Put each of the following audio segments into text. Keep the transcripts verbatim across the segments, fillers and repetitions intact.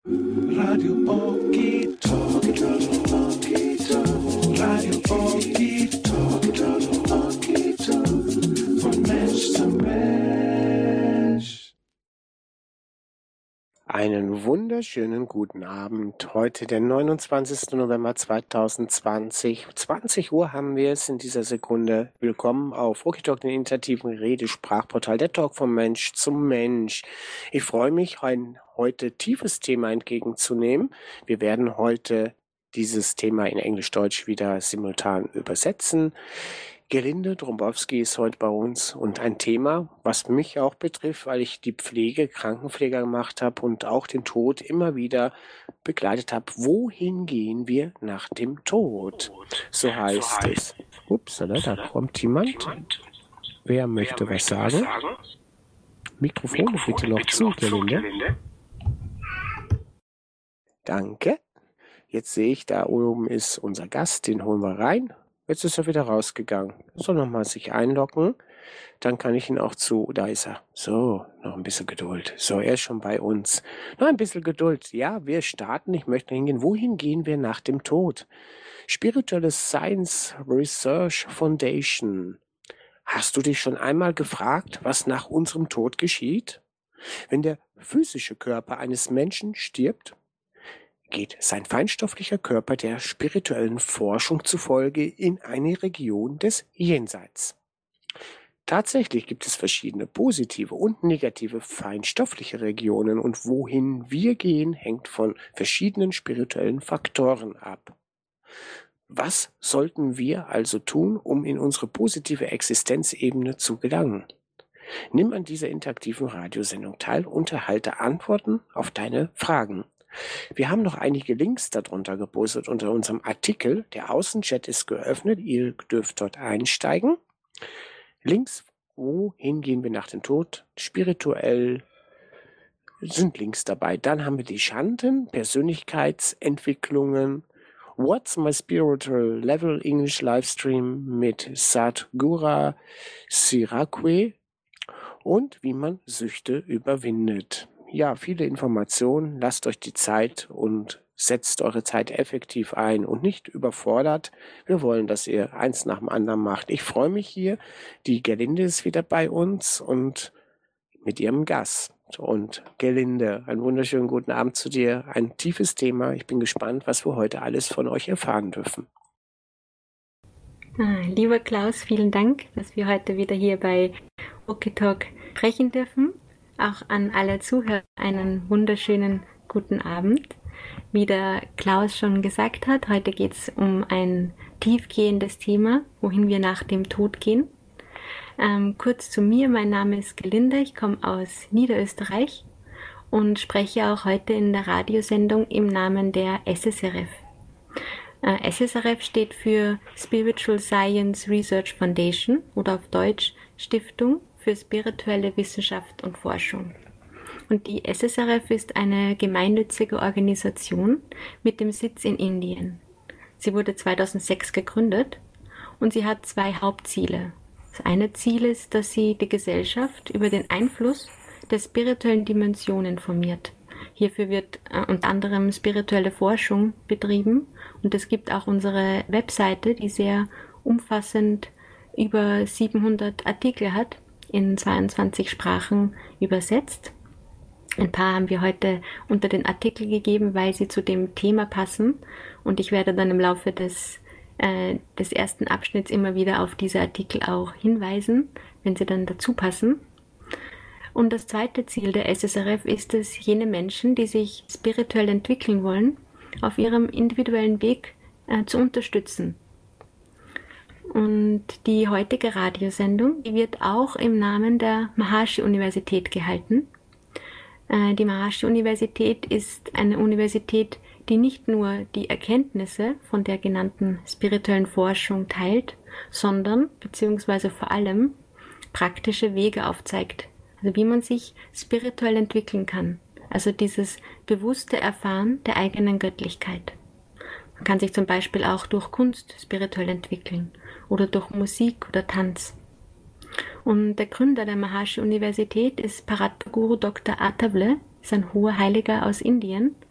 Radio Okie Talk, Okie Talk, Radio Okie Talk, Okie Talk, von Mensch zu Mensch. Einen wunderschönen guten Abend. Heute der neunundzwanzigsten November zweitausendzwanzig. zwanzig Uhr haben wir es in dieser Sekunde. Willkommen auf Okie Talk, dem interaktiven Redesprachportal, der Talk vom Mensch zum Mensch. Ich freue mich, ein heute tiefes Thema entgegenzunehmen. Wir werden heute dieses Thema in Englisch-Deutsch wieder simultan übersetzen. Gerlinde Drombowski ist heute bei uns und ein Thema, was mich auch betrifft, weil ich die Pflege, Krankenpfleger gemacht habe und auch den Tod immer wieder begleitet habe. Wohin gehen wir nach dem Tod? So heißt es. Upsala, da kommt jemand. Wer möchte was sagen? Mikrofone bitte noch zu, Gerlinde. Danke. Jetzt sehe ich, da oben ist unser Gast, den holen wir rein. Jetzt ist er wieder rausgegangen. Soll nochmal sich einloggen. Dann kann ich ihn auch zu... Da ist er. So, noch ein bisschen Geduld. So, er ist schon bei uns. Noch ein bisschen Geduld. Ja, wir starten. Ich möchte hingehen. Wohin gehen wir nach dem Tod? Spirituelle Science Research Foundation. Hast du dich schon einmal gefragt, was nach unserem Tod geschieht? Wenn der physische Körper eines Menschen stirbt, geht sein feinstofflicher Körper der spirituellen Forschung zufolge in eine Region des Jenseits. Tatsächlich gibt es verschiedene positive und negative feinstoffliche Regionen und wohin wir gehen, hängt von verschiedenen spirituellen Faktoren ab. Was sollten wir also tun, um in unsere positive Existenzebene zu gelangen? Nimm an dieser interaktiven Radiosendung teil und erhalte Antworten auf deine Fragen. Wir haben noch einige Links darunter gepostet unter unserem Artikel. Der Außenchat ist geöffnet. Ihr dürft dort einsteigen. Links, wohin gehen wir nach dem Tod? Spirituell sind Links dabei. Dann haben wir die Shanten, Persönlichkeitsentwicklungen, What's My Spiritual Level English Livestream mit Sadhguru Sirakwe und wie man Süchte überwindet. Ja, viele Informationen, lasst euch die Zeit und setzt eure Zeit effektiv ein und nicht überfordert. Wir wollen, dass ihr eins nach dem anderen macht. Ich freue mich hier, die Gerlinde ist wieder bei uns und mit ihrem Gast. Und Gerlinde, einen wunderschönen guten Abend zu dir. Ein tiefes Thema. Ich bin gespannt, was wir heute alles von euch erfahren dürfen. Ah, lieber Klaus, vielen Dank, dass wir heute wieder hier bei Okie Talk sprechen dürfen. Auch an alle Zuhörer einen wunderschönen guten Abend. Wie der Klaus schon gesagt hat, heute geht es um ein tiefgehendes Thema, wohin wir nach dem Tod gehen. Ähm, kurz zu mir, mein Name ist Gerlinde, ich komme aus Niederösterreich und spreche auch heute in der Radiosendung im Namen der S S R F. Äh, S S R F steht für Spiritual Science Research Foundation oder auf Deutsch Stiftung für spirituelle Wissenschaft und Forschung. Und die S S R F ist eine gemeinnützige Organisation mit dem Sitz in Indien. Sie wurde zweitausendsechs gegründet und sie hat zwei Hauptziele. Das eine Ziel ist, dass sie die Gesellschaft über den Einfluss der spirituellen Dimension informiert. Hierfür wird äh, unter anderem spirituelle Forschung betrieben und es gibt auch unsere Webseite, die sehr umfassend über siebenhundert Artikel hat, in zweiundzwanzig Sprachen übersetzt. Ein paar haben wir heute unter den Artikel gegeben, weil sie zu dem Thema passen. Und ich werde dann im Laufe des, äh, des ersten Abschnitts immer wieder auf diese Artikel auch hinweisen, wenn sie dann dazu passen. Und das zweite Ziel der S S R F ist es, jene Menschen, die sich spirituell entwickeln wollen, auf ihrem individuellen Weg äh, zu unterstützen. Und die heutige Radiosendung, die wird auch im Namen der Maharishi-Universität gehalten. Äh, die Maharishi-Universität ist eine Universität, die nicht nur die Erkenntnisse von der genannten spirituellen Forschung teilt, sondern, beziehungsweise vor allem, praktische Wege aufzeigt. Also wie man sich spirituell entwickeln kann. Also dieses bewusste Erfahren der eigenen Göttlichkeit. Man kann sich zum Beispiel auch durch Kunst spirituell entwickeln oder durch Musik oder Tanz. Und der Gründer der Maharishi-Universität ist Paratguru Doktor Attavale, ist ein hoher Heiliger aus Indien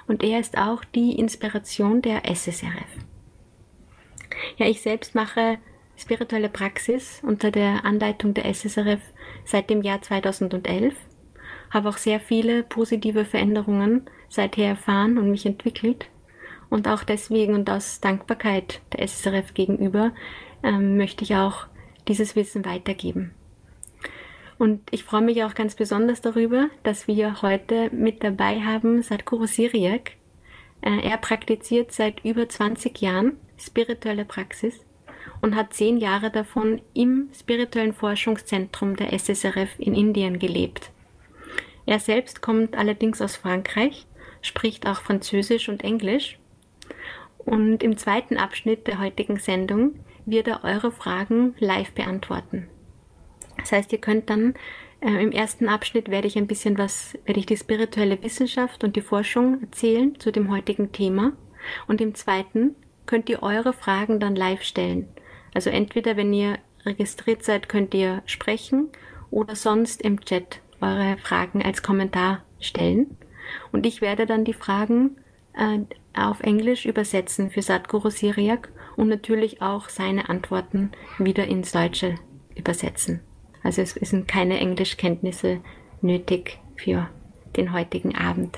und er ist auch die Inspiration der S S R F. Ja, ich selbst mache spirituelle Praxis unter der Anleitung der S S R F seit dem Jahr zweitausendelf, habe auch sehr viele positive Veränderungen seither erfahren und mich entwickelt. Und auch deswegen und aus Dankbarkeit der S S R F gegenüber ähm, möchte ich auch dieses Wissen weitergeben. Und ich freue mich auch ganz besonders darüber, dass wir heute mit dabei haben Sadhguru Siriak. Äh, er praktiziert seit über zwanzig Jahren spirituelle Praxis und hat zehn Jahre davon im spirituellen Forschungszentrum der S S R F in Indien gelebt. Er selbst kommt allerdings aus Frankreich, spricht auch Französisch und Englisch. Und im zweiten Abschnitt der heutigen Sendung wird er eure Fragen live beantworten. Das heißt, ihr könnt dann, äh, im ersten Abschnitt werde ich ein bisschen was, werde ich die spirituelle Wissenschaft und die Forschung erzählen zu dem heutigen Thema. Und im zweiten könnt ihr eure Fragen dann live stellen. Also entweder, wenn ihr registriert seid, könnt ihr sprechen oder sonst im Chat eure Fragen als Kommentar stellen. Und ich werde dann die Fragen äh, auf Englisch übersetzen für Sadhguru Siriak und natürlich auch seine Antworten wieder ins Deutsche übersetzen. Also es sind keine Englischkenntnisse nötig für den heutigen Abend.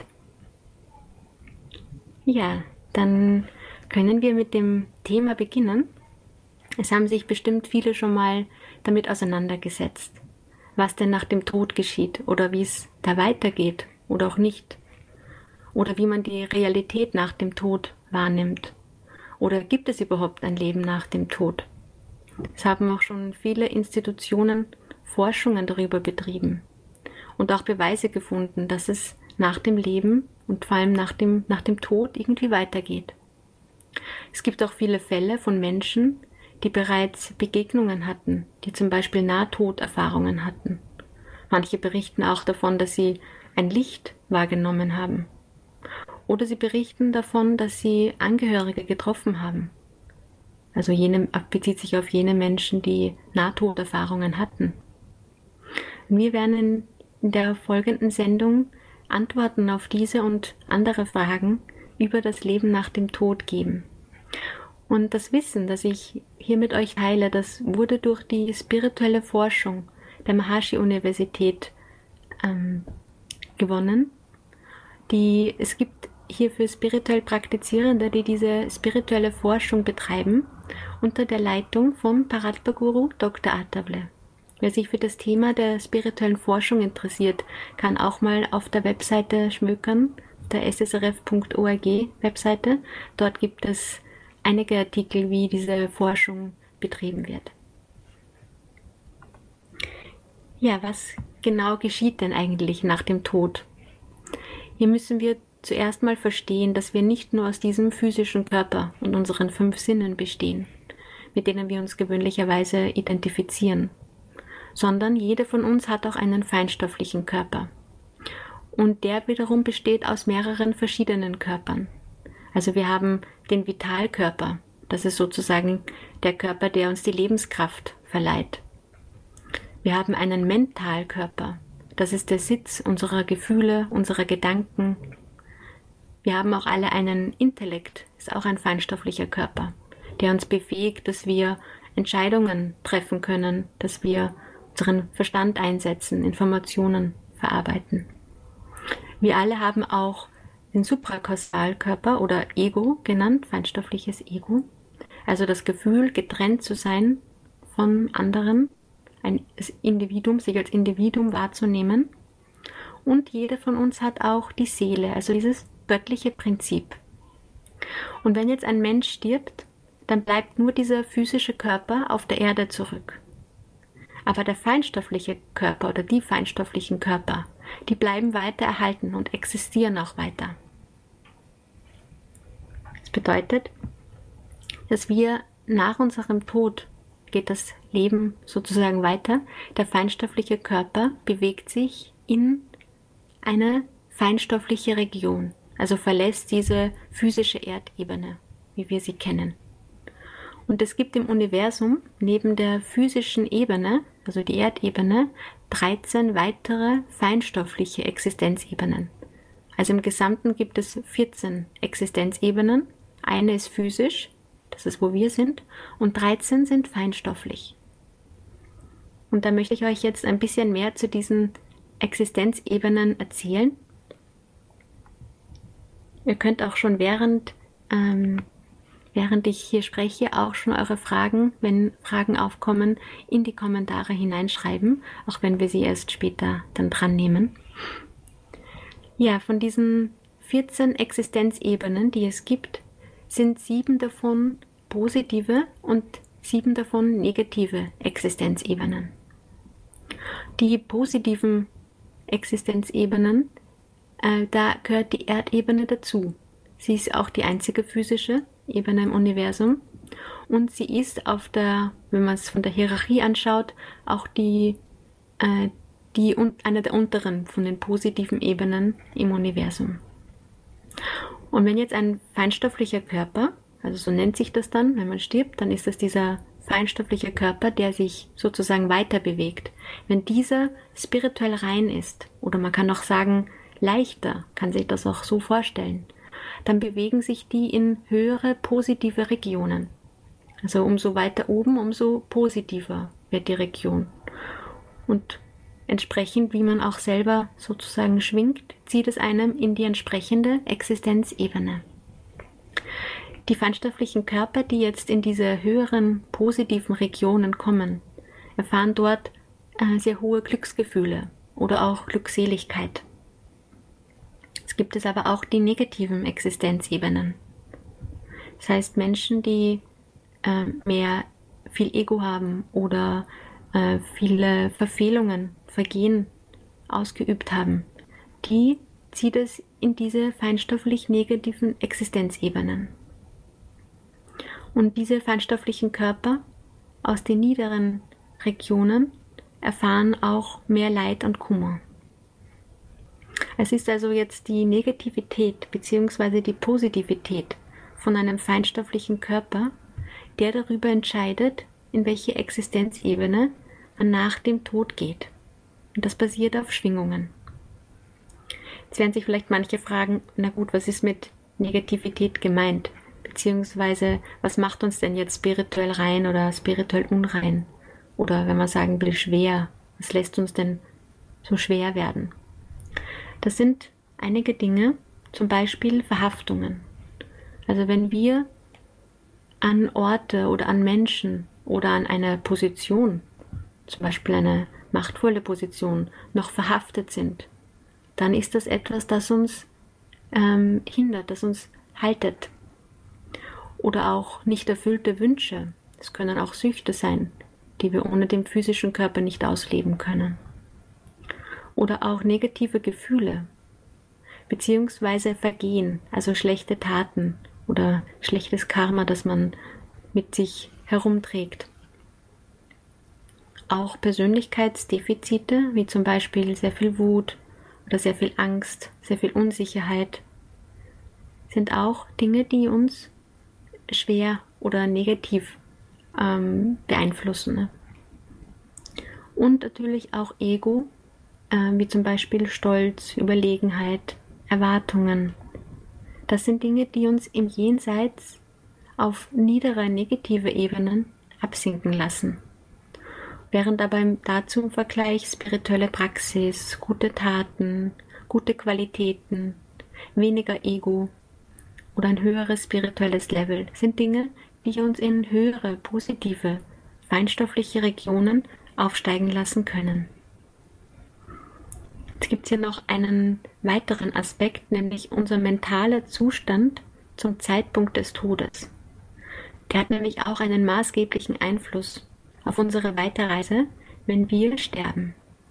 Ja, dann können wir mit dem Thema beginnen. Es haben sich bestimmt viele schon mal damit auseinandergesetzt, was denn nach dem Tod geschieht oder wie es da weitergeht oder auch nicht. Oder wie man die Realität nach dem Tod wahrnimmt. Oder gibt es überhaupt ein Leben nach dem Tod? Es haben auch schon viele Institutionen Forschungen darüber betrieben und auch Beweise gefunden, dass es nach dem Leben und vor allem nach dem, nach dem Tod irgendwie weitergeht. Es gibt auch viele Fälle von Menschen, die bereits Begegnungen hatten, die zum Beispiel Nahtoderfahrungen hatten. Manche berichten auch davon, dass sie ein Licht wahrgenommen haben. Oder sie berichten davon, dass sie Angehörige getroffen haben. Also jene, bezieht sich auf jene Menschen, die Nahtoderfahrungen hatten. Wir werden in der folgenden Sendung Antworten auf diese und andere Fragen über das Leben nach dem Tod geben. Und das Wissen, das ich hier mit euch teile, das wurde durch die spirituelle Forschung der Maharishi-Universität ähm, gewonnen. Die, es gibt hierfür spirituell Praktizierende, die diese spirituelle Forschung betreiben, unter der Leitung von Paratpa Guru Doktor Attavale. Wer sich für das Thema der spirituellen Forschung interessiert, kann auch mal auf der Webseite schmökern, der S S R F Punkt org Webseite. Dort gibt es einige Artikel, wie diese Forschung betrieben wird. Ja, was genau geschieht denn eigentlich nach dem Tod? Hier müssen wir zuerst mal verstehen, dass wir nicht nur aus diesem physischen Körper und unseren fünf Sinnen bestehen, mit denen wir uns gewöhnlicherweise identifizieren, sondern jede von uns hat auch einen feinstofflichen Körper. Und der wiederum besteht aus mehreren verschiedenen Körpern. Also wir haben den Vitalkörper, das ist sozusagen der Körper, der uns die Lebenskraft verleiht. Wir haben einen Mentalkörper, das ist der Sitz unserer Gefühle, unserer Gedanken. Wir haben auch alle einen Intellekt, ist auch ein feinstofflicher Körper, der uns befähigt, dass wir Entscheidungen treffen können, dass wir unseren Verstand einsetzen, Informationen verarbeiten. Wir alle haben auch den Suprakaustalkörper oder Ego genannt, feinstoffliches Ego, also das Gefühl, getrennt zu sein von anderen, ein Individuum, sich als Individuum wahrzunehmen. Und jeder von uns hat auch die Seele, also dieses göttliche Prinzip. Und wenn jetzt ein Mensch stirbt, dann bleibt nur dieser physische Körper auf der Erde zurück. Aber der feinstoffliche Körper oder die feinstofflichen Körper, die bleiben weiter erhalten und existieren auch weiter. Das bedeutet, dass wir nach unserem Tod geht das Leben sozusagen weiter. Der feinstoffliche Körper bewegt sich in eine feinstoffliche Region, also verlässt diese physische Erdebene, wie wir sie kennen. Und es gibt im Universum neben der physischen Ebene, also die Erdebene, dreizehn weitere feinstoffliche Existenzebenen. Also im Gesamten gibt es vierzehn Existenzebenen. Eine ist physisch, das ist, wo wir sind, und dreizehn sind feinstofflich. Und da möchte ich euch jetzt ein bisschen mehr zu diesen Existenzebenen erzählen. Ihr könnt auch schon während, ähm, während ich hier spreche, auch schon eure Fragen, wenn Fragen aufkommen, in die Kommentare hineinschreiben, auch wenn wir sie erst später dann dran nehmen. Ja, von diesen vierzehn Existenzebenen, die es gibt, sind sieben davon positive und sieben davon negative Existenzebenen. Die positiven Existenzebenen, äh, da gehört die Erdebene dazu. Sie ist auch die einzige physische Ebene im Universum und sie ist auf der, wenn man es von der Hierarchie anschaut, auch die, äh, die eine der unteren von den positiven Ebenen im Universum. Und wenn jetzt ein feinstofflicher Körper, also so nennt sich das dann, wenn man stirbt, dann ist das dieser feinstoffliche Körper, der sich sozusagen weiter bewegt. Wenn dieser spirituell rein ist, oder man kann auch sagen leichter, kann sich das auch so vorstellen, dann bewegen sich die in höhere positive Regionen. Also umso weiter oben, umso positiver wird die Region. Und entsprechend, wie man auch selber sozusagen schwingt, zieht es einem in die entsprechende Existenzebene. Die feinstofflichen Körper, die jetzt in diese höheren positiven Regionen kommen, erfahren dort äh, sehr hohe Glücksgefühle oder auch Glückseligkeit. Es gibt es aber auch die negativen Existenzebenen. Das heißt, Menschen, die äh, mehr viel Ego haben oder äh, viele Verfehlungen, Vergehen ausgeübt haben, die zieht es in diese feinstofflich negativen Existenzebenen. Und diese feinstofflichen Körper aus den niederen Regionen erfahren auch mehr Leid und Kummer. Es ist also jetzt die Negativität bzw. die Positivität von einem feinstofflichen Körper, der darüber entscheidet, in welche Existenzebene man nach dem Tod geht. Und das basiert auf Schwingungen. Jetzt werden sich vielleicht manche fragen, na gut, was ist mit Negativität gemeint? Beziehungsweise, was macht uns denn jetzt spirituell rein oder spirituell unrein? Oder wenn man sagen will, schwer, was lässt uns denn so schwer werden? Das sind einige Dinge, zum Beispiel Verhaftungen. Also wenn wir an Orte oder an Menschen oder an eine Position, zum Beispiel eine machtvolle Position, noch verhaftet sind, dann ist das etwas, das uns ähm, hindert, das uns haltet. Oder auch nicht erfüllte Wünsche. Es können auch Süchte sein, die wir ohne den physischen Körper nicht ausleben können. Oder auch negative Gefühle, beziehungsweise Vergehen, also schlechte Taten oder schlechtes Karma, das man mit sich herumträgt. Auch Persönlichkeitsdefizite, wie zum Beispiel sehr viel Wut oder sehr viel Angst, sehr viel Unsicherheit, sind auch Dinge, die uns schwer oder negativ ähm, beeinflussen. Ne? Und natürlich auch Ego, äh, wie zum Beispiel Stolz, Überlegenheit, Erwartungen. Das sind Dinge, die uns im Jenseits auf niedere negative Ebenen absinken lassen. Während aber dazu im Vergleich spirituelle Praxis, gute Taten, gute Qualitäten, weniger Ego oder ein höheres spirituelles Level sind Dinge, die uns in höhere, positive, feinstoffliche Regionen aufsteigen lassen können. Jetzt gibt es hier noch einen weiteren Aspekt, nämlich unser mentaler Zustand zum Zeitpunkt des Todes. Der hat nämlich auch einen maßgeblichen Einfluss auf unsere Weiterreise, wenn wir sterben.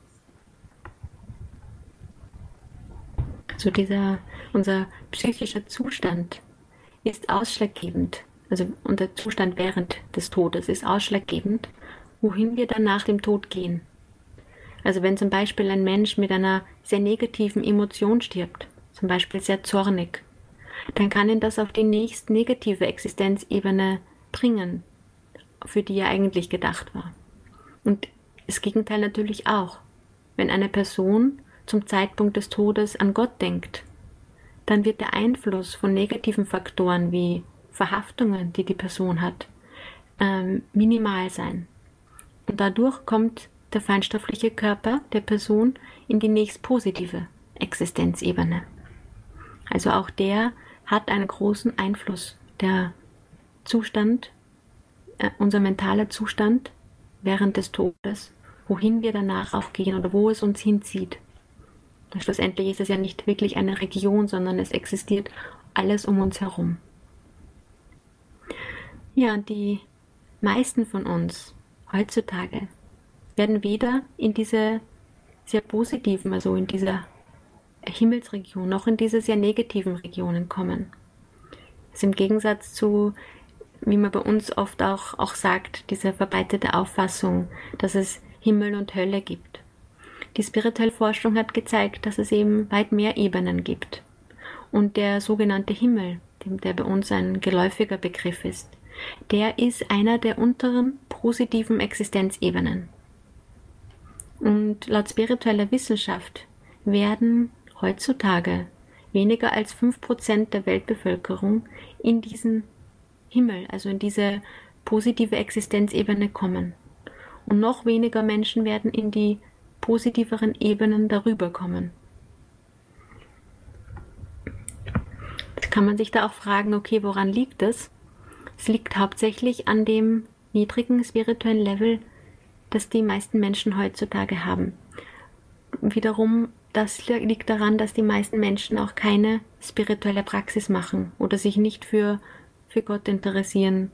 Also dieser, unser psychischer Zustand ist ausschlaggebend, also unser Zustand während des Todes ist ausschlaggebend, wohin wir dann nach dem Tod gehen. Also wenn zum Beispiel ein Mensch mit einer sehr negativen Emotion stirbt, zum Beispiel sehr zornig, dann kann ihn das auf die nächst negative Existenzebene bringen, für die er eigentlich gedacht war. Und das Gegenteil natürlich auch. Wenn eine Person zum Zeitpunkt des Todes an Gott denkt dann wird der Einfluss von negativen Faktoren wie Verhaftungen, die die Person hat, ähm, minimal sein. Und dadurch kommt der feinstoffliche Körper der Person in die nächst positive Existenzebene. Also auch der hat einen großen Einfluss. Der Zustand, äh, unser mentaler Zustand während des Todes, wohin wir danach auch gehen oder wo es uns hinzieht. Und schlussendlich ist es ja nicht wirklich eine Region, sondern es existiert alles um uns herum. Ja, die meisten von uns heutzutage werden weder in diese sehr positiven, also in dieser Himmelsregion, noch in diese sehr negativen Regionen kommen. Das ist im Gegensatz zu, wie man bei uns oft auch, auch sagt, diese verbreitete Auffassung, dass es Himmel und Hölle gibt. Die spirituelle Forschung hat gezeigt, dass es eben weit mehr Ebenen gibt. Und der sogenannte Himmel, der bei uns ein geläufiger Begriff ist, der ist einer der unteren positiven Existenzebenen. Und laut spiritueller Wissenschaft werden heutzutage weniger als fünf Prozent der Weltbevölkerung in diesen Himmel, also in diese positive Existenzebene kommen. Und noch weniger Menschen werden in die positiveren Ebenen darüber kommen. Jetzt kann man sich da auch fragen, okay, woran liegt es? Es liegt hauptsächlich an dem niedrigen spirituellen Level, das die meisten Menschen heutzutage haben. Wiederum, das liegt daran, dass die meisten Menschen auch keine spirituelle Praxis machen oder sich nicht für, für Gott interessieren.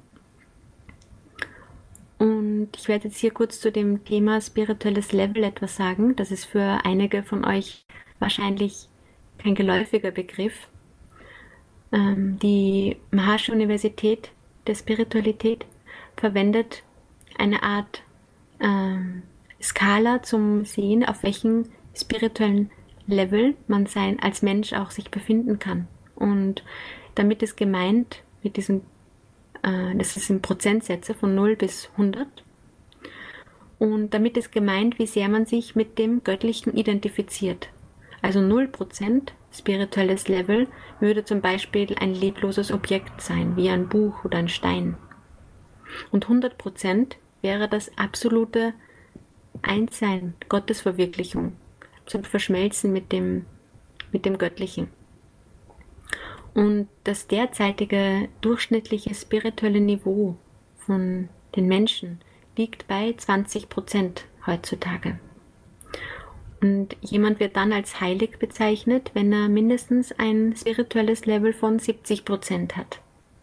Und ich werde jetzt hier kurz zu dem Thema spirituelles Level etwas sagen. Das ist für einige von euch wahrscheinlich kein geläufiger Begriff. Ähm, die Maharishi-Universität der Spiritualität verwendet eine Art ähm, Skala zum Sehen, auf welchem spirituellen Level man sein als Mensch auch sich befinden kann. Und damit ist gemeint, mit diesem, äh, das sind Prozentsätze von null bis hundert. Und damit ist gemeint, wie sehr man sich mit dem Göttlichen identifiziert. Also null Prozent spirituelles Level würde zum Beispiel ein lebloses Objekt sein, wie ein Buch oder ein Stein. Und hundert Prozent wäre das absolute Einssein, Gottesverwirklichung, zum Verschmelzen mit dem, mit dem Göttlichen. Und das derzeitige durchschnittliche spirituelle Niveau von den Menschen liegt bei zwanzig Prozent heutzutage. Und jemand wird dann als heilig bezeichnet, wenn er mindestens ein spirituelles Level von siebzig Prozent hat.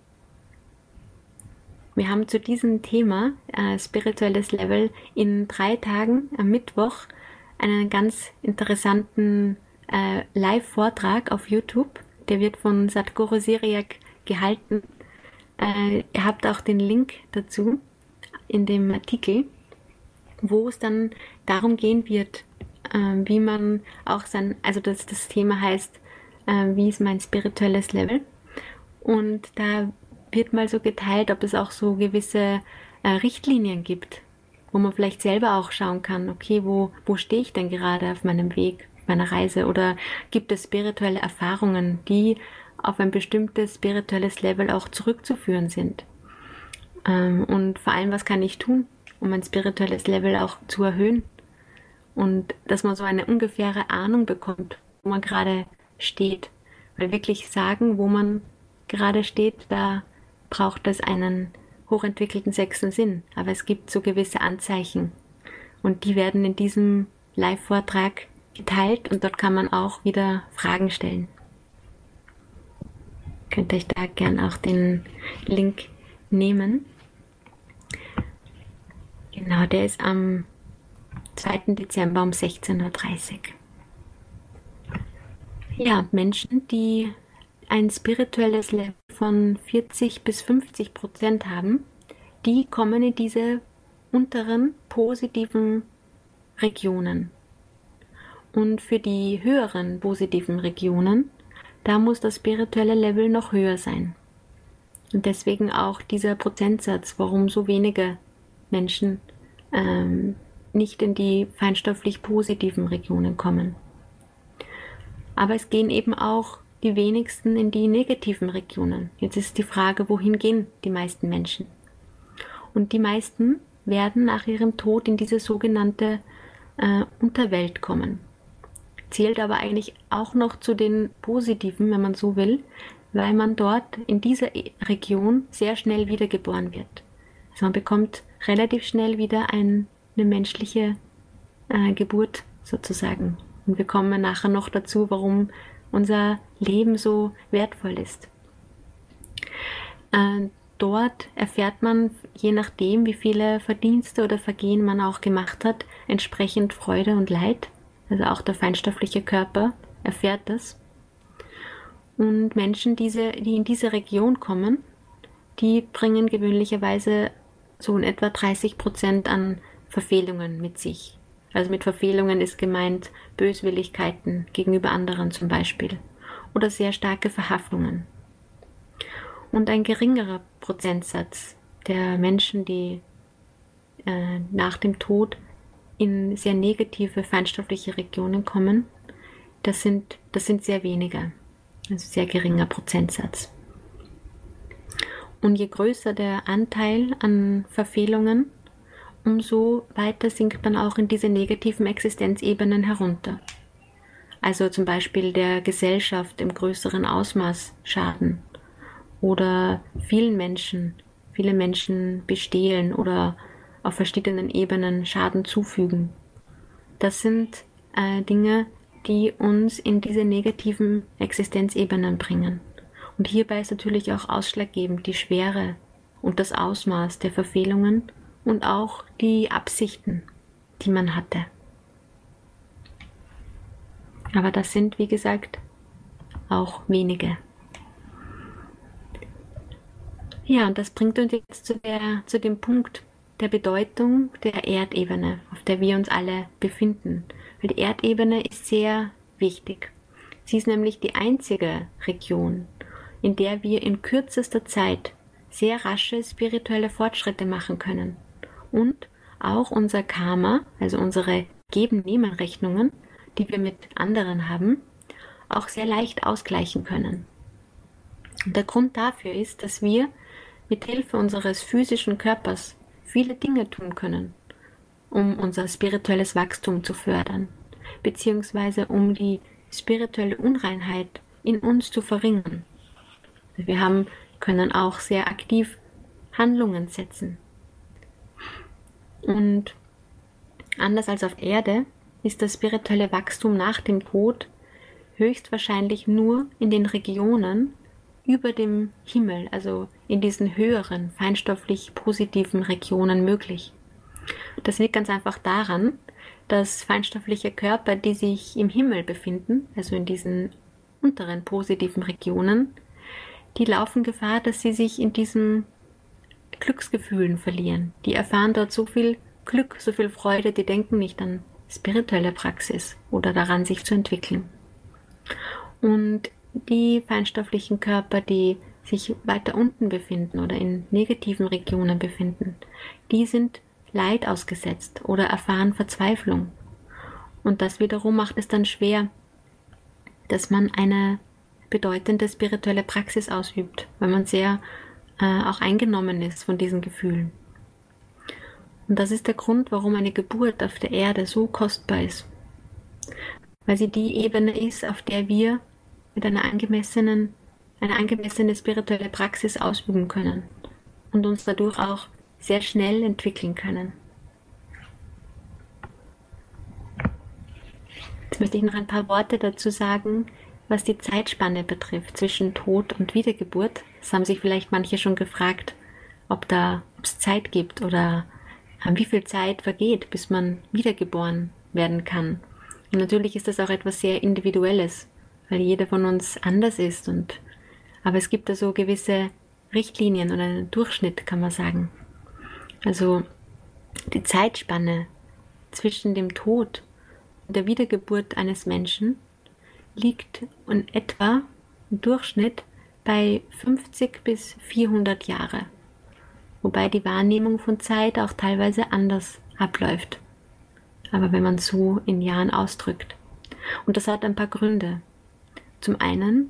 Wir haben zu diesem Thema äh, spirituelles Level in drei Tagen am Mittwoch einen ganz interessanten äh, Live-Vortrag auf YouTube. Der wird von Sadhguru Siriak gehalten. Äh, ihr habt auch den Link dazu in dem Artikel, wo es dann darum gehen wird, äh, wie man auch sein, also das, das Thema heißt, äh, wie ist mein spirituelles Level? Und da wird mal so geteilt, ob es auch so gewisse äh, Richtlinien gibt, wo man vielleicht selber auch schauen kann, okay, wo, wo stehe ich denn gerade auf meinem Weg, auf meiner Reise? Oder gibt es spirituelle Erfahrungen, die auf ein bestimmtes spirituelles Level auch zurückzuführen sind? Ähm, und vor allem, was kann ich tun, um mein spirituelles Level auch zu erhöhen? Und dass man so eine ungefähre Ahnung bekommt, wo man gerade steht. Weil wirklich sagen, wo man gerade steht, da braucht es einen hochentwickelten sechsten Sinn. Aber es gibt so gewisse Anzeichen. Und die werden in diesem Live-Vortrag geteilt und dort kann man auch wieder Fragen stellen. Könnt ihr euch da gern auch den Link nehmen. Genau, der ist am zweiten Dezember um sechzehn Uhr dreißig. Ja, Menschen, die ein spirituelles Level von vierzig bis fünfzig Prozent haben, die kommen in diese unteren positiven Regionen. Und für die höheren positiven Regionen, da muss das spirituelle Level noch höher sein. Und deswegen auch dieser Prozentsatz, warum so wenige Menschen ähm, nicht in die feinstofflich positiven Regionen kommen. Aber es gehen eben auch die wenigsten in die negativen Regionen. Jetzt ist die Frage, wohin gehen die meisten Menschen? Und die meisten werden nach ihrem Tod in diese sogenannte äh, Unterwelt kommen. Zählt aber eigentlich auch noch zu den positiven, wenn man so will, weil man dort in dieser Region sehr schnell wiedergeboren wird. Also man bekommt relativ schnell wieder ein, eine menschliche äh, Geburt sozusagen. Und wir kommen nachher noch dazu, warum unser Leben so wertvoll ist. Äh, dort erfährt man, je nachdem, wie viele Verdienste oder Vergehen man auch gemacht hat, entsprechend Freude und Leid. Also auch der feinstoffliche Körper erfährt das. Und Menschen, diese, die in diese Region kommen, die bringen gewöhnlicherweise so in etwa dreißig Prozent an Verfehlungen mit sich. Also mit Verfehlungen ist gemeint Böswilligkeiten gegenüber anderen zum Beispiel oder sehr starke Verhaftungen. Und ein geringerer Prozentsatz der Menschen, die äh, nach dem Tod in sehr negative feinstoffliche Regionen kommen, das sind, das sind sehr wenige, also sehr geringer Prozentsatz. Und je größer der Anteil an Verfehlungen, umso weiter sinkt man auch in diese negativen Existenzebenen herunter. Also zum Beispiel der Gesellschaft im größeren Ausmaß schaden oder vielen Menschen, viele Menschen bestehlen oder auf verschiedenen Ebenen Schaden zufügen. Das sind äh, Dinge, die uns in diese negativen Existenzebenen bringen. Und hierbei ist natürlich auch ausschlaggebend die Schwere und das Ausmaß der Verfehlungen und auch die Absichten, die man hatte. Aber das sind, wie gesagt, auch wenige. Ja, und das bringt uns jetzt zu, der, zu dem Punkt der Bedeutung der Erdebene, auf der wir uns alle befinden. Weil die Erdebene ist sehr wichtig. Sie ist nämlich die einzige Region, in der wir in kürzester Zeit sehr rasche spirituelle Fortschritte machen können und auch unser Karma, also unsere Geben-Nehmen-Rechnungen, die wir mit anderen haben, auch sehr leicht ausgleichen können. Und der Grund dafür ist, dass wir mit Hilfe unseres physischen Körpers viele Dinge tun können, um unser spirituelles Wachstum zu fördern, beziehungsweise um die spirituelle Unreinheit in uns zu verringern. Wir haben, können auch sehr aktiv Handlungen setzen. Und anders als auf Erde ist das spirituelle Wachstum nach dem Tod höchstwahrscheinlich nur in den Regionen über dem Himmel, also in diesen höheren, feinstofflich positiven Regionen möglich. Das liegt ganz einfach daran, dass feinstoffliche Körper, die sich im Himmel befinden, also in diesen unteren positiven Regionen, die laufen Gefahr, dass sie sich in diesen Glücksgefühlen verlieren. Die erfahren dort so viel Glück, so viel Freude, die denken nicht an spirituelle Praxis oder daran, sich zu entwickeln. Und die feinstofflichen Körper, die sich weiter unten befinden oder in negativen Regionen befinden, die sind Leid ausgesetzt oder erfahren Verzweiflung. Und das wiederum macht es dann schwer, dass man eine bedeutende spirituelle Praxis ausübt, weil man sehr äh, auch eingenommen ist von diesen Gefühlen. Und das ist der Grund, warum eine Geburt auf der Erde so kostbar ist. Weil sie die Ebene ist, auf der wir mit einer angemessenen, eine angemessene spirituelle Praxis ausüben können und uns dadurch auch sehr schnell entwickeln können. Jetzt möchte ich noch ein paar Worte dazu sagen, was die Zeitspanne betrifft zwischen Tod und Wiedergeburt. Das haben sich vielleicht manche schon gefragt, ob da, ob es Zeit gibt oder wie viel Zeit vergeht, bis man wiedergeboren werden kann. Und natürlich ist das auch etwas sehr Individuelles, weil jeder von uns anders ist. Und, aber es gibt da so gewisse Richtlinien oder einen Durchschnitt, kann man sagen. Also die Zeitspanne zwischen dem Tod und der Wiedergeburt eines Menschen liegt in etwa im Durchschnitt bei fünfzig bis vierhundert Jahre, wobei die Wahrnehmung von Zeit auch teilweise anders abläuft, aber wenn man es so in Jahren ausdrückt. Und das hat ein paar Gründe. Zum einen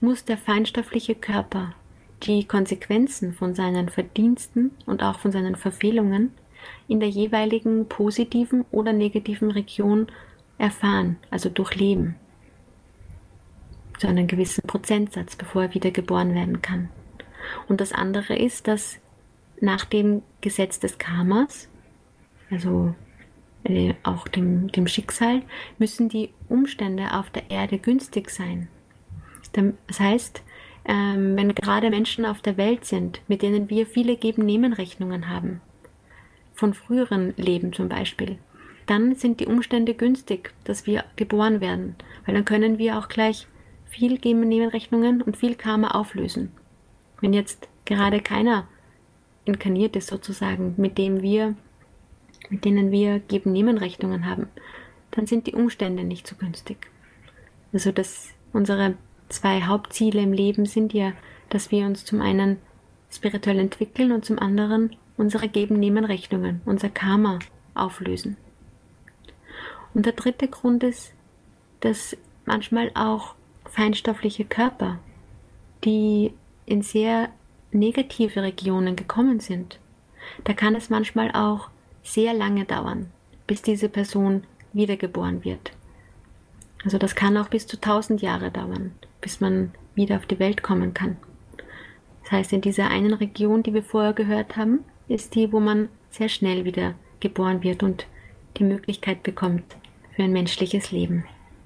muss der feinstoffliche Körper die Konsequenzen von seinen Verdiensten und auch von seinen Verfehlungen in der jeweiligen positiven oder negativen Region erfahren, also durchleben. Zu einem gewissen Prozentsatz, bevor er wieder geboren werden kann. Und das andere ist, dass nach dem Gesetz des Karmas, also äh, auch dem, dem Schicksal, müssen die Umstände auf der Erde günstig sein. Das heißt, ähm, wenn gerade Menschen auf der Welt sind, mit denen wir viele Geben-Nehmen-Rechnungen haben, von früheren Leben zum Beispiel, dann sind die Umstände günstig, dass wir geboren werden, weil dann können wir auch gleich viel Geben-Nehmen-Rechnungen und viel Karma auflösen. Wenn jetzt gerade keiner inkarniert ist sozusagen, mit dem wir, mit denen wir Geben-Nehmen-Rechnungen haben, dann sind die Umstände nicht so günstig. Also das, unsere zwei Hauptziele im Leben sind ja, dass wir uns zum einen spirituell entwickeln und zum anderen unsere Geben-Nehmen-Rechnungen, unser Karma auflösen. Und der dritte Grund ist, dass manchmal auch feinstoffliche Körper, die in sehr negative Regionen gekommen sind, da kann es manchmal auch sehr lange dauern, bis diese Person wiedergeboren wird. Also das kann auch bis zu tausend Jahre dauern, bis man wieder auf die Welt kommen kann. Das heißt, in dieser einen Region, die wir vorher gehört haben, ist die, wo man sehr schnell wieder geboren wird und die Möglichkeit bekommt für ein menschliches Leben.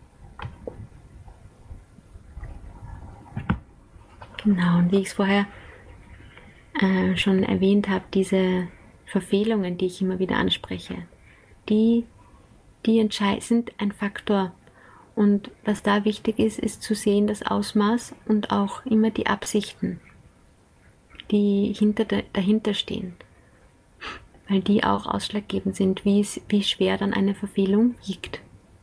Genau, und wie ich es vorher äh, schon erwähnt habe, diese Verfehlungen, die ich immer wieder anspreche, die, die entscheid- sind ein Faktor. Und was da wichtig ist, ist zu sehen das Ausmaß und auch immer die Absichten, die hinter de, dahinter stehen. Weil die auch ausschlaggebend sind, wie, es, wie schwer dann eine Verfehlung wiegt.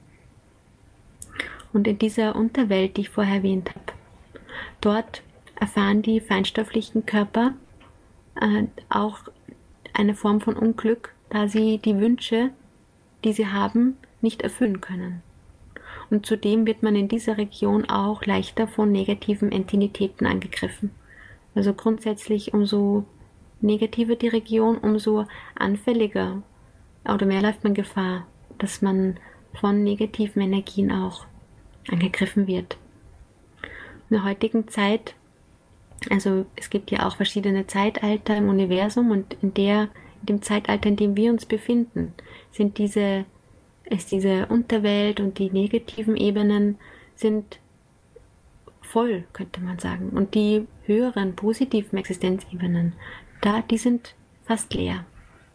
Und in dieser Unterwelt, die ich vorher erwähnt habe, dort erfahren die feinstofflichen Körper äh, auch eine Form von Unglück, da sie die Wünsche, die sie haben, nicht erfüllen können. Und zudem wird man in dieser Region auch leichter von negativen Entitäten angegriffen. Also grundsätzlich, umso negativer die Region, umso anfälliger oder mehr läuft man Gefahr, dass man von negativen Energien auch angegriffen wird. In der heutigen Zeit, also es gibt ja auch verschiedene Zeitalter im Universum und in der, in dem Zeitalter, in dem wir uns befinden, sind diese, ist diese Unterwelt und die negativen Ebenen sind voll, könnte man sagen. Und die höheren, positiven Existenzebenen, da, die sind fast leer.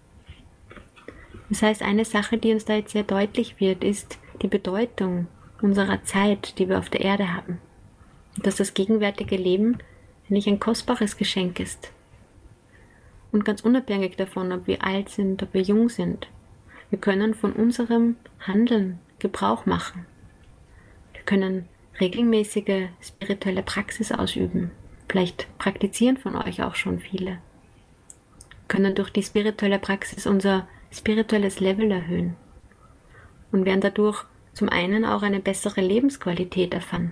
Das heißt, eine Sache, die uns da jetzt sehr deutlich wird, ist die Bedeutung unserer Zeit, die wir auf der Erde haben. Und dass das gegenwärtige Leben eigentlich ein kostbares Geschenk ist. Und ganz unabhängig davon, ob wir alt sind, ob wir jung sind, wir können von unserem Handeln Gebrauch machen. Wir können regelmäßige spirituelle Praxis ausüben. Vielleicht praktizieren von euch auch schon viele. Wir können durch die spirituelle Praxis unser spirituelles Level erhöhen und werden dadurch zum einen auch eine bessere Lebensqualität erfahren.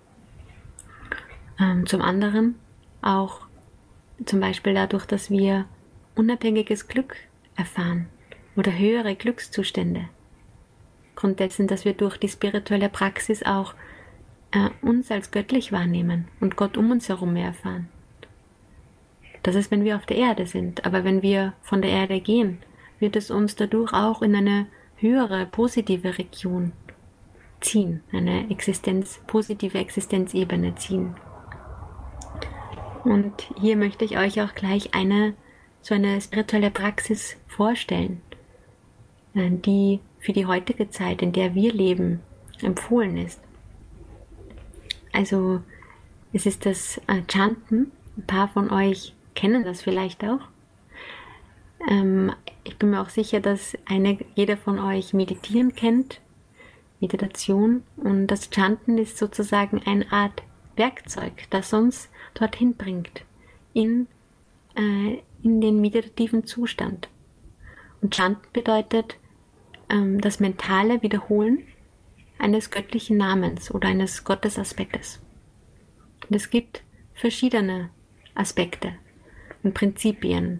Ähm, zum anderen auch zum Beispiel dadurch, dass wir unabhängiges Glück erfahren oder höhere Glückszustände. Aufgrund dessen, dass wir durch die spirituelle Praxis auch äh, uns als göttlich wahrnehmen und Gott um uns herum mehr erfahren. Das ist, wenn wir auf der Erde sind. Aber wenn wir von der Erde gehen, wird es uns dadurch auch in eine höhere, positive Region ziehen, eine Existenz, positive Existenzebene ziehen. Und hier möchte ich euch auch gleich eine, so eine spirituelle Praxis vorstellen, die für die heutige Zeit, in der wir leben, empfohlen ist. Also es ist das äh, Chanten. Ein paar von euch kennen das vielleicht auch. Ähm, ich bin mir auch sicher, dass eine, jeder von euch Meditieren kennt, Meditation. Und das Chanten ist sozusagen eine Art Werkzeug, das uns dorthin bringt, in, äh, in den meditativen Zustand. Und Chanten bedeutet ähm, das mentale Wiederholen eines göttlichen Namens oder eines Gottesaspektes. Und es gibt verschiedene Aspekte und Prinzipien.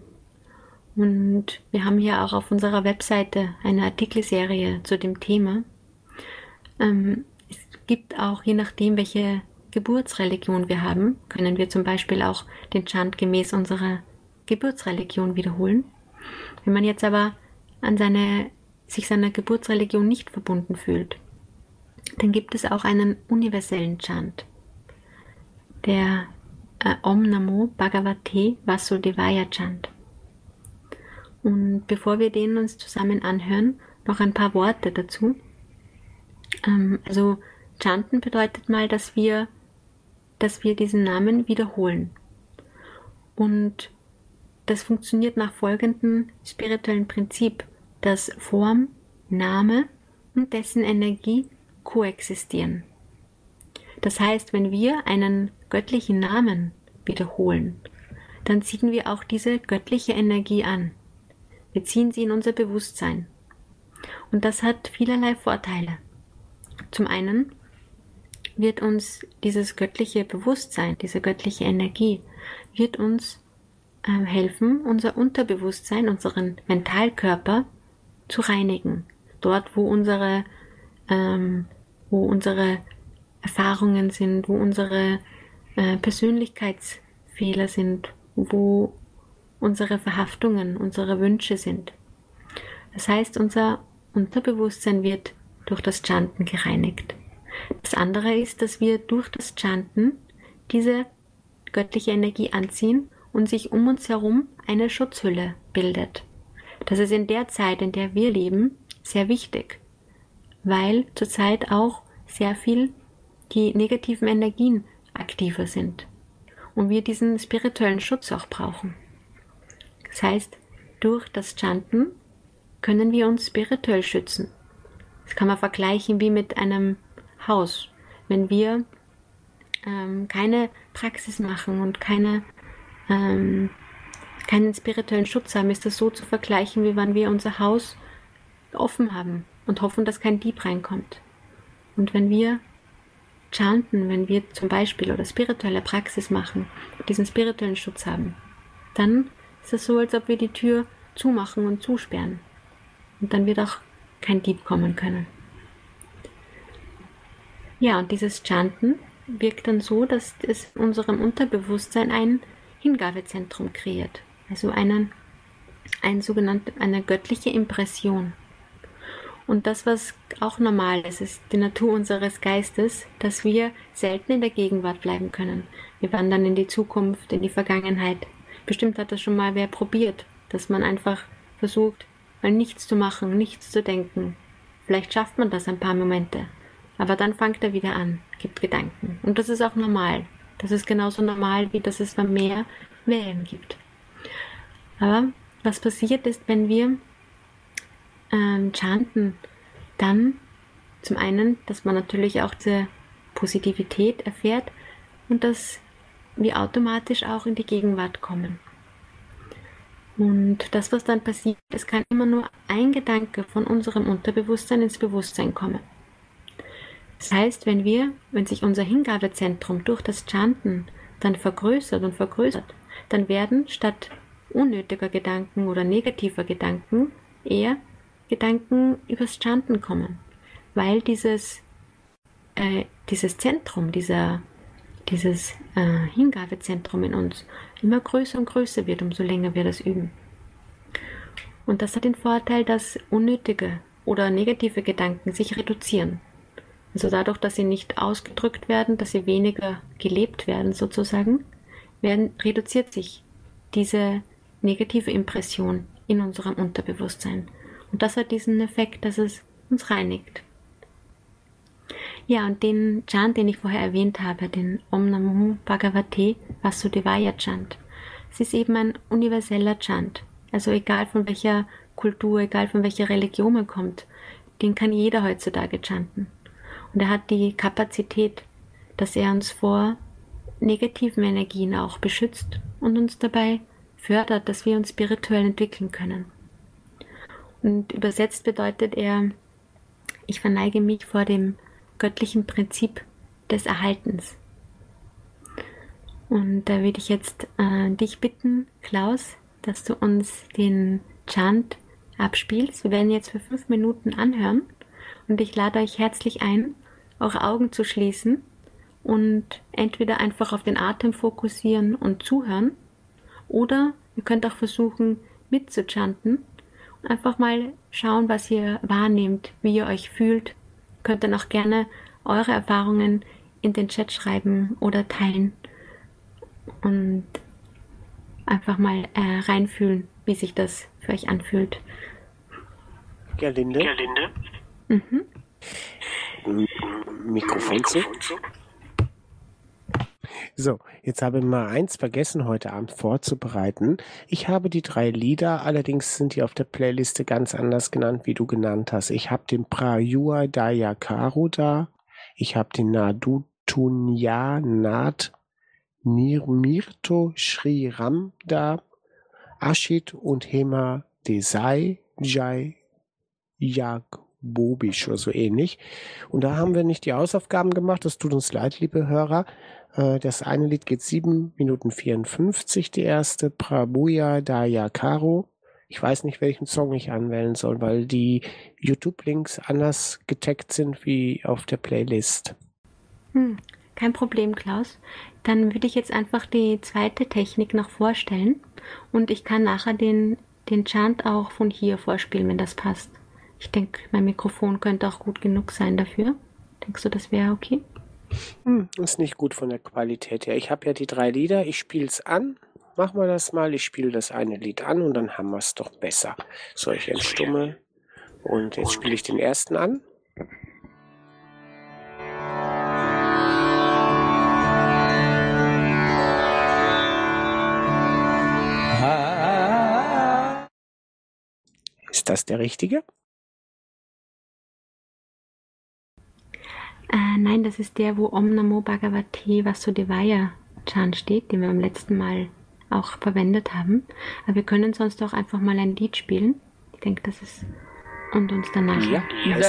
Und wir haben hier auch auf unserer Webseite eine Artikelserie zu dem Thema. Ähm, es gibt auch, je nachdem, welche Geburtsreligion wir haben, können wir zum Beispiel auch den Chant gemäß unserer Geburtsreligion wiederholen. Wenn man jetzt aber an seine, sich seiner Geburtsreligion nicht verbunden fühlt, dann gibt es auch einen universellen Chant, der äh, Om Namo Bhagavate Vasudevaya Chant. Und bevor wir den uns zusammen anhören, noch ein paar Worte dazu. Ähm, also Chanten bedeutet mal, dass wir, dass wir diesen Namen wiederholen. Und das funktioniert nach folgendem spirituellen Prinzip, dass Form, Name und dessen Energie koexistieren. Das heißt, wenn wir einen göttlichen Namen wiederholen, dann ziehen wir auch diese göttliche Energie an. Wir ziehen sie in unser Bewusstsein. Und das hat vielerlei Vorteile. Zum einen wird uns dieses göttliche Bewusstsein, diese göttliche Energie, wird uns äh, helfen, unser Unterbewusstsein, unseren Mentalkörper zu reinigen. Dort, wo unsere, ähm, wo unsere Erfahrungen sind, wo unsere äh, Persönlichkeitsfehler sind, wo unsere Verhaftungen, unsere Wünsche sind. Das heißt, unser Unterbewusstsein wird durch das Chanten gereinigt. Das andere ist, dass wir durch das Chanten diese göttliche Energie anziehen und sich um uns herum eine Schutzhülle bildet. Das ist in der Zeit, in der wir leben, sehr wichtig, weil zurzeit auch sehr viel die negativen Energien aktiver sind und wir diesen spirituellen Schutz auch brauchen. Das heißt, durch das Chanten können wir uns spirituell schützen. Das kann man vergleichen wie mit einem Haus. Wenn wir ähm, keine Praxis machen und keine, ähm, keinen spirituellen Schutz haben, ist das so zu vergleichen, wie wenn wir unser Haus offen haben und hoffen, dass kein Dieb reinkommt. Und wenn wir chanten, wenn wir zum Beispiel oder spirituelle Praxis machen, diesen spirituellen Schutz haben, dann ist es so, als ob wir die Tür zumachen und zusperren. Und dann wird auch kein Dieb kommen können. Ja, und dieses Chanten wirkt dann so, dass es in unserem Unterbewusstsein ein Hingabezentrum kreiert. Also einen, ein sogenannte, eine göttliche Impression. Und das, was auch normal ist, ist die Natur unseres Geistes, dass wir selten in der Gegenwart bleiben können. Wir wandern in die Zukunft, in die Vergangenheit. Bestimmt hat das schon mal wer probiert, dass man einfach versucht, mal nichts zu machen, nichts zu denken. Vielleicht schafft man das ein paar Momente, aber dann fängt er wieder an, gibt Gedanken. Und das ist auch normal. Das ist genauso normal, wie dass es beim Meer Wellen gibt. Aber was passiert ist, wenn wir ähm, chanten, dann zum einen, dass man natürlich auch diese Positivität erfährt und dass wir automatisch auch in die Gegenwart kommen. Und das, was dann passiert, es kann immer nur ein Gedanke von unserem Unterbewusstsein ins Bewusstsein kommen. Das heißt, wenn wir, wenn sich unser Hingabezentrum durch das Chanten dann vergrößert und vergrößert, dann werden statt unnötiger Gedanken oder negativer Gedanken eher Gedanken übers Chanten kommen, weil dieses, äh, dieses Zentrum, dieser dieses äh, Hingabezentrum in uns immer größer und größer wird, umso länger wir das üben. Und das hat den Vorteil, dass unnötige oder negative Gedanken sich reduzieren. Also dadurch, dass sie nicht ausgedrückt werden, dass sie weniger gelebt werden sozusagen, werden, reduziert sich diese negative Impression in unserem Unterbewusstsein. Und das hat diesen Effekt, dass es uns reinigt. Ja, und den Chant, den ich vorher erwähnt habe, den Om Namo Bhagavate Vasudevaya Chant, es ist eben ein universeller Chant. Also egal von welcher Kultur, egal von welcher Religion man kommt, den kann jeder heutzutage chanten. Und er hat die Kapazität, dass er uns vor negativen Energien auch beschützt und uns dabei fördert, dass wir uns spirituell entwickeln können. Und übersetzt bedeutet er, ich verneige mich vor dem göttlichen Prinzip des Erhaltens. Und da würde ich jetzt äh, dich bitten, Klaus, dass du uns den Chant abspielst. Wir werden jetzt für fünf Minuten anhören und ich lade euch herzlich ein, eure Augen zu schließen und entweder einfach auf den Atem fokussieren und zuhören oder ihr könnt auch versuchen mitzuchanten und einfach mal schauen, was ihr wahrnehmt, wie ihr euch fühlt. Ihr könnt dann auch gerne eure Erfahrungen in den Chat schreiben oder teilen und einfach mal äh, reinfühlen, wie sich das für euch anfühlt. Gerlinde? Gerlinde? Mhm. M- Mikrofon zu. So, jetzt habe ich mal eins vergessen, heute Abend vorzubereiten. Ich habe die drei Lieder, allerdings sind die auf der Playliste ganz anders genannt, wie du genannt hast. Ich habe den Prayua Dayakaru da, ich habe den Nadu Tunya Nath Nirmirto Shri Ram da, Ashit und Hema Desai Jai Jagbobisch oder so ähnlich. Und da haben wir nicht die Hausaufgaben gemacht, das tut uns leid, liebe Hörer. Äh, Das eine Lied geht sieben Minuten vierundfünfzig, die erste, Prabhuya Dayakaru. Ich weiß nicht, welchen Song ich anwählen soll, weil die YouTube-Links anders getaggt sind wie auf der Playlist. Hm, kein Problem, Klaus. Dann würde ich jetzt einfach die zweite Technik noch vorstellen und ich kann nachher den, den Chant auch von hier vorspielen, wenn das passt. Ich denke, mein Mikrofon könnte auch gut genug sein dafür. Denkst du, das wäre okay? Hm, ist nicht gut von der Qualität her. Ich habe ja die drei Lieder, ich spiele es an. Machen wir das mal. Ich spiele das eine Lied an und dann haben wir es doch besser. So, ich entstumme. Und jetzt spiele ich den ersten an. Ist das der richtige? Äh, nein, das ist der, wo Om Namo Bhagavate Vasudevaya Chant steht, den wir beim letzten Mal auch verwendet haben. Aber wir können sonst auch einfach mal ein Lied spielen. Ich denke, das ist und uns danach. Ja,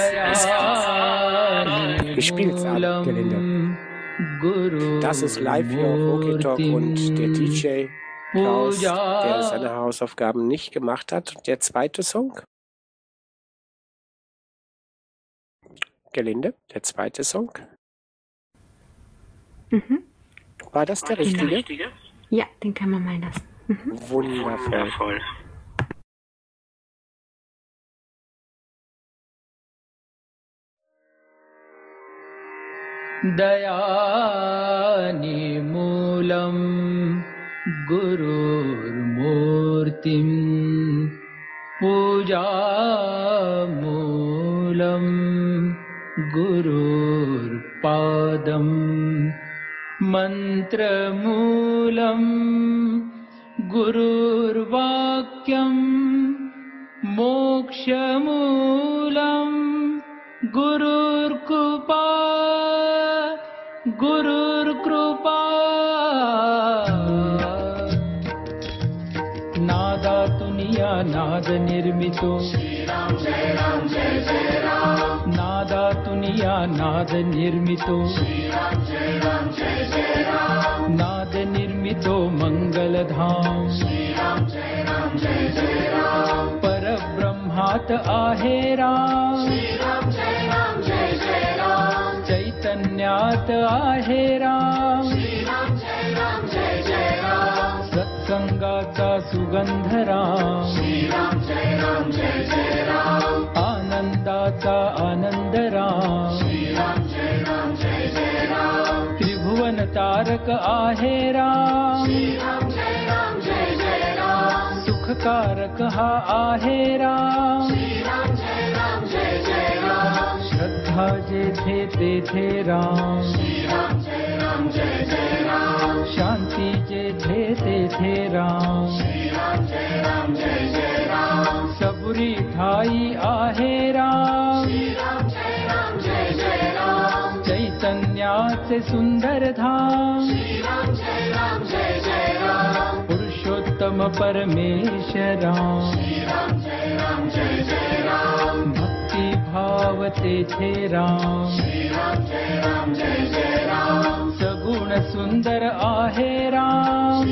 ich spiele es an, Gerlinde. Das ist live hier auf OKTalk und der D J Klaus, der seine Hausaufgaben nicht gemacht hat. Und der zweite Song? Gerlinde, der zweite Song? Mhm. War das der richtige? Ja, den kann man mal lassen. Mhm. Wundervoll. Wundervoll. दयानिमूलं गुरुर्मूर्तिं पूजामूलं गुरुर्पादं मन्त्रमूलं गुरुर्वाक्यं मोक्षमूलं गुरुर्कृपा गुरुर्कृपा नादातुनिया नाद निर्मितो नादातुनिया नाद निर्मितो नाद निर्मितो मंगलधाम परब्रह्मात आहेरा चैतन्यात आहेरा सत्संगाचा सुगंधरा आनंदाचा आनंदरा त्रिभुवन तारक आहेरा सुखकारक हा आहेरा श्रद्धा जेथे तेथे राम शांती जेथे तेथे राम सबुरी ठाई आहे राम चैतन्याचे सुंदर धाम पुरुषोत्तम परमेश्वरा भक्ति भाव तेथे राम सगुण सुंदर आहे राम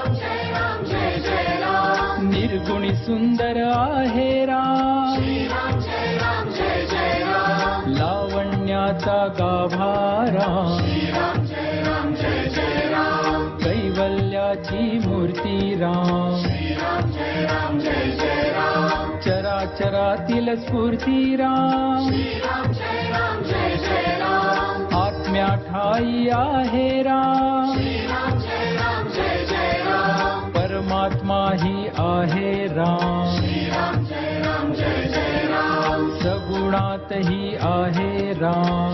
निर्गुणी सुंदर आहे राम लावण्याचा गाभारा कैवल्याची मूर्ती राम चराचरातील स्फूर्ती राम आत्म्या ठाई आहे राम परमात्मा ही आहे राम सगुणात ही आहे राम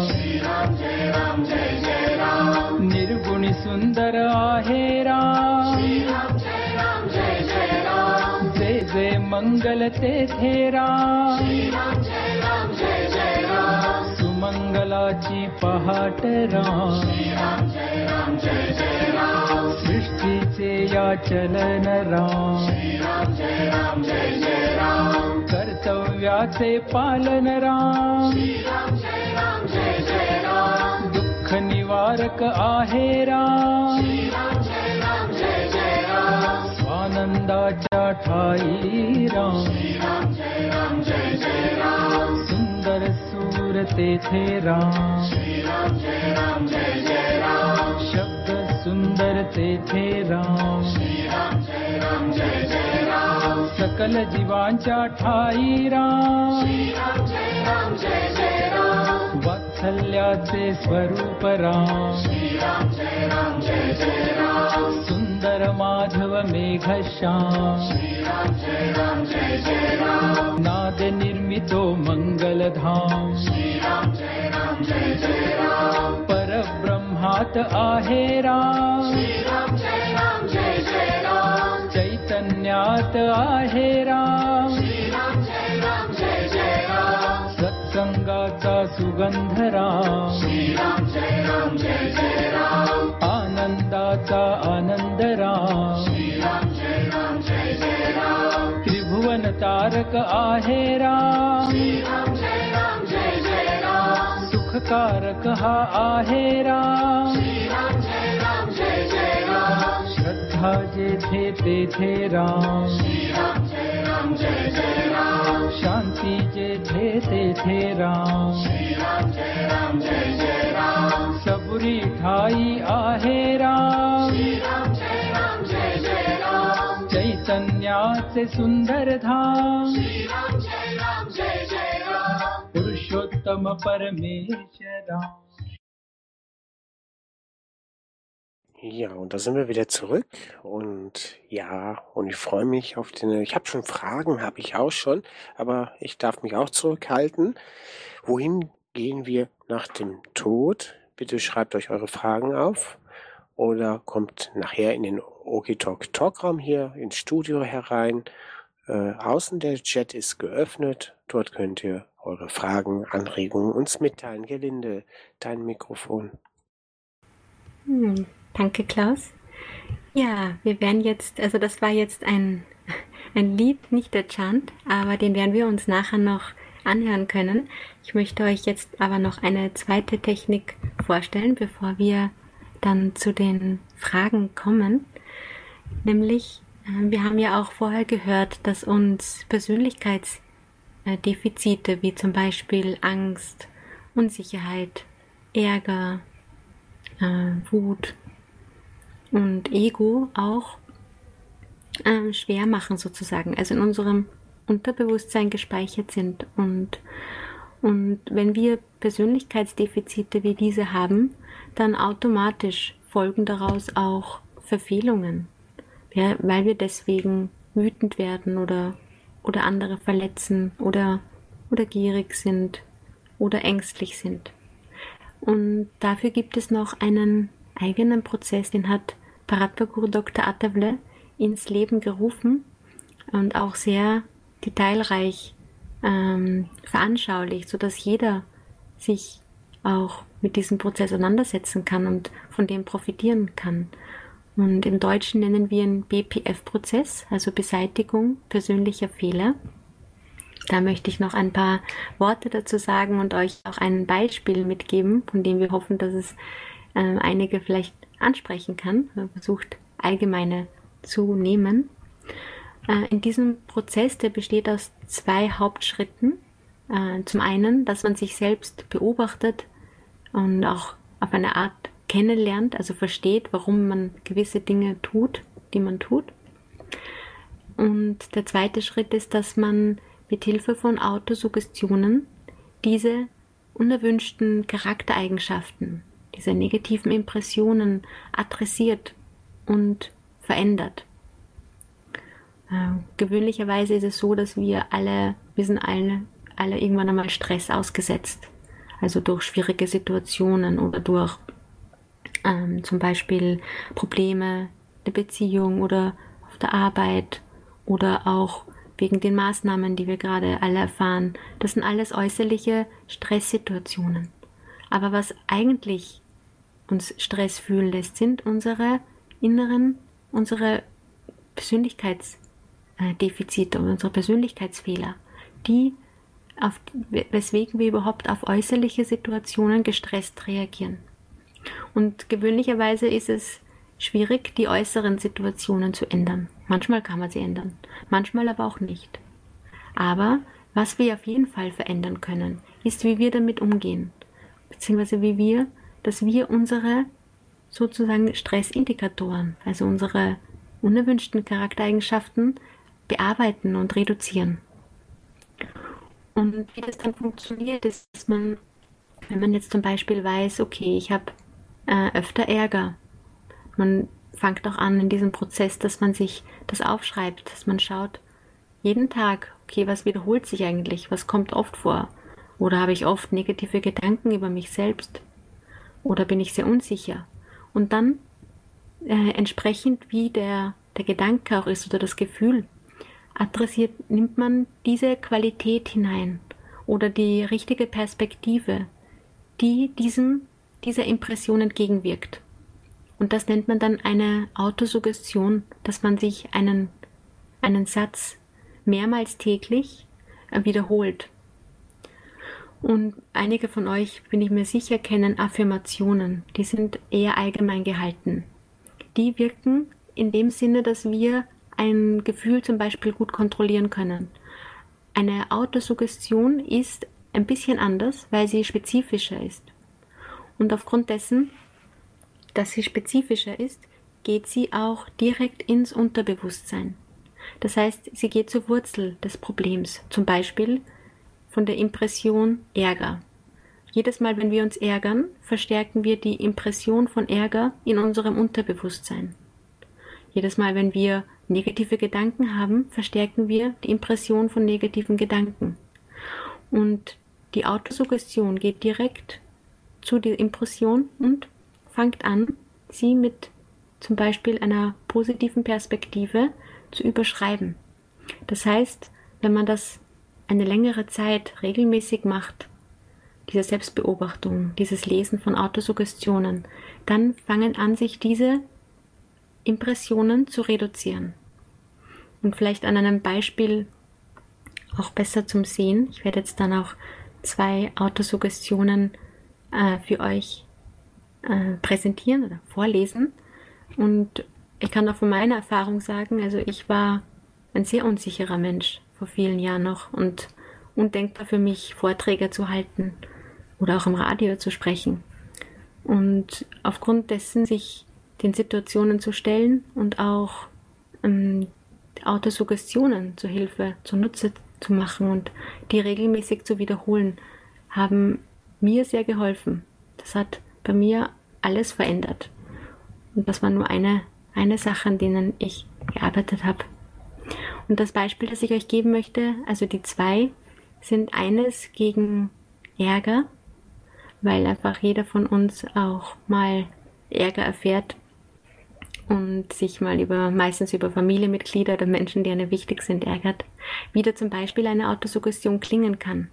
निर्गुणी सुंदर आहे राम जे जे मंगल तेथे राम सुमंगलाची पहाट राम सृष्टीचे या चलन राम कर्तव्याचे पालन राम दुःख निवारक आहे राम स्वानंदाच्या ठाई राम सुंदर सूर तेथे राम शब्द सुंदर तेथे राम सकल जीवांच्या ठाई राम वात्सल्याचे स्वरूप राम सुंदर माधव मेघश्याम नाद निर्मितो मंगलधाम परब्रह्मात आहे राम चैतन्यात आहे राम सत्संगाचा सुगंध राम आनंदाचा आनंद राम त्रिभुवन तारक आहे राम सुखकारक हा आहे राम श्रद्धा जेथे तेथे राम शांती जेथे तेथे राम सबुरी ठाई आहे राम चैतन्याचे सुंदर धाम पुरुषोत्तम परमेश्वरा. Ja, und da sind wir wieder zurück und ja, und ich freue mich auf den, ich habe schon Fragen, habe ich auch schon, aber ich darf mich auch zurückhalten. Wohin gehen wir nach dem Tod? Bitte schreibt euch eure Fragen auf oder kommt nachher in den Okitalk Talkraum hier ins Studio herein. Äh, außen der Chat ist geöffnet, dort könnt ihr eure Fragen, Anregungen uns mitteilen. Gelinde, dein Mikrofon. Hm, danke, Klaus. Ja, wir werden jetzt, also das war jetzt ein, ein Lied, nicht der Chant, aber den werden wir uns nachher noch anhören können. Ich möchte euch jetzt aber noch eine zweite Technik vorstellen, bevor wir dann zu den Fragen kommen. Nämlich, äh, wir haben ja auch vorher gehört, dass uns Persönlichkeitsdefizite wie zum Beispiel Angst, Unsicherheit, Ärger, äh, Wut und Ego auch äh, schwer machen sozusagen, also in unserem Unterbewusstsein gespeichert sind. Und, und wenn wir Persönlichkeitsdefizite wie diese haben, dann automatisch folgen daraus auch Verfehlungen, ja, weil wir deswegen wütend werden oder, oder andere verletzen oder, oder gierig sind oder ängstlich sind. Und dafür gibt es noch einen eigenen Prozess, den hat Bharat Guru Doktor Attavle ins Leben gerufen und auch sehr detailreich ähm, veranschaulicht, sodass jeder sich auch mit diesem Prozess auseinandersetzen kann und von dem profitieren kann. Und im Deutschen nennen wir ihn B P F-Prozess, also Beseitigung persönlicher Fehler. Da möchte ich noch ein paar Worte dazu sagen und euch auch ein Beispiel mitgeben, von dem wir hoffen, dass es äh, einige vielleicht ansprechen kann, man versucht allgemeine zu nehmen. In diesem Prozess, der besteht aus zwei Hauptschritten. Zum einen, dass man sich selbst beobachtet und auch auf eine Art kennenlernt, also versteht, warum man gewisse Dinge tut, die man tut. Und der zweite Schritt ist, dass man mit Hilfe von Autosuggestionen diese unerwünschten Charaktereigenschaften, diese negativen Impressionen adressiert und verändert. Äh, gewöhnlicherweise ist es so, dass wir alle, wir sind alle, alle irgendwann einmal Stress ausgesetzt. Also durch schwierige Situationen oder durch ähm, zum Beispiel Probleme der Beziehung oder auf der Arbeit oder auch wegen den Maßnahmen, die wir gerade alle erfahren. Das sind alles äußerliche Stresssituationen. Aber was eigentlich uns Stress fühlen lässt, sind unsere inneren, unsere Persönlichkeitsdefizite und unsere Persönlichkeitsfehler, die auf, weswegen wir überhaupt auf äußerliche Situationen gestresst reagieren. Und gewöhnlicherweise ist es schwierig, die äußeren Situationen zu ändern. Manchmal kann man sie ändern, manchmal aber auch nicht. Aber was wir auf jeden Fall verändern können, ist, wie wir damit umgehen, beziehungsweise wie wir, dass wir unsere sozusagen Stressindikatoren, also unsere unerwünschten Charaktereigenschaften bearbeiten und reduzieren. Und wie das dann funktioniert, ist, dass man, wenn man jetzt zum Beispiel weiß, okay, ich habe äh, öfter Ärger, man fängt auch an in diesem Prozess, dass man sich das aufschreibt, dass man schaut, jeden Tag, okay, was wiederholt sich eigentlich, was kommt oft vor? Oder habe ich oft negative Gedanken über mich selbst? Oder bin ich sehr unsicher? Und dann äh, entsprechend, wie der, der Gedanke auch ist oder das Gefühl, adressiert, nimmt man diese Qualität hinein oder die richtige Perspektive, die diesem, dieser Impression entgegenwirkt. Und das nennt man dann eine Autosuggestion, dass man sich einen, einen Satz mehrmals täglich wiederholt. Und einige von euch, bin ich mir sicher, kennen Affirmationen. Die sind eher allgemein gehalten. Die wirken in dem Sinne, dass wir ein Gefühl zum Beispiel gut kontrollieren können. Eine Autosuggestion ist ein bisschen anders, weil sie spezifischer ist. Und aufgrund dessen, dass sie spezifischer ist, geht sie auch direkt ins Unterbewusstsein. Das heißt, sie geht zur Wurzel des Problems, zum Beispiel von der Impression Ärger. Jedes Mal, wenn wir uns ärgern, verstärken wir die Impression von Ärger in unserem Unterbewusstsein. Jedes Mal, wenn wir negative Gedanken haben, verstärken wir die Impression von negativen Gedanken. Und die Autosuggestion geht direkt zu der Impression und fängt an, sie mit zum Beispiel einer positiven Perspektive zu überschreiben. Das heißt, wenn man das eine längere Zeit regelmäßig macht, diese Selbstbeobachtung, dieses Lesen von Autosuggestionen, dann fangen an, sich diese Impressionen zu reduzieren. Und vielleicht an einem Beispiel auch besser zum Sehen. Ich werde jetzt dann auch zwei Autosuggestionen äh, für euch äh, präsentieren oder vorlesen. Und ich kann auch von meiner Erfahrung sagen, also ich war ein sehr unsicherer Mensch vor vielen Jahren noch und undenkbar für mich, Vorträge zu halten oder auch im Radio zu sprechen. Und aufgrund dessen sich den Situationen zu stellen und auch ähm, Autosuggestionen zur Hilfe, zunutze zu machen und die regelmäßig zu wiederholen, haben mir sehr geholfen. Das hat bei mir alles verändert. Und das war nur eine, eine Sache, an denen ich gearbeitet habe. Und das Beispiel, das ich euch geben möchte, also die zwei, sind eines gegen Ärger, weil einfach jeder von uns auch mal Ärger erfährt und sich mal über, meistens über Familienmitglieder oder Menschen, die einem wichtig sind, ärgert, wie da zum Beispiel eine Autosuggestion klingen kann.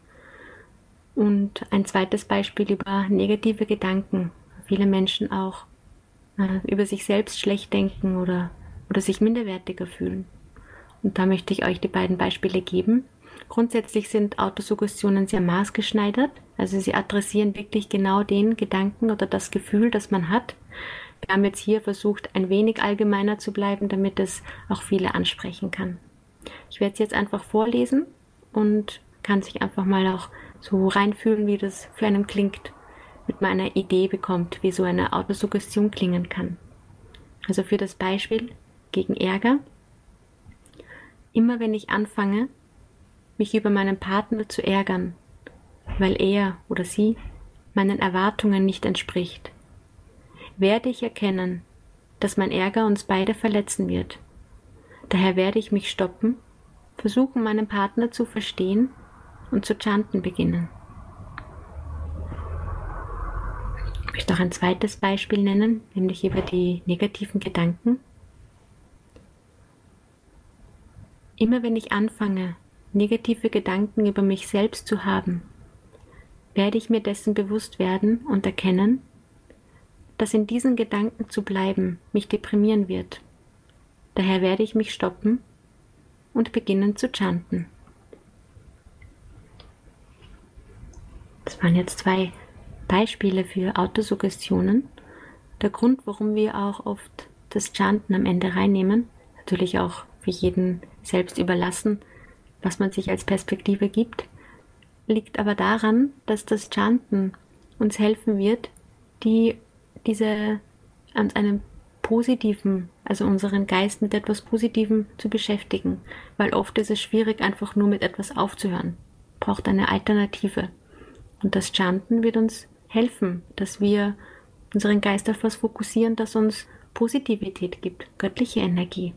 Und ein zweites Beispiel über negative Gedanken. Viele Menschen auch äh, über sich selbst schlecht denken oder, oder sich minderwertiger fühlen. Und da möchte ich euch die beiden Beispiele geben. Grundsätzlich sind Autosuggestionen sehr maßgeschneidert, also sie adressieren wirklich genau den Gedanken oder das Gefühl, das man hat. Wir haben jetzt hier versucht, ein wenig allgemeiner zu bleiben, damit es auch viele ansprechen kann. Ich werde es jetzt einfach vorlesen und kann sich einfach mal auch so reinfühlen, wie das für einen klingt, mit meiner Idee bekommt, wie so eine Autosuggestion klingen kann. Also für das Beispiel gegen Ärger. Immer wenn ich anfange, mich über meinen Partner zu ärgern, weil er oder sie meinen Erwartungen nicht entspricht, werde ich erkennen, dass mein Ärger uns beide verletzen wird. Daher werde ich mich stoppen, versuchen, meinen Partner zu verstehen und zu chanten beginnen. Ich möchte auch ein zweites Beispiel nennen, nämlich über die negativen Gedanken. Immer wenn ich anfange, negative Gedanken über mich selbst zu haben, werde ich mir dessen bewusst werden und erkennen, dass in diesen Gedanken zu bleiben mich deprimieren wird. Daher werde ich mich stoppen und beginnen zu chanten. Das waren jetzt zwei Beispiele für Autosuggestionen. Der Grund, warum wir auch oft das Chanten am Ende reinnehmen, natürlich auch für jeden selbst überlassen, was man sich als Perspektive gibt, liegt aber daran, dass das Chanten uns helfen wird, die diese an einem positiven, also unseren Geist mit etwas Positivem zu beschäftigen, weil oft ist es schwierig, einfach nur mit etwas aufzuhören. Braucht eine Alternative. Und das Chanten wird uns helfen, dass wir unseren Geist auf etwas fokussieren, das uns Positivität gibt, göttliche Energie.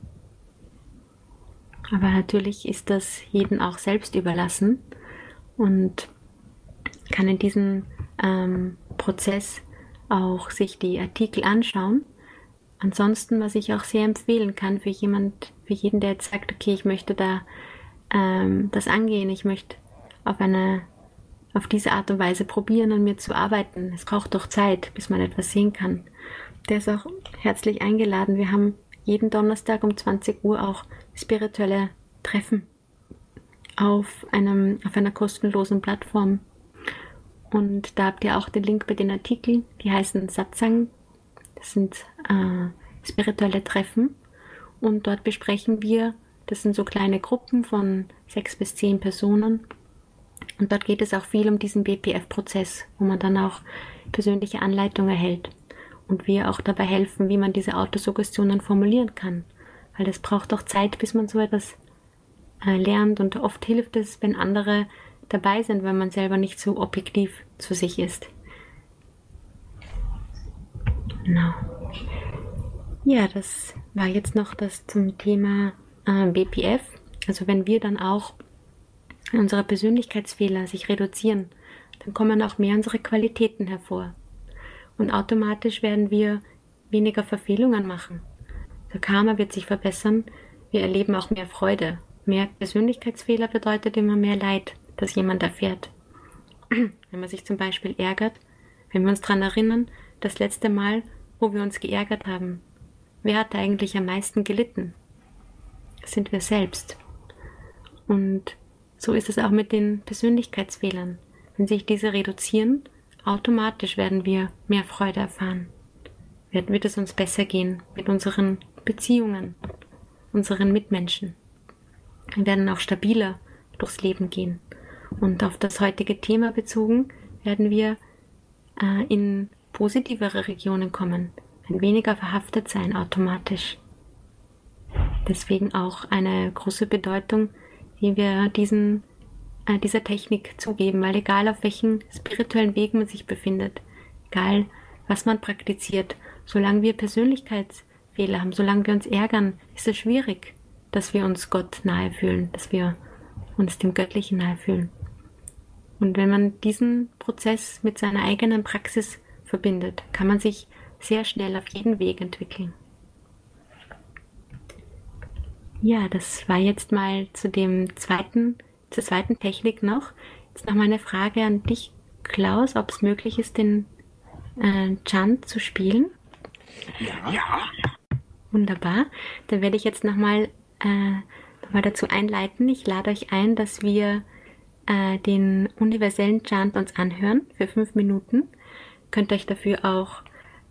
Aber natürlich ist das jedem auch selbst überlassen und kann in diesem ähm, Prozess auch sich die Artikel anschauen. Ansonsten, was ich auch sehr empfehlen kann für jemand, für jeden, der jetzt sagt, okay, ich möchte da ähm, das angehen, ich möchte auf eine, auf diese Art und Weise probieren, an mir zu arbeiten. Es braucht doch Zeit, bis man etwas sehen kann. Der ist auch herzlich eingeladen. Wir haben jeden Donnerstag um zwanzig Uhr auch spirituelle Treffen auf einem, auf einer kostenlosen Plattform. Und da habt ihr auch den Link bei den Artikeln, die heißen Satsang. Das sind äh, spirituelle Treffen. Und dort besprechen wir, das sind so kleine Gruppen von sechs bis zehn Personen. Und dort geht es auch viel um diesen B P F-Prozess, wo man dann auch persönliche Anleitungen erhält. Und wir auch dabei helfen, wie man diese Autosuggestionen formulieren kann. Weil es braucht auch Zeit, bis man so etwas äh, lernt. Und oft hilft es, wenn andere dabei sind, wenn man selber nicht so objektiv zu sich ist. Genau. Ja, das war jetzt noch das zum Thema äh, B P F. Also wenn wir dann auch unsere Persönlichkeitsfehler sich reduzieren, dann kommen auch mehr unsere Qualitäten hervor. Und automatisch werden wir weniger Verfehlungen machen. Der Karma wird sich verbessern. Wir erleben auch mehr Freude. Mehr Persönlichkeitsfehler bedeutet immer mehr Leid, das jemand erfährt. Wenn man sich zum Beispiel ärgert, wenn wir uns daran erinnern, das letzte Mal, wo wir uns geärgert haben, wer hat eigentlich am meisten gelitten? Das sind wir selbst. Und so ist es auch mit den Persönlichkeitsfehlern. Wenn sich diese reduzieren, automatisch werden wir mehr Freude erfahren. Wird es uns besser gehen mit unseren Beziehungen, unseren Mitmenschen. Wir werden auch stabiler durchs Leben gehen. Und auf das heutige Thema bezogen, werden wir äh, in positivere Regionen kommen, ein weniger verhaftet sein automatisch. Deswegen auch eine große Bedeutung, die wir diesen, äh, dieser Technik zugeben, weil egal auf welchen spirituellen Weg man sich befindet, egal was man praktiziert, solange wir Persönlichkeitsfehler haben, solange wir uns ärgern, ist es schwierig, dass wir uns Gott nahe fühlen, dass wir uns dem Göttlichen nahe fühlen. Und wenn man diesen Prozess mit seiner eigenen Praxis verbindet, kann man sich sehr schnell auf jeden Weg entwickeln. Ja, das war jetzt mal zu dem zweiten, zur zweiten Technik noch. Jetzt noch mal eine Frage an dich, Klaus, ob es möglich ist, den äh, Chant zu spielen. Ja. ja. Wunderbar. Dann werde ich jetzt nochmal äh, noch mal dazu einleiten. Ich lade euch ein, dass wir äh, den universellen Chant uns anhören für fünf Minuten. Könnt euch dafür auch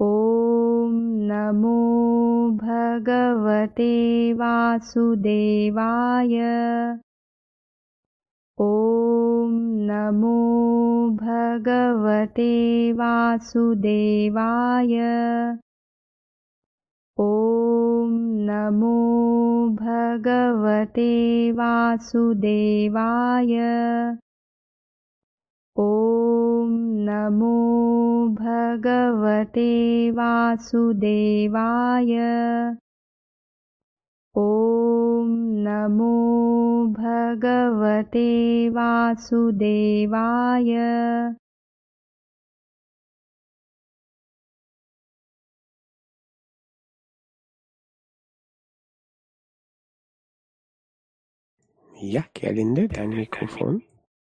Om Namo Bhagavate Vasudevaya. Om Namo Bhagavate Vasudevaya. Om Namo Bhagavate Vasudevaya. Om Namo Bhagavate Vasudevaya. Om Namo Bhagavate Vasudevaya. Ja, Gerlinde, dein Mikrofon.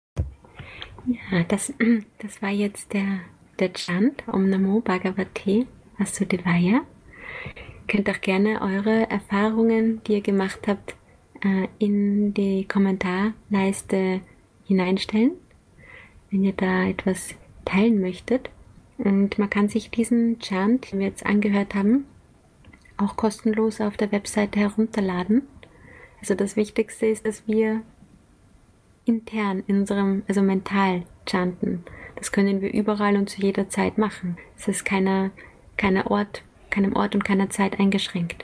Ja, das, das war jetzt der, der Chant Om Namo Bhagavate Vasudevaya. Ihr könnt auch gerne eure Erfahrungen, die ihr gemacht habt, in die Kommentarleiste hineinstellen, wenn ihr da etwas teilen möchtet. Und man kann sich diesen Chant, den wir jetzt angehört haben, auch kostenlos auf der Webseite herunterladen. Also das Wichtigste ist, dass wir intern in unserem, also mental chanten. Das können wir überall und zu jeder Zeit machen. Es ist keiner, keiner Ort, keinem Ort und keiner Zeit eingeschränkt.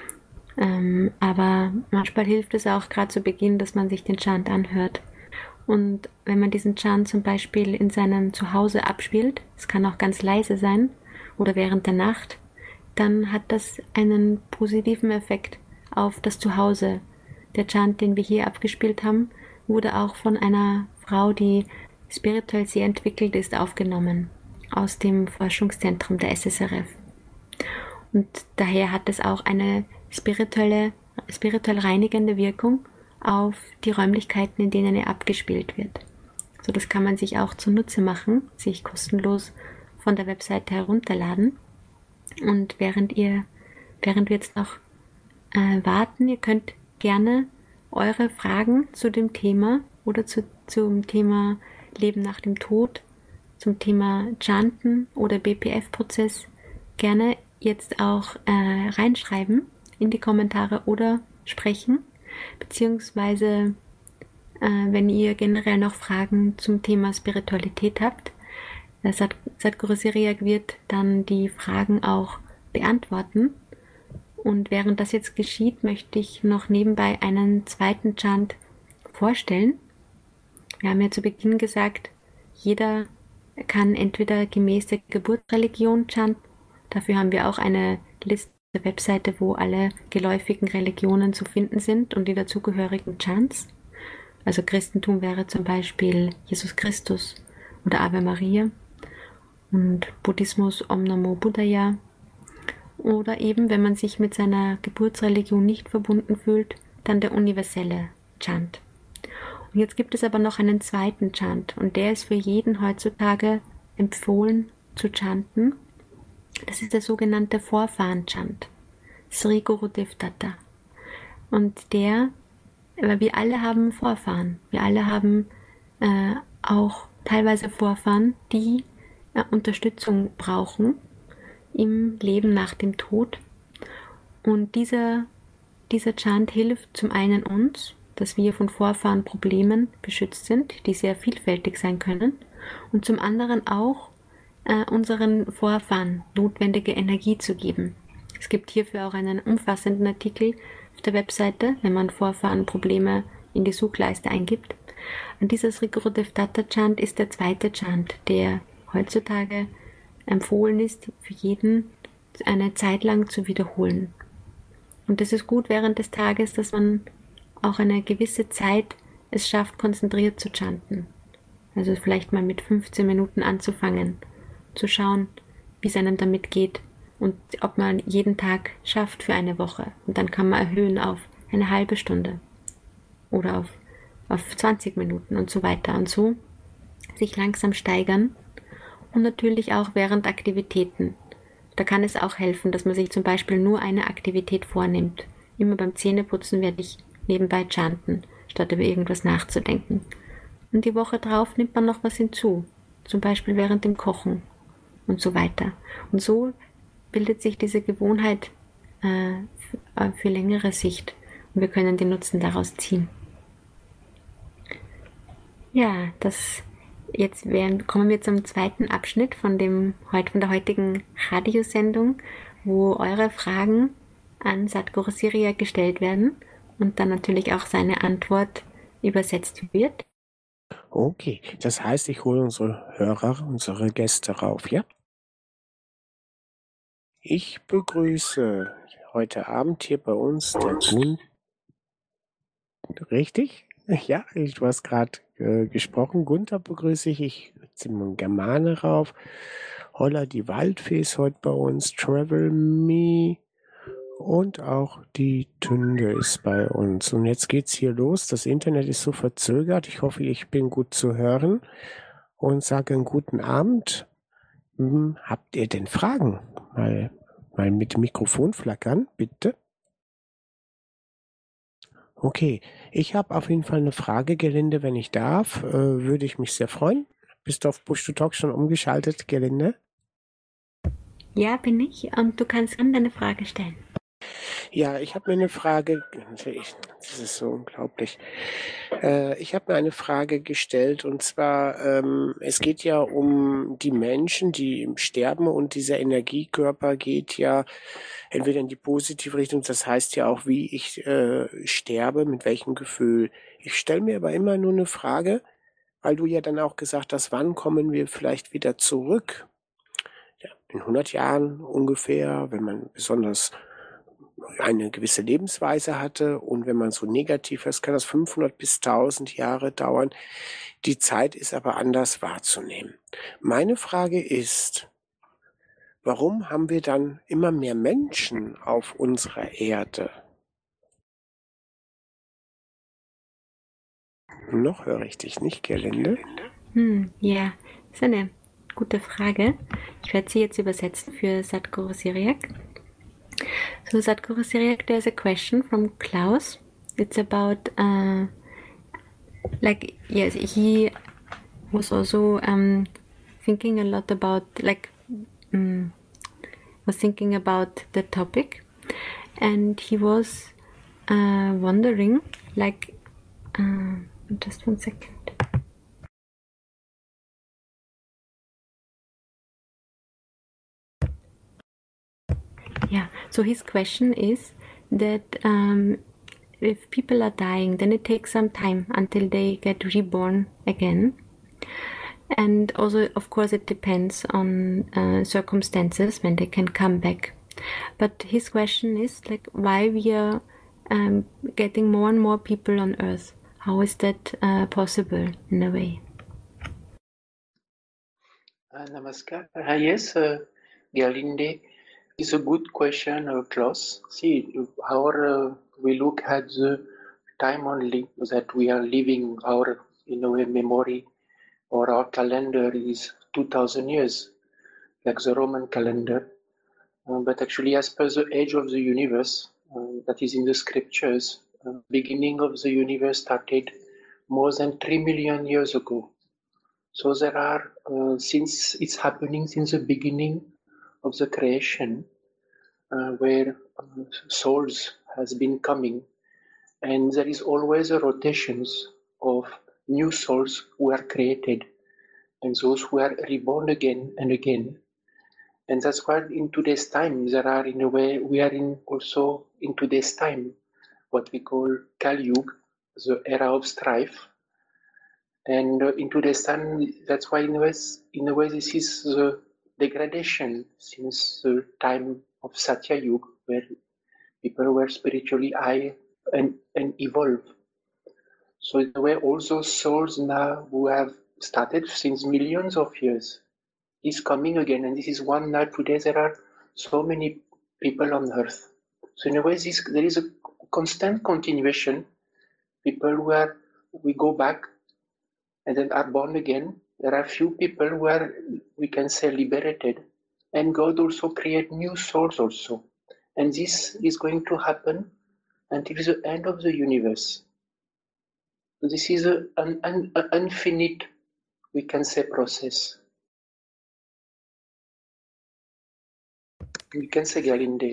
Ähm, aber manchmal hilft es auch gerade zu Beginn, dass man sich den Chant anhört. Und wenn man diesen Chant zum Beispiel in seinem Zuhause abspielt, es kann auch ganz leise sein oder während der Nacht, dann hat das einen positiven Effekt auf das Zuhause. Der Chant, den wir hier abgespielt haben, wurde auch von einer Frau, die spirituell sehr entwickelt ist, aufgenommen, aus dem Forschungszentrum der S S R F. Und daher hat es auch eine spirituelle, spirituell reinigende Wirkung auf die Räumlichkeiten, in denen er abgespielt wird. So, das kann man sich auch zunutze machen, sich kostenlos von der Webseite herunterladen. Und während ihr, während wir jetzt noch äh, warten, ihr könnt gerne eure Fragen zu dem Thema oder zu, zum Thema Leben nach dem Tod, zum Thema Chanten oder B P F-Prozess gerne jetzt auch äh, reinschreiben in die Kommentare oder sprechen, beziehungsweise äh, wenn ihr generell noch Fragen zum Thema Spiritualität habt, Sad- Sadhguru Siriak wird dann die Fragen auch beantworten. Und während das jetzt geschieht, möchte ich noch nebenbei einen zweiten Chant vorstellen. Wir haben ja zu Beginn gesagt, jeder kann entweder gemäß der Geburtsreligion chanten. Dafür haben wir auch eine Liste der Webseite, wo alle geläufigen Religionen zu finden sind und die dazugehörigen Chants. Also Christentum wäre zum Beispiel Jesus Christus oder Ave Maria und Buddhismus Om Namo Buddhaya. Oder eben, wenn man sich mit seiner Geburtsreligion nicht verbunden fühlt, dann der universelle Chant. Und jetzt gibt es aber noch einen zweiten Chant und der ist für jeden heutzutage empfohlen zu chanten. Das ist der sogenannte Vorfahren-Chant, Sri Gurudev Datta. Und der, weil wir alle haben Vorfahren, wir alle haben äh, auch teilweise Vorfahren, die äh, Unterstützung brauchen im Leben nach dem Tod. Und dieser, dieser Chant hilft zum einen uns, dass wir von Vorfahren Problemen beschützt sind, die sehr vielfältig sein können, und zum anderen auch äh, unseren Vorfahren notwendige Energie zu geben. Es gibt hierfür auch einen umfassenden Artikel auf der Webseite, wenn man Vorfahren-Probleme in die Suchleiste eingibt. Und dieser Sri Gurudev Datta Chant ist der zweite Chant, der heutzutage empfohlen ist, für jeden eine Zeit lang zu wiederholen. Und es ist gut während des Tages, dass man auch eine gewisse Zeit es schafft, konzentriert zu chanten. Also vielleicht mal mit fünfzehn Minuten anzufangen, zu schauen, wie es einem damit geht und ob man jeden Tag schafft für eine Woche. Und dann kann man erhöhen auf eine halbe Stunde oder auf, auf zwanzig Minuten und so weiter und so sich langsam steigern. Und natürlich auch während Aktivitäten. Da kann es auch helfen, dass man sich zum Beispiel nur eine Aktivität vornimmt. Immer beim Zähneputzen werde ich nebenbei chanten, statt über irgendwas nachzudenken. Und die Woche drauf nimmt man noch was hinzu, zum Beispiel während dem Kochen und so weiter. Und so bildet sich diese Gewohnheit äh, für, für längere Sicht und wir können den Nutzen daraus ziehen. Ja, das jetzt werden, kommen wir zum zweiten Abschnitt von, dem, von der heutigen Radiosendung, wo eure Fragen an Sadhguru Cyriac gestellt werden und dann natürlich auch seine Antwort übersetzt wird. Okay, das heißt, ich hole unsere Hörer, unsere Gäste rauf, ja? Ich begrüße heute Abend hier bei uns der Gun. Richtig? Ja, ich, du hast gerade äh, gesprochen. Gunther begrüße ich. Ich ziehe Germane rauf. Holla die Waldfee ist heute bei uns. Travel Me. Und auch die Tünde ist bei uns. Und jetzt geht's hier los. Das Internet ist so verzögert. Ich hoffe, ich bin gut zu hören. Und sage einen guten Abend. Hm, habt ihr denn Fragen? Mal, mal mit dem Mikrofon flackern, bitte. Okay, ich habe auf jeden Fall eine Frage, Gelinde, wenn ich darf, äh, würde ich mich sehr freuen. Bist du auf Push to Talk schon umgeschaltet, Gelinde? Ja, bin ich und du kannst dann deine Frage stellen. Ja, ich habe mir eine Frage, das ist so unglaublich. Äh, ich habe mir eine Frage gestellt und zwar, ähm, es geht ja um die Menschen, die sterben und dieser Energiekörper geht ja entweder in die positive Richtung, das heißt ja auch, wie ich äh, sterbe, mit welchem Gefühl. Ich stelle mir aber immer nur eine Frage, weil du ja dann auch gesagt hast, wann kommen wir vielleicht wieder zurück? Ja, in hundert Jahren ungefähr, wenn man besonders eine gewisse Lebensweise hatte und wenn man so negativ ist, kann das fünfhundert bis tausend Jahre dauern. Die Zeit ist aber anders wahrzunehmen. Meine Frage ist, warum haben wir dann immer mehr Menschen auf unserer Erde? Noch höre ich dich nicht, Gerlinde. Hm, ja, das ist eine gute Frage. Ich werde sie jetzt übersetzen für Sadhguru Cyriac. So Sadhguru Cyriac, there's a question from Klaus. It's about, uh, like, yes, he was also um, thinking a lot about, like, um, was thinking about the topic, and he was uh, wondering, like, uh, just one second. Yeah, so his question is that um, if people are dying, then it takes some time until they get reborn again. And also, of course, it depends on uh, circumstances when they can come back. But his question is, like, why we are um, getting more and more people on Earth. How is that uh, possible in a way? Uh, namaskar. Uh, yes, uh, Gerlinde. It's a good question, uh, Klaus. See, our uh, we look at the time only that we are living. Our, in a way, memory or our calendar is two thousand years, like the Roman calendar. Uh, but actually, as per the age of the universe, uh, that is in the scriptures, uh, beginning of the universe started more than three million years ago. So there are, uh, since it's happening since the beginning of the creation, uh, where uh, souls has been coming, and there is always a rotations of new souls who are created, and those who are reborn again and again. And that's why in today's time, there are, in a way, we are in also in today's time, what we call Kali Yuga, the era of strife. And uh, in today's time, that's why in a way, in a way this is the degradation since the time of Satya Yuga, where people were spiritually high and, and evolve. So in a way, all those souls now who have started since millions of years is coming again. And this is one night today, there are so many people on earth. So in a way, this, there is a constant continuation. People who are, we go back and then are born again. There are few people who are, we can say, liberated. And God also create new souls also. And this is going to happen until the end of the universe. So this is an un, un, un, infinite, we can say, process. You can say Galinde.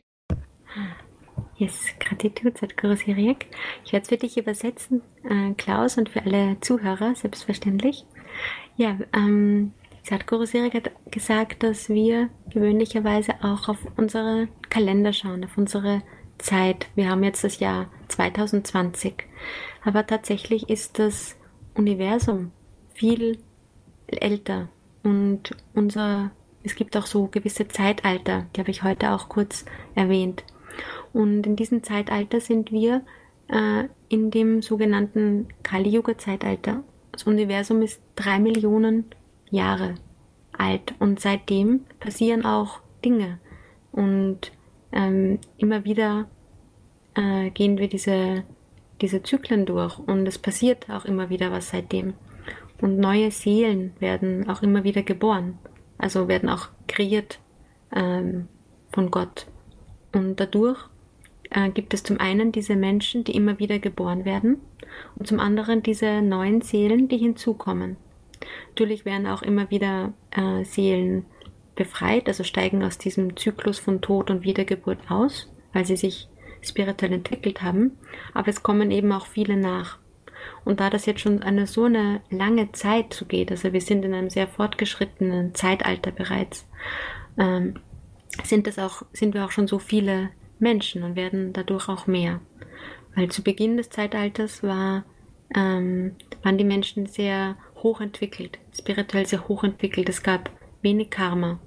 Yes, Gratitude, Sadhguru Siriak. Ich werde es für dich übersetzen, äh, Klaus, und für alle Zuhörer, selbstverständlich. Ja, ähm, Sadhguru Siriak hat gesagt, dass wir gewöhnlicherweise auch auf unsere Kalender schauen, auf unsere Zeit. Wir haben jetzt das Jahr zwanzig zwanzig, aber tatsächlich ist das Universum viel älter und unser, es gibt auch so gewisse Zeitalter, die habe ich heute auch kurz erwähnt. Und in diesem Zeitalter sind wir äh, in dem sogenannten Kali-Yuga-Zeitalter. Das Universum ist drei Millionen Jahre alt und seitdem passieren auch Dinge. Und ähm, immer wieder äh, gehen wir diese, diese Zyklen durch und es passiert auch immer wieder was seitdem. Und neue Seelen werden auch immer wieder geboren, also werden auch kreiert ähm, von Gott. Und dadurch äh, gibt es zum einen diese Menschen, die immer wieder geboren werden und zum anderen diese neuen Seelen, die hinzukommen. Natürlich werden auch immer wieder äh, Seelen befreit, also steigen aus diesem Zyklus von Tod und Wiedergeburt aus, weil sie sich spirituell entwickelt haben, aber es kommen eben auch viele nach. Und da das jetzt schon eine so eine lange Zeit so geht, also wir sind in einem sehr fortgeschrittenen Zeitalter bereits, ähm, sind das auch, sind wir auch schon so viele Menschen und werden dadurch auch mehr. Weil zu Beginn des Zeitalters war, ähm, waren die Menschen sehr hochentwickelt, spirituell sehr hochentwickelt. Es gab wenig Karma.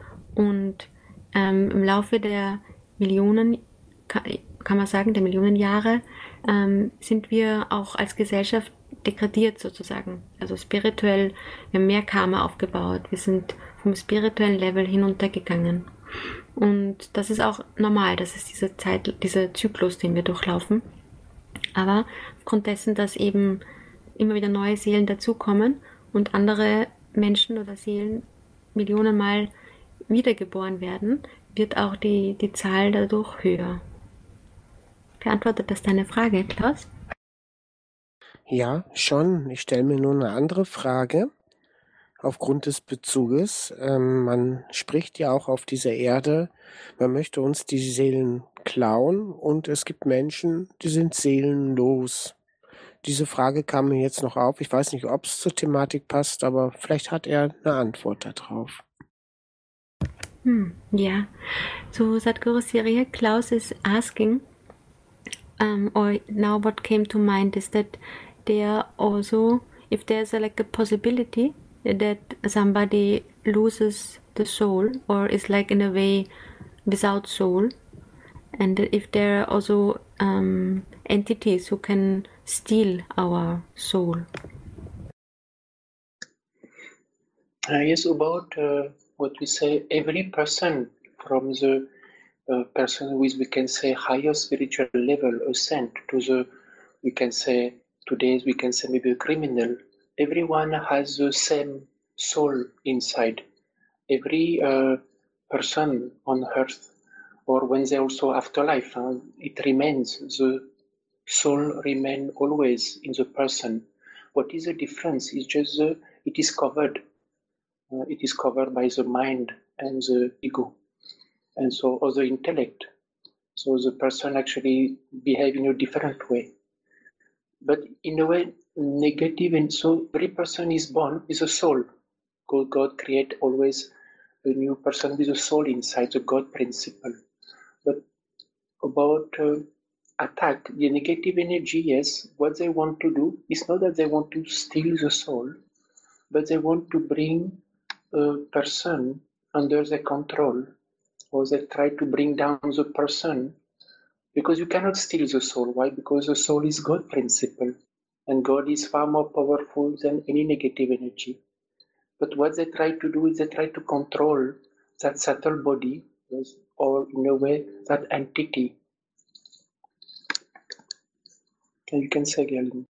Und ähm, im Laufe der Millionen, kann, kann man sagen, der Millionen Jahre, ähm, sind wir auch als Gesellschaft degradiert sozusagen. Also spirituell, wir haben mehr Karma aufgebaut. Wir sind vom spirituellen Level hinuntergegangen. Und das ist auch normal, das ist diese Zeit, dieser Zyklus, den wir durchlaufen. Aber aufgrund dessen, dass eben immer wieder neue Seelen dazukommen und andere Menschen oder Seelen Millionenmal wiedergeboren werden, wird auch die, die Zahl dadurch höher. Beantwortet das deine Frage, Klaus? Ja, schon. Ich stelle mir nur eine andere Frage. Aufgrund des Bezuges, ähm, man spricht ja auch auf dieser Erde, man möchte uns die Seelen klauen und es gibt Menschen, die sind seelenlos. Diese Frage kam mir jetzt noch auf. Ich weiß nicht, ob es zur Thematik passt, aber vielleicht hat er eine Antwort darauf. Hmm, yeah. So Sadhguru Siriak, Klaus is asking, um, or now what came to mind is that there also, if there's a, like a possibility that somebody loses the soul or is like in a way without soul, and if there are also um, entities who can steal our soul. Uh, yes, about uh, what we say, every person from the uh, person with, we can say, higher spiritual level, a saint, to the, we can say, today we can say maybe a criminal, everyone has the same soul inside. Every uh, person on earth, or when they also afterlife, uh, it remains, the soul remains always in the person. What is the difference? It's just the, it is covered. Uh, it is covered by the mind and the ego, and so or the intellect. So the person actually behave in a different way. But in a way, negative, and so every person is born with a soul. God, God create always a new person with a soul inside, the God principle. But about uh, attack, the negative energy, yes, what they want to do is not that they want to steal the soul, but they want to bring a person under their control, or they try to bring down the person, because you cannot steal the soul. Why? Because the soul is God principle, and God is far more powerful than any negative energy. But what they try to do is they try to control that subtle body, or in a way, that entity. And you can say, Gerlin.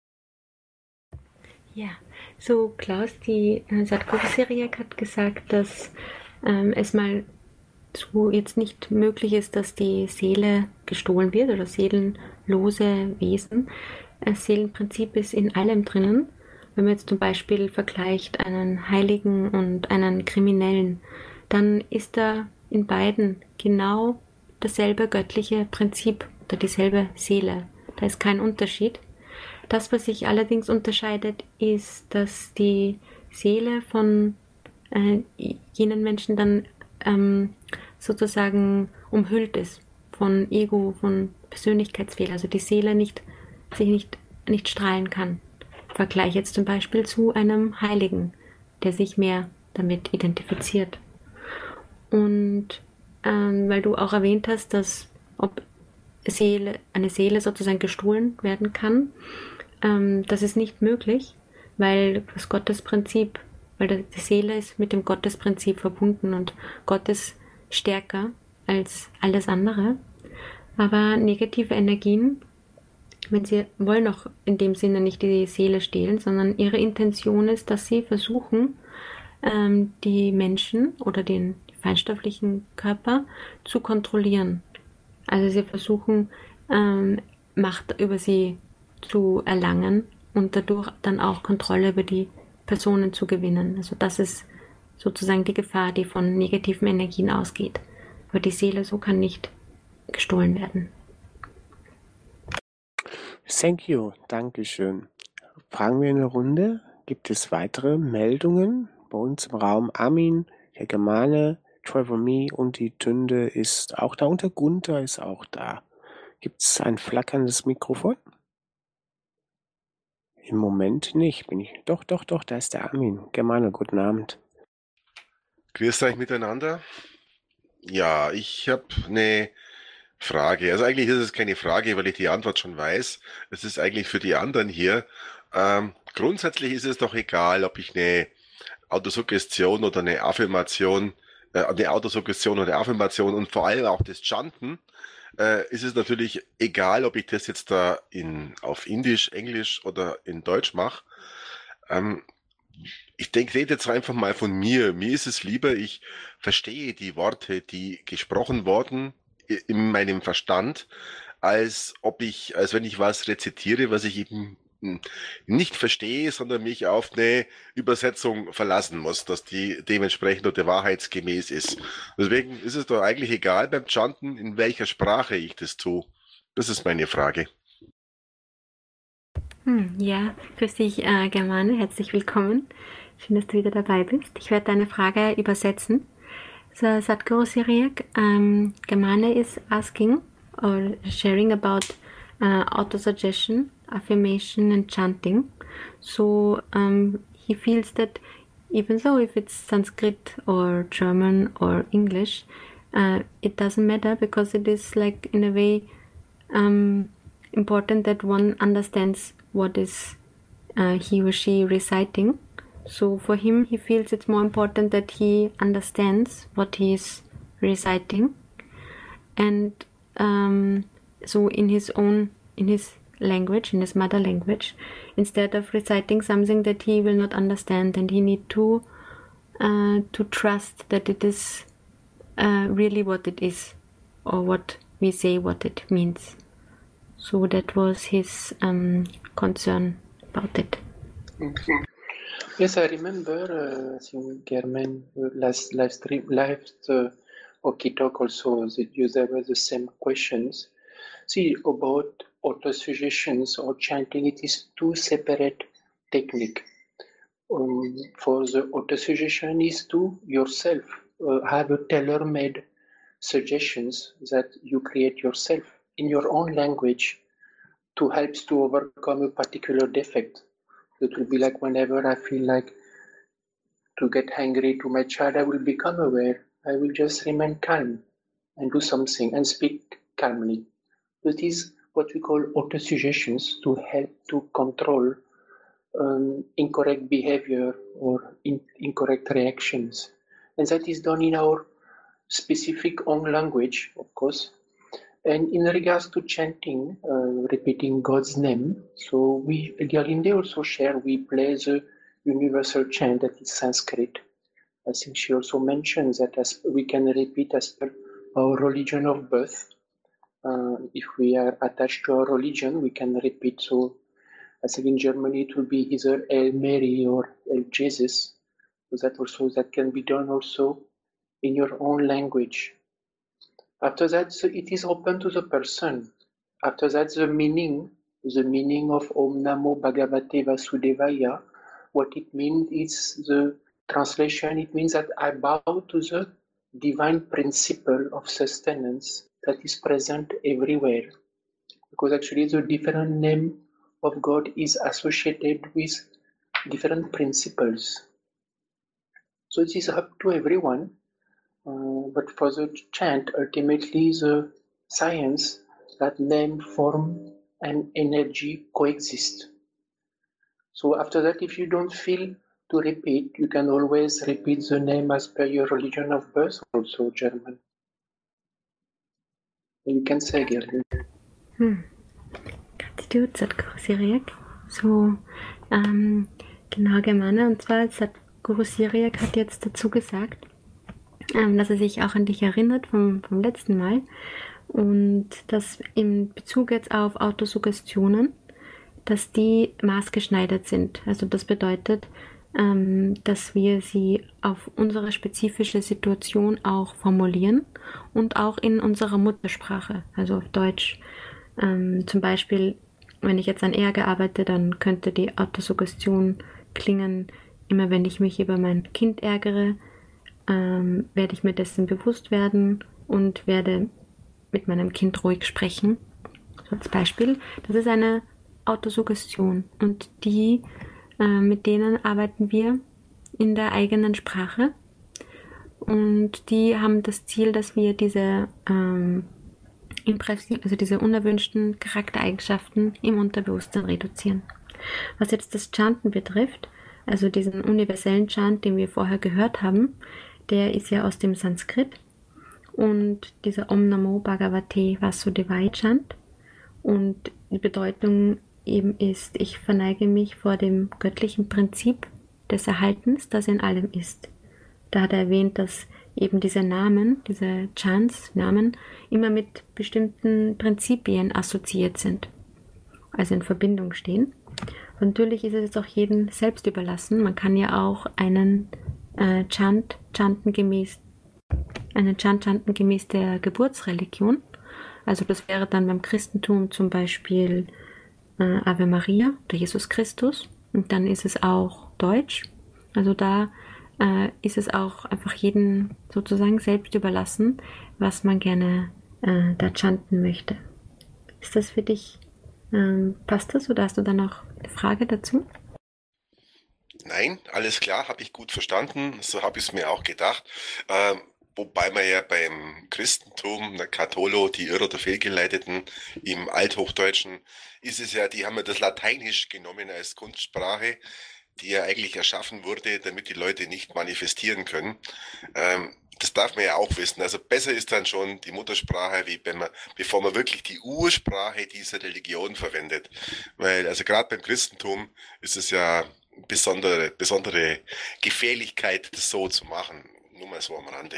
Ja, so Klaus, die äh, Sadhguru Siriak hat gesagt, dass ähm, es mal so jetzt nicht möglich ist, dass die Seele gestohlen wird oder seelenlose Wesen. Das Seelenprinzip ist in allem drinnen. Wenn man jetzt zum Beispiel vergleicht einen Heiligen und einen Kriminellen, dann ist da in beiden genau dasselbe göttliche Prinzip oder dieselbe Seele. Da ist kein Unterschied. Das, was sich allerdings unterscheidet, ist, dass die Seele von äh, jenen Menschen dann ähm, sozusagen umhüllt ist von Ego, von Persönlichkeitsfehler. Also die Seele nicht, sich nicht, nicht strahlen kann. Im Vergleich jetzt zum Beispiel zu einem Heiligen, der sich mehr damit identifiziert. Und ähm, weil du auch erwähnt hast, dass ob Seele, eine Seele sozusagen gestohlen werden kann, ähm, das ist nicht möglich, weil das Gottesprinzip, weil die Seele ist mit dem Gottesprinzip verbunden und Gott ist stärker als alles andere. Aber negative Energien, wenn sie wollen auch in dem Sinne nicht die Seele stehlen, sondern ihre Intention ist, dass sie versuchen, ähm, die Menschen oder den feinstofflichen Körper zu kontrollieren. Also sie versuchen, ähm, Macht über sie zu erlangen und dadurch dann auch Kontrolle über die Personen zu gewinnen. Also das ist sozusagen die Gefahr, die von negativen Energien ausgeht. Aber die Seele so kann nicht gestohlen werden. Thank you, Dankeschön. Fragen wir in der Runde. Gibt es weitere Meldungen bei uns im Raum? Armin, Herr Germane, Trevor Me und die Tünde ist auch da und der Gunther ist auch da. Gibt es ein flackerndes Mikrofon? Im Moment nicht. Bin ich. Doch, doch, doch, da ist der Armin. Germane, guten Abend. Grüßt euch miteinander. Ja, ich habe eine Frage. Also eigentlich ist es keine Frage, weil ich die Antwort schon weiß. Es ist eigentlich für die anderen hier. Ähm, grundsätzlich ist es doch egal, ob ich eine Autosuggestion oder eine Affirmation, äh, eine Autosuggestion oder eine Affirmation und vor allem auch das Chanten, äh, ist es natürlich egal, ob ich das jetzt da in, auf Indisch, Englisch oder in Deutsch mache. Ähm, ich denke, rede jetzt einfach mal von mir. Mir ist es lieber, ich verstehe die Worte, die gesprochen wurden i- in meinem Verstand, als ob ich, als wenn ich was rezitiere, was ich eben hm, nicht verstehe, sondern mich auf eine Übersetzung verlassen muss, dass die dementsprechend oder wahrheitsgemäß ist. Deswegen ist es doch eigentlich egal beim Chanten, in welcher Sprache ich das tue. Das ist meine Frage. Hm, ja, grüß dich, äh, Germane, herzlich willkommen. Schön, dass du wieder dabei bist. Ich werde deine Frage übersetzen. So, Sadhguru Syriac, um, Germane is asking or sharing about uh, autosuggestion, affirmation and chanting. So um, he feels that even though if it's Sanskrit or German or English, uh, it doesn't matter because it is like in a way um, important that one understands what is uh, he or she reciting. So for him, he feels it's more important that he understands what he is reciting, and um, so in his own, in his language, in his mother language, instead of reciting something that he will not understand, and he need to uh, to trust that it is uh, really what it is, or what we say, what it means. So that was his um, concern about it. Okay. Yes, I remember, uh, I think Germain uh, last live stream, live uh, Oki talk also, that you there were the same questions. See, about autosuggestions or chanting, it is two separate technique. Um, for the autosuggestion is to yourself uh, have a tailor-made suggestions that you create yourself in your own language to helps to overcome a particular defect. It will be like whenever I feel like to get angry to my child, I will become aware. I will just remain calm and do something and speak calmly. That is what we call autosuggestions to help to control um, incorrect behavior or in, incorrect reactions. And that is done in our specific own language, of course. And in regards to chanting, uh, repeating God's name, so we, Gerlinde also share, we play the universal chant that is Sanskrit. I think she also mentions that as we can repeat as per our religion of birth. Uh, if we are attached to our religion, we can repeat. So I think in Germany it will be either El Mary or El Jesus. So that also that can be done also in your own language. After that, so it is open to the person. After that, the meaning, the meaning of Om Namo Bhagavate Vasudevaya, what it means is the translation, it means that I bow to the divine principle of sustenance that is present everywhere. Because actually the different name of God is associated with different principles. So it is up to everyone, uh, but for the chant, ultimately the science, that name, form, and energy coexist. So after that, if you don't feel to repeat, you can always repeat the name as per your religion of birth, also German. You can say, Gerlinde. Hm. Gratitude, Sadhguru Syriac. So, ähm, genau, Germane. Und zwar, Sadhguru Syriac hat jetzt dazu gesagt, ähm, dass er sich auch an dich erinnert vom, vom letzten Mal. Und dass in Bezug jetzt auf Autosuggestionen, dass die maßgeschneidert sind. Also das bedeutet, ähm, dass wir sie auf unsere spezifische Situation auch formulieren und auch in unserer Muttersprache, also auf Deutsch. Ähm, zum Beispiel, wenn ich jetzt an Ärger arbeite, dann könnte die Autosuggestion klingen, immer wenn ich mich über mein Kind ärgere, ähm, werde ich mir dessen bewusst werden und werde mit meinem Kind ruhig sprechen. So als Beispiel. Das ist eine Autosuggestion und die, äh, mit denen arbeiten wir in der eigenen Sprache und die haben das Ziel, dass wir diese ähm, Impression, also diese unerwünschten Charaktereigenschaften im Unterbewusstsein reduzieren. Was jetzt das Chanten betrifft, also diesen universellen Chant, den wir vorher gehört haben, der ist ja aus dem Sanskrit und dieser Om Namo Bhagavate Vasudevaya Chant und die Bedeutung eben ist, ich verneige mich vor dem göttlichen Prinzip des Erhaltens, das in allem ist. Da hat er erwähnt, dass eben diese Namen, diese Chants, Namen, immer mit bestimmten Prinzipien assoziiert sind, also in Verbindung stehen. Und natürlich ist es jetzt auch jedem selbst überlassen. Man kann ja auch einen äh, Chant chanten gemäß, einen Chant chanten gemäß der Geburtsreligion. Also das wäre dann beim Christentum zum Beispiel äh, Ave Maria oder Jesus Christus. Und dann ist es auch Deutsch. Also da äh, ist es auch einfach jedem sozusagen selbst überlassen, was man gerne äh, da chanten möchte. Ist das für dich, ähm, passt das oder hast du dann noch eine Frage dazu? Nein, alles klar, habe ich gut verstanden. So habe ich es mir auch gedacht. Ähm, wobei man ja beim Christentum, der Katholo, die Irr- oder Fehlgeleiteten im Althochdeutschen, ist es ja, die haben ja das Lateinisch genommen als Kunstsprache, die ja eigentlich erschaffen wurde, damit die Leute nicht manifestieren können. Ähm, das darf man ja auch wissen. Also besser ist dann schon die Muttersprache, wie wenn man, bevor man wirklich die Ursprache dieser Religion verwendet. Weil, also gerade beim Christentum ist es ja besondere, besondere Gefährlichkeit, das so zu machen. Nur mal so am Rande.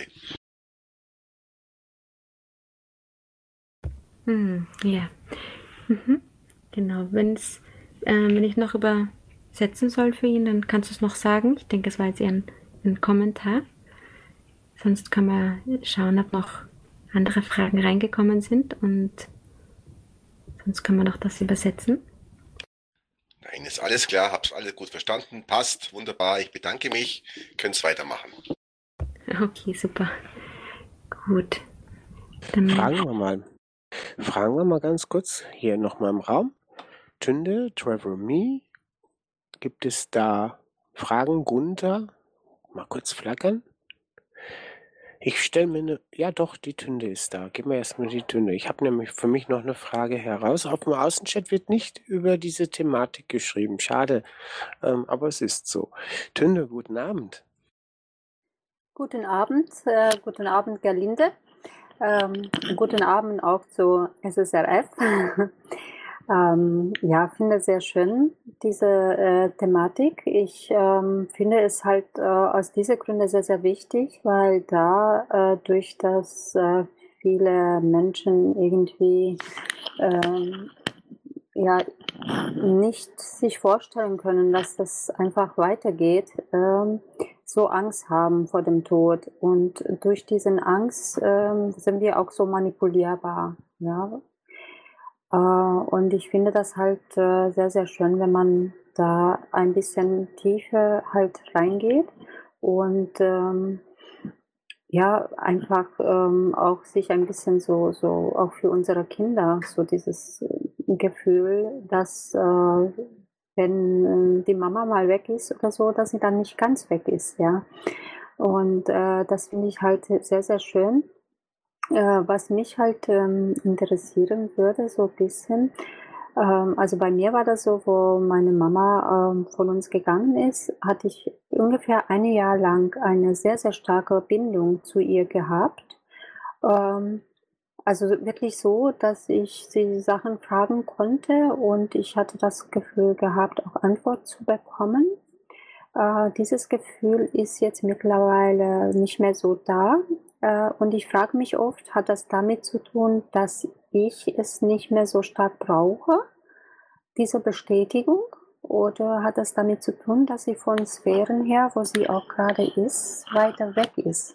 Hm, ja. Mhm. Genau, wenn's, äh, wenn ich noch übersetzen soll für ihn, dann kannst du es noch sagen. Ich denke, es war jetzt eher ein, ein Kommentar. Sonst kann man schauen, ob noch andere Fragen reingekommen sind und sonst kann man noch das übersetzen. Nein, ist alles klar, hab's alles gut verstanden, passt, wunderbar, ich bedanke mich, könnt's weitermachen. Okay, super. Gut. Dann Fragen wir mal. Fragen wir mal ganz kurz hier nochmal im Raum. Tünde, Trevor Me, gibt es da Fragen? Gunther, mal kurz flackern. Ich stelle mir eine, ja doch, die Tünde ist da. Gib mir erstmal die Tünde. Ich habe nämlich für mich noch eine Frage heraus. Auf dem Außenchat wird nicht über diese Thematik geschrieben. Schade, ähm, aber es ist so. Tünde, guten Abend. Guten Abend, äh, guten Abend, Gerlinde. Ähm, guten Abend auch zu S S R F. ähm, ja, finde sehr schön diese äh, Thematik. Ich ähm, finde es halt äh, aus diesen Gründen sehr, sehr wichtig, weil da äh, durch das äh, viele Menschen irgendwie ähm, ja, nicht sich vorstellen können, dass das einfach weitergeht, ähm, so Angst haben vor dem Tod. Und durch diesen Angst ähm, sind wir auch so manipulierbar. Ja? Äh, und ich finde das halt äh, sehr, sehr schön, wenn man da ein bisschen tiefer halt reingeht und ähm, ja, einfach ähm, auch sich ein bisschen so, so auch für unsere Kinder so dieses Gefühl, dass äh, wenn äh, die Mama mal weg ist oder so, dass sie dann nicht ganz weg ist, ja. Und äh, das finde ich halt sehr, sehr schön. Äh, was mich halt ähm, interessieren würde, so ein bisschen, ähm, also bei mir war das so, wo meine Mama ähm, von uns gegangen ist, hatte ich ungefähr ein Jahr lang eine sehr, sehr starke Bindung zu ihr gehabt. Ähm, also wirklich so, dass ich sie Sachen fragen konnte und ich hatte das Gefühl gehabt, auch Antwort zu bekommen. Äh, dieses Gefühl ist jetzt mittlerweile nicht mehr so da. Äh, und ich frage mich oft, hat das damit zu tun, dass ich es nicht mehr so stark brauche, diese Bestätigung? Oder hat das damit zu tun, dass sie von Sphären her, wo sie auch gerade ist, weiter weg ist?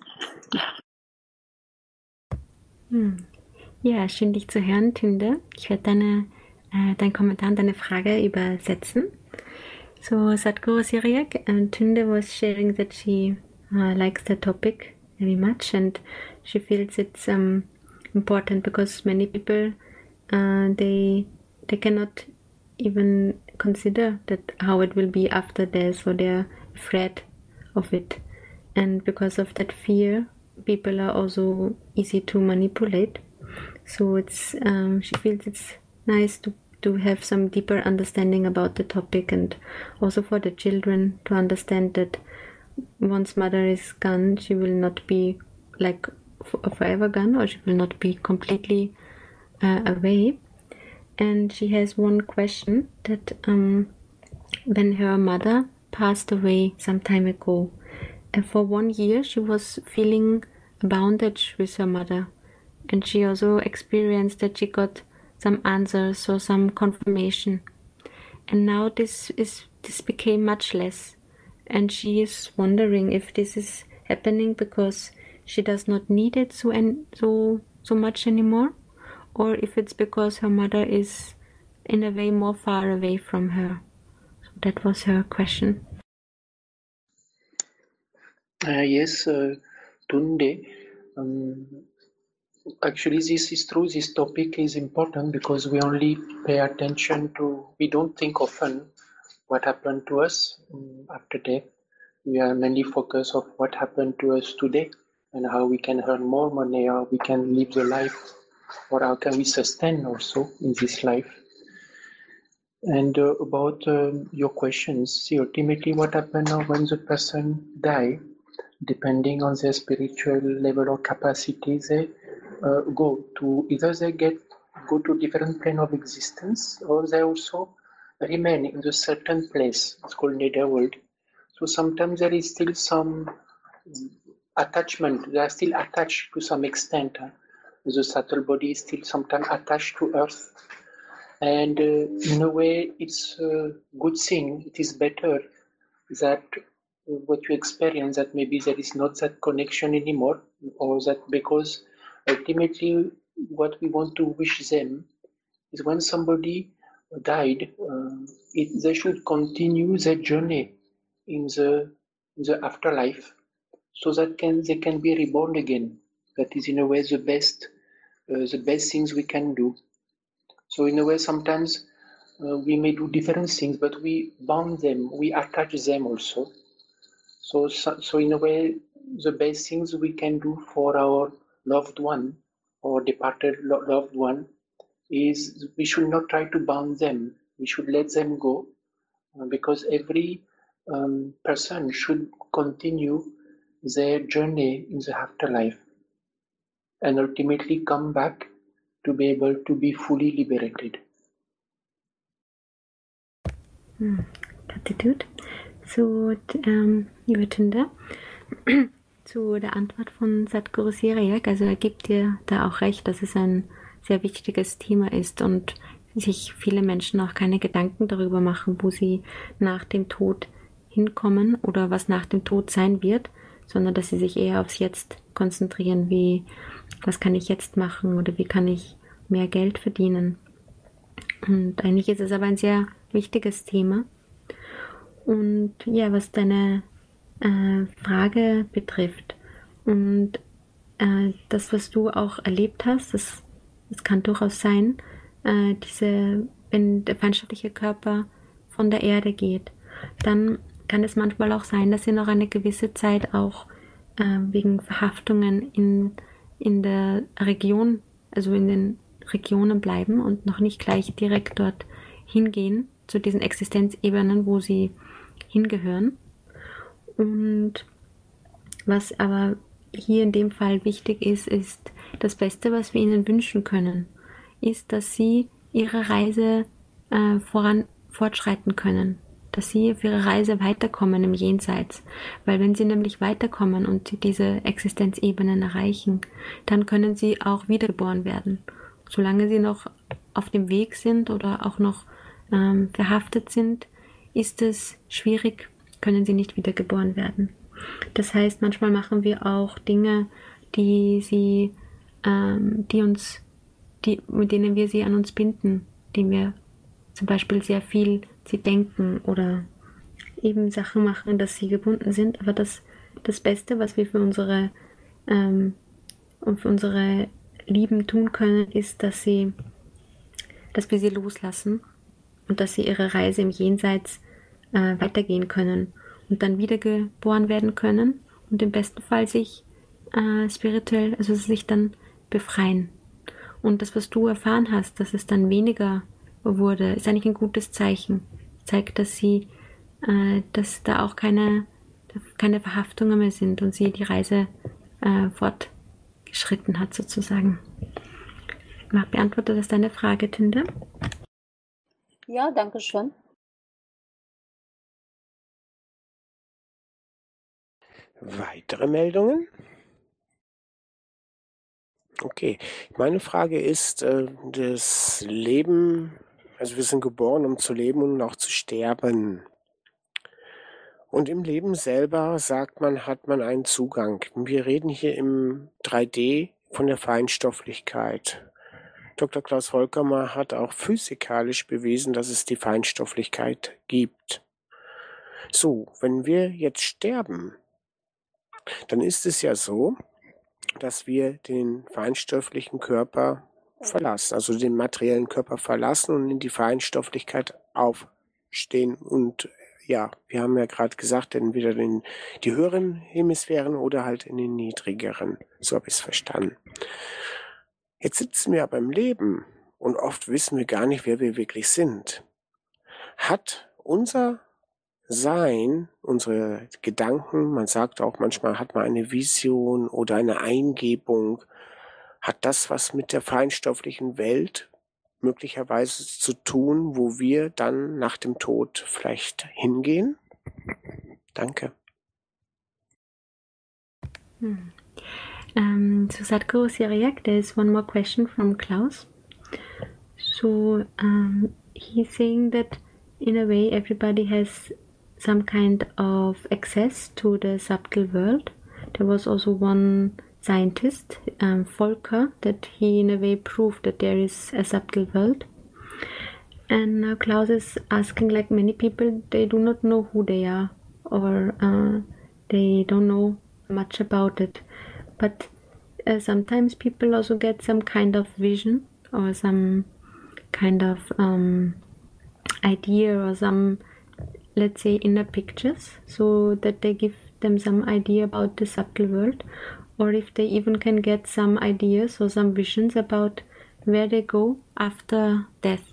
Hm. Ja, schön dich zu hören, Tünde. Ich werde deine, äh, deinen Kommentar und deine Frage übersetzen. So, Sadhguru Syriac, and Tünde was sharing that she uh, likes the topic very much and she feels it's um, important because many people, uh, they, they cannot even consider that how it will be after death, so they're afraid of it. And because of that fear, people are also easy to manipulate. So it's um, she feels it's nice to, to have some deeper understanding about the topic, and also for the children to understand that once mother is gone, she will not be like forever gone, or she will not be completely uh, away. And she has one question that um, when her mother passed away some time ago, and for one year she was feeling a bondage with her mother. And she also experienced that she got some answers or some confirmation. And now this is this became much less. And she is wondering if this is happening because she does not need it so and so so much anymore, or if it's because her mother is in a way more far away from her. So that was her question. Uh, yes, uh, Tunde. Um, Actually, this is true. This topic is important because we only pay attention to, we don't think often what happened to us um, after death. We are mainly focused on what happened to us today and how we can earn more money, how we can live the life, or how can we sustain also in this life. And uh, about um, your questions, see, ultimately what happened now when the person die, depending on their spiritual level or capacity, they uh, go to either they get go to different plane of existence, or they also remain in the certain place. It's called netherworld. So sometimes there is still some attachment. They are still attached to some extent. Huh? The subtle body is still sometimes attached to earth, and uh, in a way, it's a good thing. It is better that what you experience, that maybe there is not that connection anymore, or that because ultimately what we want to wish them is when somebody died, uh, it, they should continue their journey in the in the afterlife, so that can they can be reborn again. That is in a way the best uh, the best things we can do. So in a way, sometimes uh, we may do different things, but we bound them, we attach them also. So, so, so in a way, the best things we can do for our loved one or departed lo- loved one is we should not try to bound them. We should let them go, uh, because every um, person should continue their journey in the afterlife and ultimately come back to be able to be fully liberated. Hmm. Gratitude. Zu, ähm, liebe Tünde, zu der Antwort von Sadhguru Syriac, also er gibt dir da auch recht, dass es ein sehr wichtiges Thema ist und sich viele Menschen auch keine Gedanken darüber machen, wo sie nach dem Tod hinkommen oder was nach dem Tod sein wird, sondern dass sie sich eher aufs Jetzt konzentrieren, wie, was kann ich jetzt machen oder wie kann ich mehr Geld verdienen. Und eigentlich ist es aber ein sehr wichtiges Thema. Und ja, was deine äh, Frage betrifft und äh, das, was du auch erlebt hast, das, das kann durchaus sein, äh, diese, wenn der feinstoffliche Körper von der Erde geht, dann kann es manchmal auch sein, dass sie noch eine gewisse Zeit auch äh, wegen Verhaftungen in, in der Region, also in den Regionen bleiben und noch nicht gleich direkt dort hingehen, zu diesen Existenzebenen, wo sie hingehören. Und was aber hier in dem Fall wichtig ist, ist das Beste, was wir ihnen wünschen können, ist, dass sie ihre Reise äh, voran fortschreiten können, dass sie auf ihrer Reise weiterkommen im Jenseits. Weil wenn sie nämlich weiterkommen und diese Existenzebenen erreichen, dann können sie auch wiedergeboren werden. Solange sie noch auf dem Weg sind oder auch noch ähm, verhaftet sind, ist es schwierig, können sie nicht wiedergeboren werden. Das heißt, manchmal machen wir auch Dinge, die sie, ähm, die uns, die, mit denen wir sie an uns binden, die wir zum Beispiel sehr viel sie denken oder eben Sachen machen, dass sie gebunden sind. Aber das, das Beste, was wir für unsere, ähm, für unsere Lieben tun können, ist, dass sie, dass wir sie loslassen und dass sie ihre Reise im Jenseits äh, weitergehen können und dann wiedergeboren werden können und im besten Fall sich äh, spirituell, also sich dann befreien. Und das, was du erfahren hast, dass es dann weniger wurde, ist eigentlich ein gutes Zeichen. Zeigt, dass sie, äh, dass da auch keine, keine Verhaftungen mehr sind und sie die Reise äh, fortgeschritten hat sozusagen. Beantwortet das deine Frage, Tinde? Ja, danke schön. Weitere Meldungen? Okay, meine Frage ist, äh, das Leben, also wir sind geboren, um zu leben und auch zu sterben. Und im Leben selber, sagt man, hat man einen Zugang. Wir reden hier im drei D von der Feinstofflichkeit. Doktor Klaus Volkamer hat auch physikalisch bewiesen, dass es die Feinstofflichkeit gibt. So, wenn wir jetzt sterben, dann ist es ja so, dass wir den feinstofflichen Körper verlassen, also den materiellen Körper verlassen und in die Feinstofflichkeit aufstehen. Und ja, wir haben ja gerade gesagt, entweder in die höheren Hemisphären oder halt in den niedrigeren. So habe ich es verstanden. Jetzt sitzen wir aber im Leben und oft wissen wir gar nicht, wer wir wirklich sind. Hat unser Sein, unsere Gedanken, man sagt auch manchmal, hat man eine Vision oder eine Eingebung, hat das was mit der feinstofflichen Welt möglicherweise zu tun, wo wir dann nach dem Tod vielleicht hingehen? Danke. Hmm. Um, so Sadhguru Siriak, there is one more question from Klaus. So um, he's saying that in a way everybody has some kind of access to the subtle world. There was also one scientist, um, Volker, that he in a way proved that there is a subtle world. And now Klaus is asking, like many people, they do not know who they are, or uh, they don't know much about it. But uh, sometimes people also get some kind of vision or some kind of um, idea or some, let's say, inner pictures, so that they give them some idea about the subtle world, or if they even can get some ideas or some visions about where they go after death.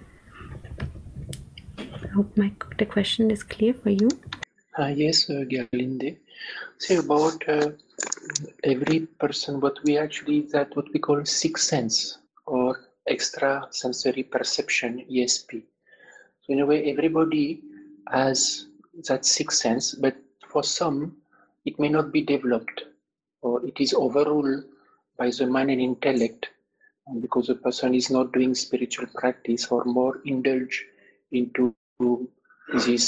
I hope my, the question is clear for you. Uh, yes, uh, Gerlinde. Say about uh, every person, what we actually, that what we call sixth sense or extra sensory perception, E S P. So in a way, everybody has that sixth sense, but for some, it may not be developed, or it is overruled by the mind and intellect, because the person is not doing spiritual practice or more indulge into this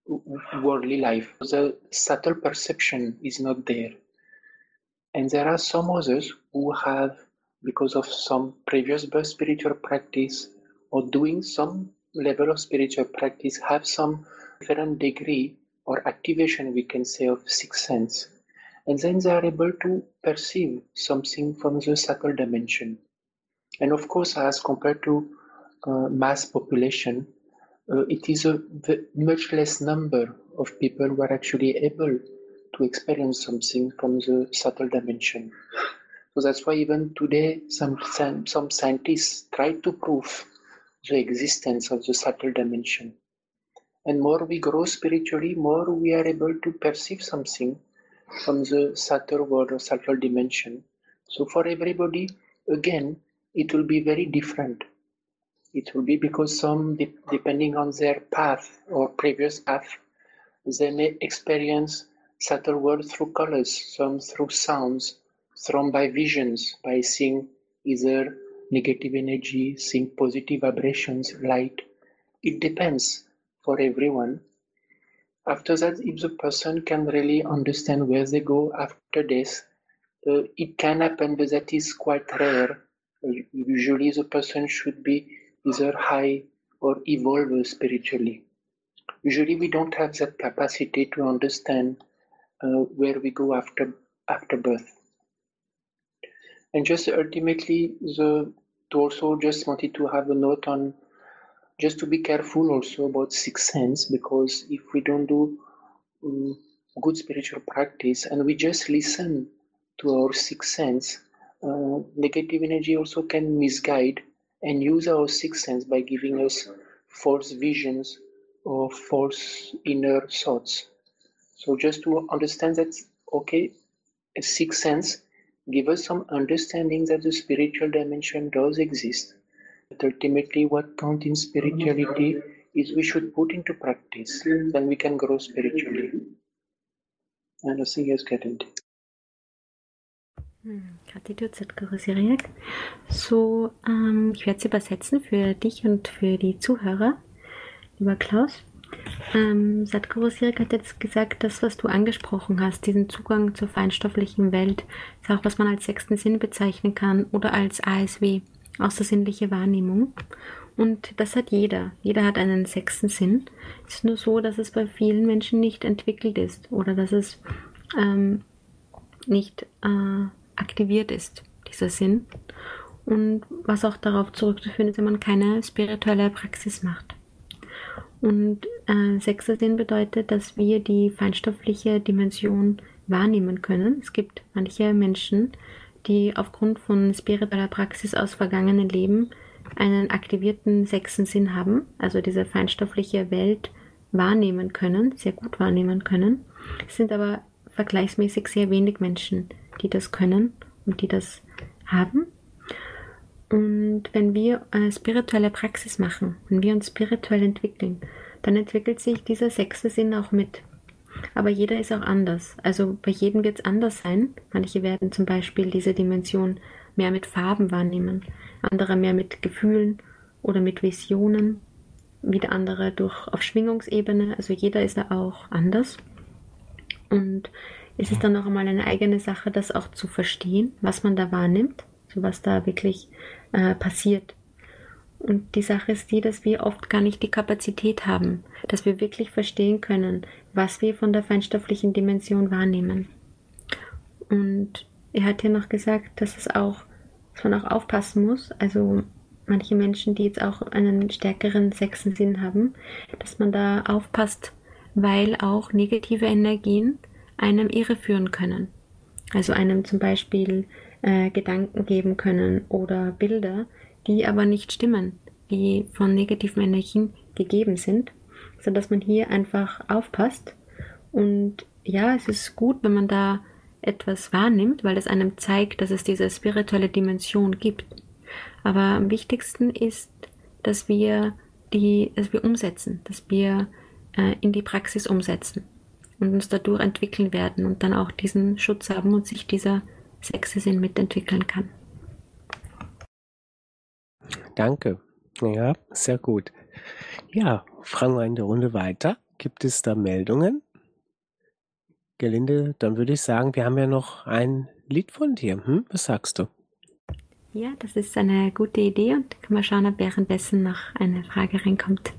worldly life. The subtle perception is not there. And there are some others who have, because of some previous birth spiritual practice or doing some level of spiritual practice, have some different degree or activation, we can say, of sixth sense. And then they are able to perceive something from the subtle dimension. And of course, as compared to uh, mass population, uh, it is a v- much less number of people who are actually able to experience something from the subtle dimension. So that's why even today some some scientists try to prove the existence of the subtle dimension. And more we grow spiritually, more we are able to perceive something from the subtle world or subtle dimension. So for everybody, again, it will be very different. It will be because some, de- depending on their path or previous path, they may experience subtle world through colors, some through sounds, some by visions, by seeing either negative energy, seeing positive vibrations, light. It depends for everyone. After that, if the person can really understand where they go after death, uh, it can happen, but that is quite rare. Uh, usually the person should be either high or evolve spiritually. Usually we don't have that capacity to understand uh, where we go after after birth. And just ultimately, the to also just wanted to have a note on just to be careful also about sixth sense, because if we don't do um, good spiritual practice and we just listen to our sixth sense, uh, negative energy also can misguide and use our sixth sense by giving us false visions or false inner thoughts. So just to understand that, okay, a sixth sense give us some understanding that the spiritual dimension does exist. But ultimately what counts in spirituality is we should put into practice, then we can grow spiritually. And I think it's getting it. Hm, Gratitude, Sadhguru Syriac. So, ähm, ich werde es übersetzen für dich und für die Zuhörer, lieber Klaus. Ähm, Sadhguru Syriac hat jetzt gesagt, das, was du angesprochen hast, diesen Zugang zur feinstofflichen Welt, ist auch, was man als sechsten Sinn bezeichnen kann oder als A S W, außersinnliche Wahrnehmung. Und das hat jeder. Jeder hat einen sechsten Sinn. Es ist nur so, dass es bei vielen Menschen nicht entwickelt ist oder dass es ähm, nicht äh, aktiviert ist, dieser Sinn. Und was auch darauf zurückzuführen ist, wenn man keine spirituelle Praxis macht. Und äh, sechster Sinn bedeutet, dass wir die feinstoffliche Dimension wahrnehmen können. Es gibt manche Menschen, die aufgrund von spiritueller Praxis aus vergangenen Leben einen aktivierten sechsten Sinn haben, also diese feinstoffliche Welt wahrnehmen können, sehr gut wahrnehmen können. Es sind aber vergleichsmäßig sehr wenig Menschen, die das können und die das haben. Und wenn wir äh, spirituelle Praxis machen, wenn wir uns spirituell entwickeln, dann entwickelt sich dieser sechste Sinn auch mit. Aber jeder ist auch anders. Also bei jedem wird es anders sein. Manche werden zum Beispiel diese Dimension mehr mit Farben wahrnehmen, andere mehr mit Gefühlen oder mit Visionen, wieder andere durch auf Schwingungsebene. Also jeder ist da auch anders. Und es ist dann auch einmal eine eigene Sache, das auch zu verstehen, was man da wahrnimmt, so was da wirklich äh, passiert. Und die Sache ist die, dass wir oft gar nicht die Kapazität haben, dass wir wirklich verstehen können, was wir von der feinstofflichen Dimension wahrnehmen. Und er hat hier noch gesagt, dass es auch, dass man auch aufpassen muss, also manche Menschen, die jetzt auch einen stärkeren sechsten Sinn haben, dass man da aufpasst, weil auch negative Energien einem irreführen können. Also einem zum Beispiel äh, Gedanken geben können oder Bilder, die aber nicht stimmen, die von negativen Energien gegeben sind, sodass man hier einfach aufpasst. Und ja, es ist gut, wenn man da etwas wahrnimmt, weil es einem zeigt, dass es diese spirituelle Dimension gibt. Aber am wichtigsten ist, dass wir die, dass wir umsetzen, dass wir äh, in die Praxis umsetzen und uns dadurch entwickeln werden und dann auch diesen Schutz haben und sich dieser sechste Sinn mitentwickeln kann. Danke. Ja, sehr gut. Ja, fragen wir in der Runde weiter. Gibt es da Meldungen? Gerlinde, dann würde ich sagen, wir haben ja noch ein Lied von dir. Hm? Was sagst du? Ja, das ist eine gute Idee und können wir schauen, ob währenddessen noch eine Frage reinkommt.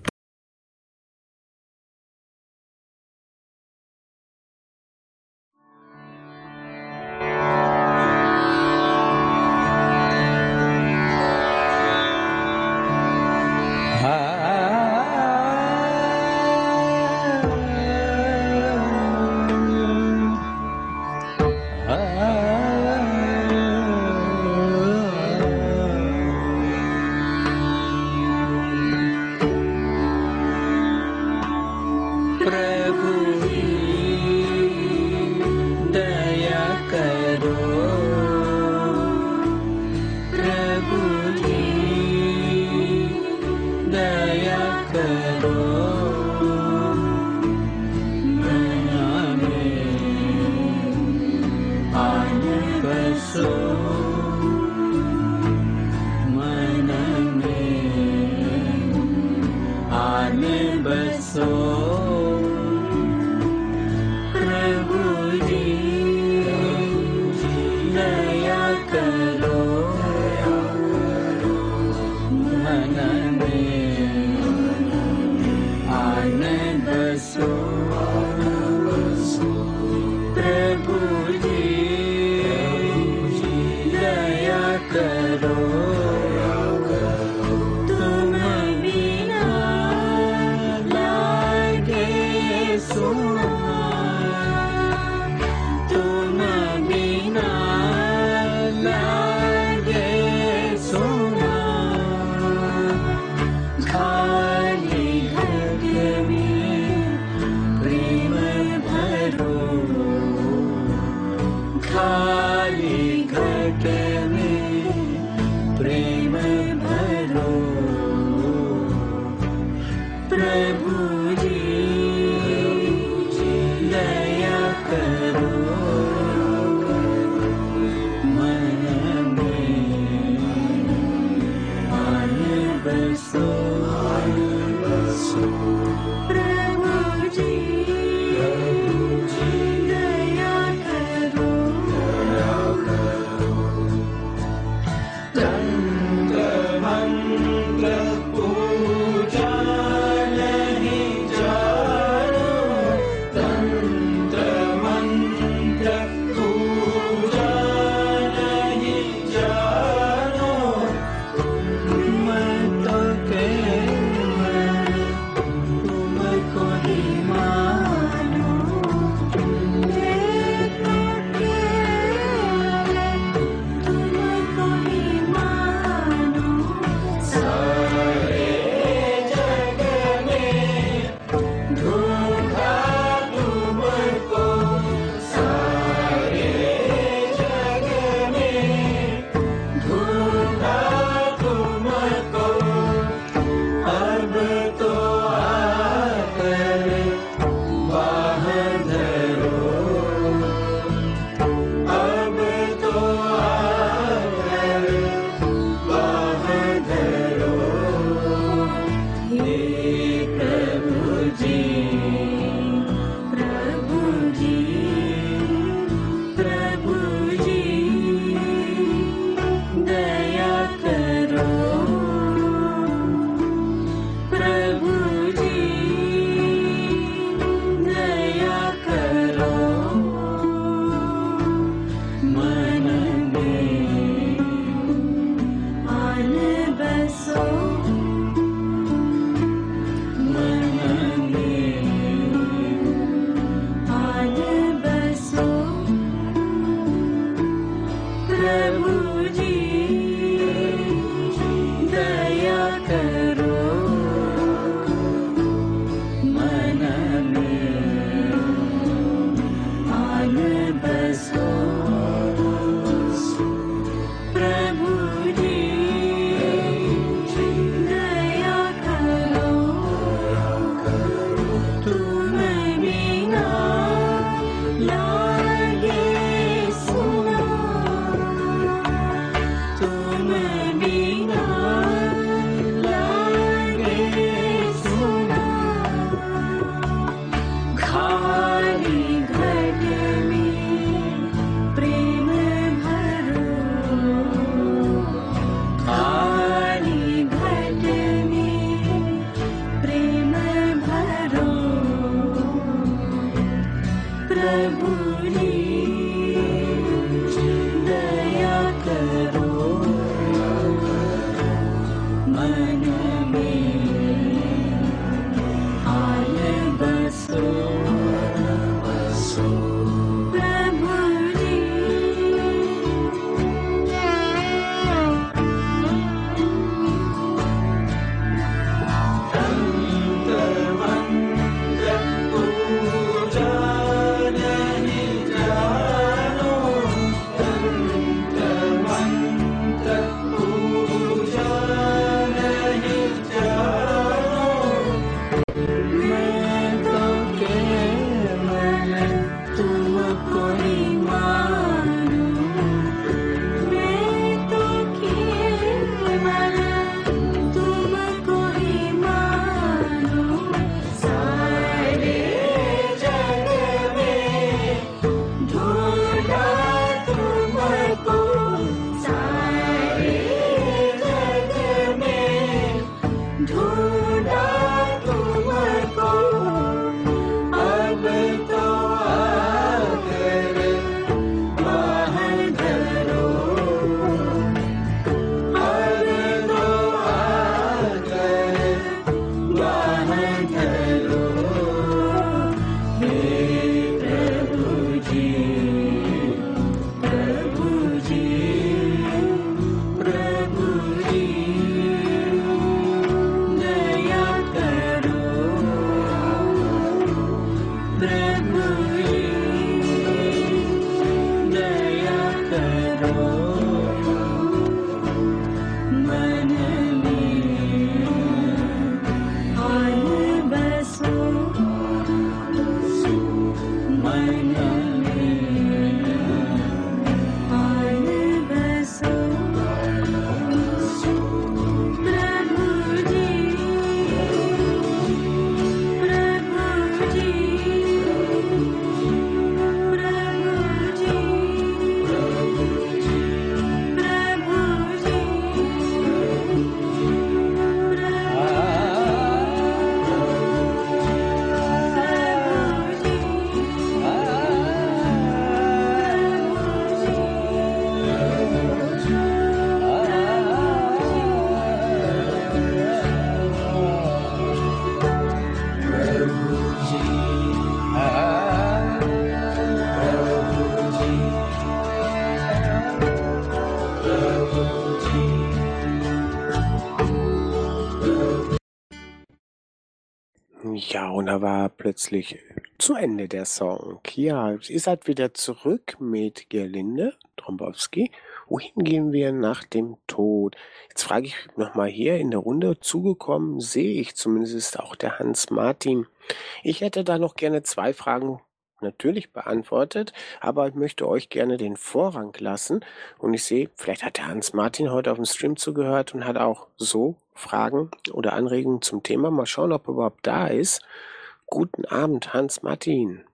Ja, und da war plötzlich zu Ende der Song. Ja, ihr seid wieder zurück mit Gerlinde Trombowski. Wohin gehen wir nach dem Tod? Jetzt frage ich nochmal hier in der Runde zugekommen, sehe ich zumindest auch der Hans-Martin. Ich hätte da noch gerne zwei Fragen natürlich beantwortet, aber ich möchte euch gerne den Vorrang lassen. Und ich sehe, vielleicht hat der Hans-Martin heute auf dem Stream zugehört und hat auch so Fragen oder Anregungen zum Thema. Mal schauen, ob er überhaupt da ist. Guten Abend, Hans-Martin.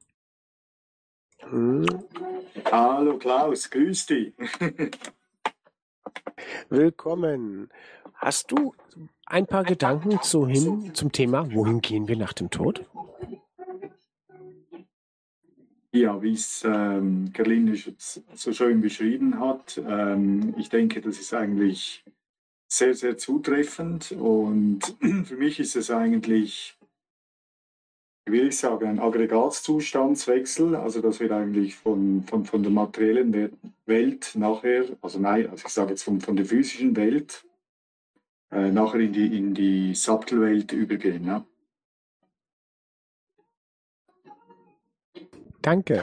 Hm. Hallo Klaus, grüß dich. Willkommen. Hast du ein paar Gedanken zu hin, zum Thema, wohin gehen wir nach dem Tod? Ja, wie es ähm, Gerlinde so schön beschrieben hat, ähm, ich denke, das ist eigentlich sehr, sehr zutreffend und für mich ist es eigentlich, wie will ich sagen, ein Aggregatzustandswechsel, also dass wir eigentlich von, von, von der materiellen Welt nachher, also nein, also ich sage jetzt von, von der physischen Welt, äh, nachher in die, in die Subtelwelt übergehen. Ja? Danke.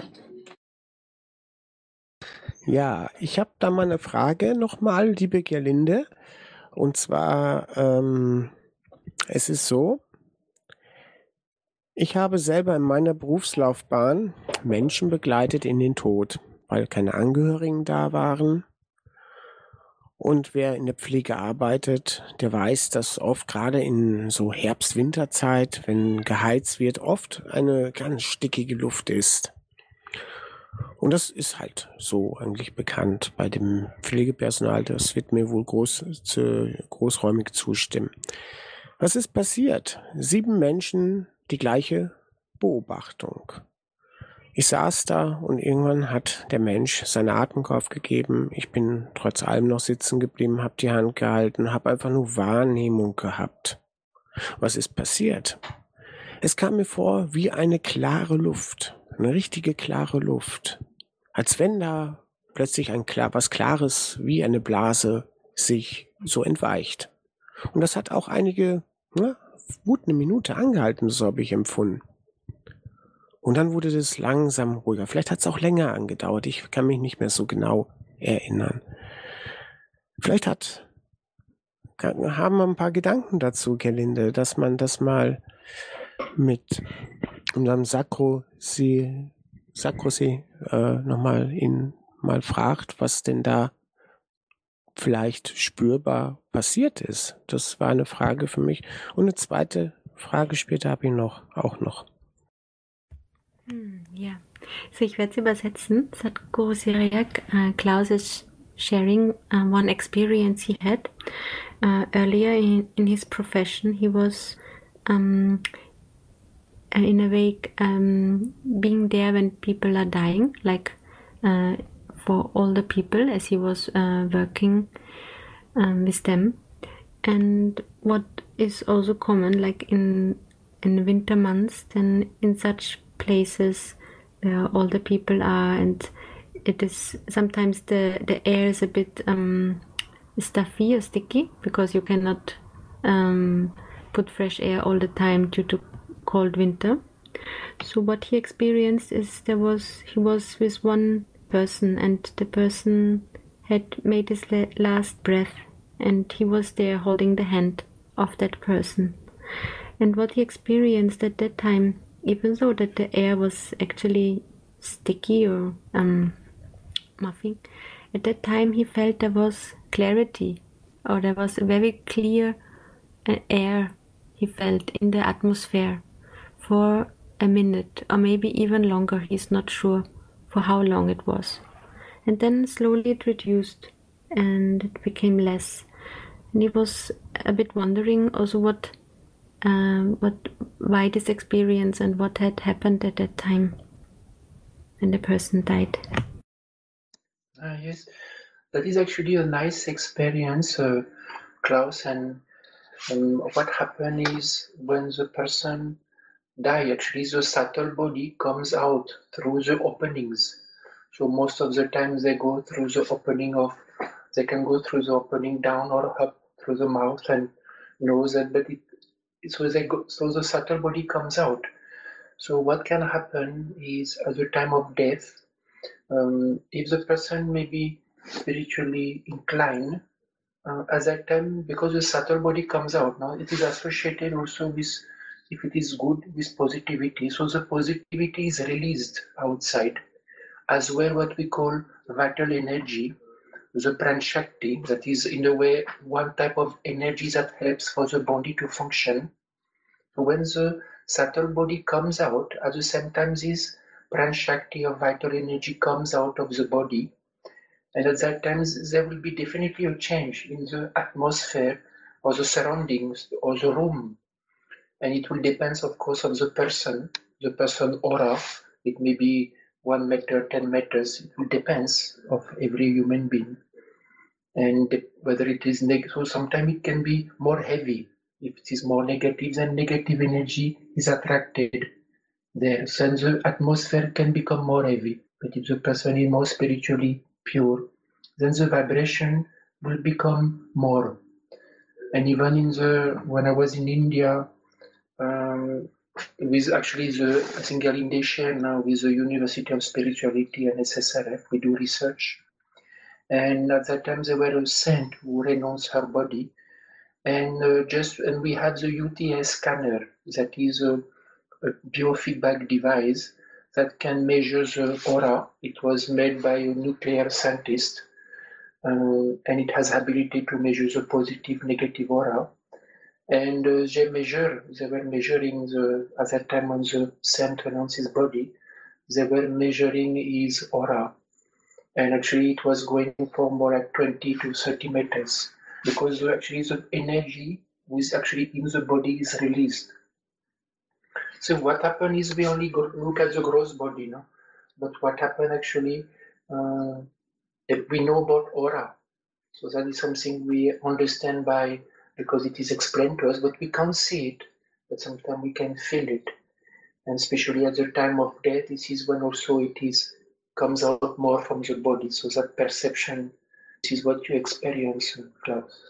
Ja, ich habe da mal eine Frage nochmal, liebe Gerlinde. Und zwar, ähm, es ist so, ich habe selber in meiner Berufslaufbahn Menschen begleitet in den Tod, weil keine Angehörigen da waren. Und wer in der Pflege arbeitet, der weiß, dass oft gerade in so Herbst-Winterzeit, wenn geheizt wird, oft eine ganz stickige Luft ist. Und das ist halt so eigentlich bekannt bei dem Pflegepersonal. Das wird mir wohl groß, zu, großräumig zustimmen. Was ist passiert? Sieben Menschen, die gleiche Beobachtung. Ich saß da und irgendwann hat der Mensch seine Atmung aufgegeben. Ich bin trotz allem noch sitzen geblieben, habe die Hand gehalten, habe einfach nur Wahrnehmung gehabt. Was ist passiert? Es kam mir vor wie eine klare Luft, eine richtige klare Luft. Als wenn da plötzlich ein klar, was Klares wie eine Blase sich so entweicht. Und das hat auch einige, na, gut eine Minute angehalten, so habe ich empfunden. Und dann wurde das langsam ruhiger. Vielleicht hat es auch länger angedauert. Ich kann mich nicht mehr so genau erinnern. Vielleicht hat, haben wir ein paar Gedanken dazu, Gerlinde, dass man das mal mit unserem Sakro sie, Sakro sie äh, nochmal ihn mal fragt, was denn da vielleicht spürbar passiert ist. Das war eine Frage für mich. Und eine zweite Frage später habe ich noch, auch noch. Hm, ja, so ich werde es übersetzen. Sadhguru Cyriac, uh, Klaus is sharing uh, one experience he had uh, earlier in, in his profession. He was um, in a way um, being there when people are dying, like uh, for all the people, as he was uh, working um, with them. And what is also common, like in in winter months, then in such places where all the people are, and it is sometimes the the air is a bit um, stuffy or sticky because you cannot um, put fresh air all the time due to cold winter. So what he experienced is there was he was with one person, and the person had made his la- last breath, and he was there holding the hand of that person. And what he experienced at that time, even though that the air was actually sticky or um, muffing, at that time he felt there was clarity, or there was a very clear uh, air he felt in the atmosphere for a minute, or maybe even longer, he's not sure for how long it was. And then slowly it reduced and it became less. And he was a bit wondering also what Um, what, why this experience and what had happened at that time when the person died. Uh, yes, that is actually a nice experience, uh, Klaus. And um, what happened is when the person dies, actually the subtle body comes out through the openings. So most of the time they go through the opening of, they can go through the opening down or up through the mouth and nose, and but it So, they go, so the subtle body comes out. So what can happen is at the time of death, um, if the person may be spiritually inclined, uh, at that time, because the subtle body comes out, now it is associated also with, if it is good, with positivity. So the positivity is released outside, as well what we call vital energy, the pranshakti, that is in a way one type of energy that helps for the body to function. So when the subtle body comes out, at the same time this pranshakti or vital energy comes out of the body, and at that time there will be definitely a change in the atmosphere or the surroundings or the room. And it will depend, of course, on the person, the person aura. It may be one meter, ten meters. It will depend of every human being. And whether it is negative, so sometimes it can be more heavy. If it is more negative, then negative energy is attracted there. So the atmosphere can become more heavy. But if the person is more spiritually pure, then the vibration will become more. And even in the, when I was in India, um, with actually the, I think Gerlinde share now with the University of Spirituality and S S R F, we do research. And at that time there were a saint who renounced her body, and uh, just and we had the U T S scanner, that is a, a biofeedback device that can measure the aura. It was made by a nuclear scientist, uh, and it has ability to measure the positive, negative aura. And uh, they measure, they were measuring the, at that time when the saint renounced his body, they were measuring his aura. And actually it was going for more like twenty to thirty meters, because actually the energy was actually in the body is released. So what happened is we only go, look at the gross body, no? but what happened actually, uh, that we know about aura. So that is something we understand by, because it is explained to us, but we can't see it, but sometimes we can feel it. And especially at the time of death, this is when also it is comes out more from the body. So that perception, this is what you experience, Klaus.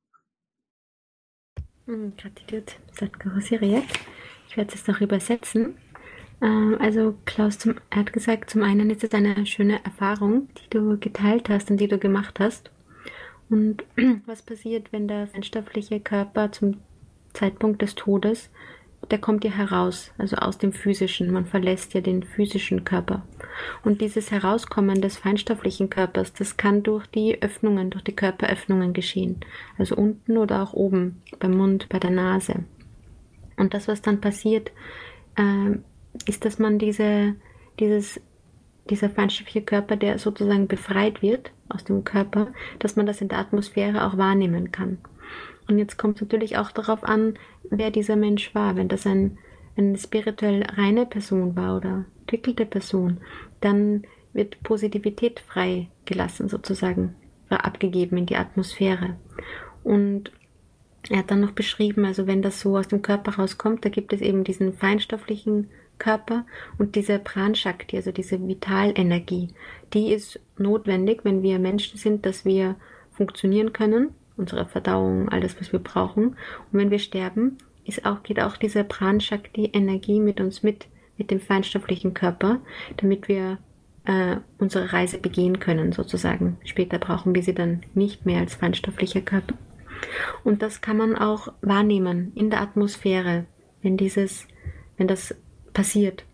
Gratitud, Sadhguru Cyriac. Ich werde es noch übersetzen. Ähm, also Klaus zum, er hat gesagt, zum einen ist es eine schöne Erfahrung, die du geteilt hast und die du gemacht hast. Und was passiert, wenn der feinstoffliche Körper zum Zeitpunkt des Todes, der kommt ja heraus, also aus dem physischen, man verlässt ja den physischen Körper. Und dieses Herauskommen des feinstofflichen Körpers, das kann durch die Öffnungen, durch die Körperöffnungen geschehen. Also unten oder auch oben, beim Mund, bei der Nase. Und das, was dann passiert, äh, ist, dass man diese, dieses, dieser feinstoffliche Körper, der sozusagen befreit wird aus dem Körper, dass man das in der Atmosphäre auch wahrnehmen kann. Und jetzt kommt es natürlich auch darauf an, wer dieser Mensch war. Wenn das ein, eine spirituell reine Person war oder entwickelte Person, dann wird Positivität freigelassen sozusagen, abgegeben in die Atmosphäre. Und er hat dann noch beschrieben, also wenn das so aus dem Körper rauskommt, da gibt es eben diesen feinstofflichen Körper und diese Pran-Shakti, also diese Vitalenergie, die ist notwendig, wenn wir Menschen sind, dass wir funktionieren können, unsere Verdauung, alles, was wir brauchen. Und wenn wir sterben, ist auch, geht auch diese Pran-Shakti-Energie mit uns mit, mit dem feinstofflichen Körper, damit wir äh, unsere Reise begehen können, sozusagen. Später brauchen wir sie dann nicht mehr als feinstofflicher Körper. Und das kann man auch wahrnehmen in der Atmosphäre, wenn dieses, wenn das passiert.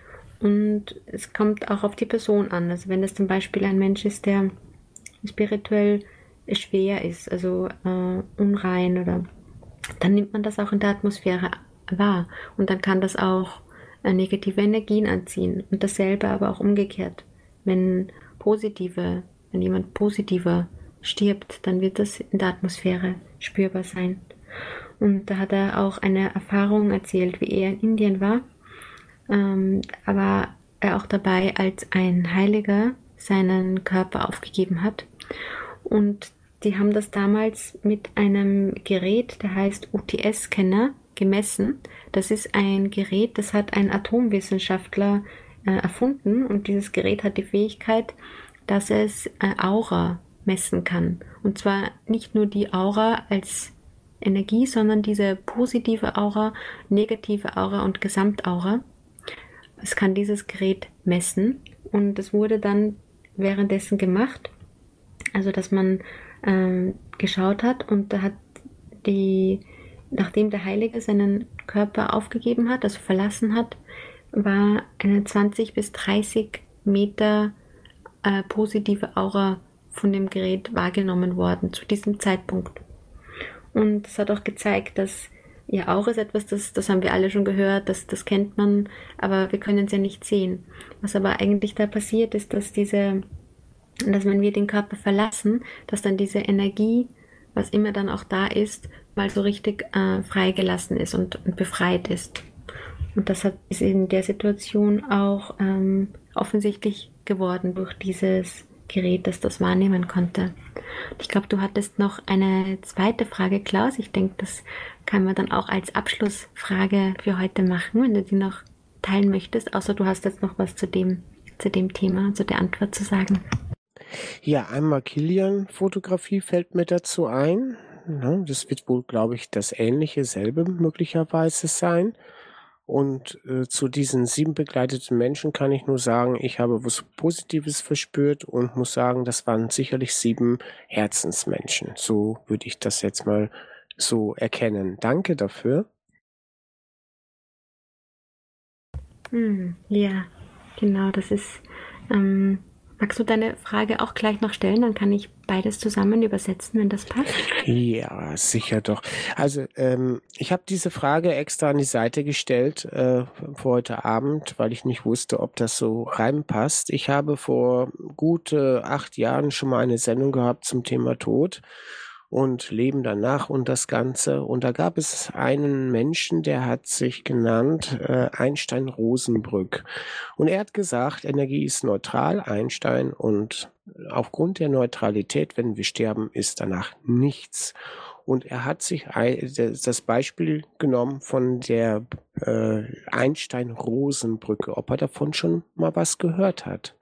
Und es kommt auch auf die Person an. Also wenn das zum Beispiel ein Mensch ist, der spirituell schwer ist, also äh, unrein, oder dann nimmt man das auch in der Atmosphäre wahr. Und dann kann das auch äh, negative Energien anziehen. Und dasselbe aber auch umgekehrt. Wenn positive, wenn jemand positiver stirbt, dann wird das in der Atmosphäre spürbar sein. Und da hat er auch eine Erfahrung erzählt, wie er in Indien war. Ähm, aber er auch dabei, als ein Heiliger seinen Körper aufgegeben hat. Und die haben das damals mit einem Gerät, der heißt U T S-Scanner, gemessen. Das ist ein Gerät, das hat ein Atomwissenschaftler äh, erfunden. Und dieses Gerät hat die Fähigkeit, dass es äh, Aura messen kann. Und zwar nicht nur die Aura als Energie, sondern diese positive Aura, negative Aura und Gesamtaura. Es kann dieses Gerät messen. Und es wurde dann währenddessen gemacht, also dass man ähm, geschaut hat, und da hat die, nachdem der Heilige seinen Körper aufgegeben hat, also verlassen hat, war eine zwanzig bis dreißig Meter äh, positive Aura von dem Gerät wahrgenommen worden zu diesem Zeitpunkt. Und es hat auch gezeigt, dass ja, Aura ist etwas, das, das haben wir alle schon gehört, das, das kennt man, aber wir können es ja nicht sehen. Was aber eigentlich da passiert, ist, dass diese dass wenn wir den Körper verlassen, dass dann diese Energie, was immer dann auch da ist, mal so richtig äh, freigelassen ist und, und befreit ist. Und das hat, ist in der Situation auch ähm, offensichtlich geworden durch dieses Gerät, das das wahrnehmen konnte. Ich glaube, du hattest noch eine zweite Frage, Klaus. Ich denke, das kann man dann auch als Abschlussfrage für heute machen, wenn du die noch teilen möchtest, außer du hast jetzt noch was zu dem, zu dem Thema, zu der Antwort zu sagen. Ja, einmal Kilian-Fotografie fällt mir dazu ein. Ja, das wird wohl, glaube ich, das ähnliche, selbe möglicherweise sein. Und äh, zu diesen sieben begleiteten Menschen kann ich nur sagen, ich habe was Positives verspürt und muss sagen, das waren sicherlich sieben Herzensmenschen. So würde ich das jetzt mal so erkennen. Danke dafür. Hm, ja, genau, das ist... Ähm Magst du deine Frage auch gleich noch stellen? Dann kann ich beides zusammen übersetzen, wenn das passt. Ja, sicher doch. Also ähm, ich habe diese Frage extra an die Seite gestellt äh, für heute Abend, weil ich nicht wusste, ob das so reinpasst. Ich habe vor gut äh, acht Jahren schon mal eine Sendung gehabt zum Thema Tod. und Leben danach und das Ganze. Und da gab es einen Menschen, der hat sich genannt äh, Einstein-Rosenbrück. Und er hat gesagt, Energie ist neutral, Einstein, und aufgrund der Neutralität, wenn wir sterben, ist danach nichts. Und er hat sich das Beispiel genommen von der äh, Einstein-Rosenbrücke, ob er davon schon mal was gehört hat.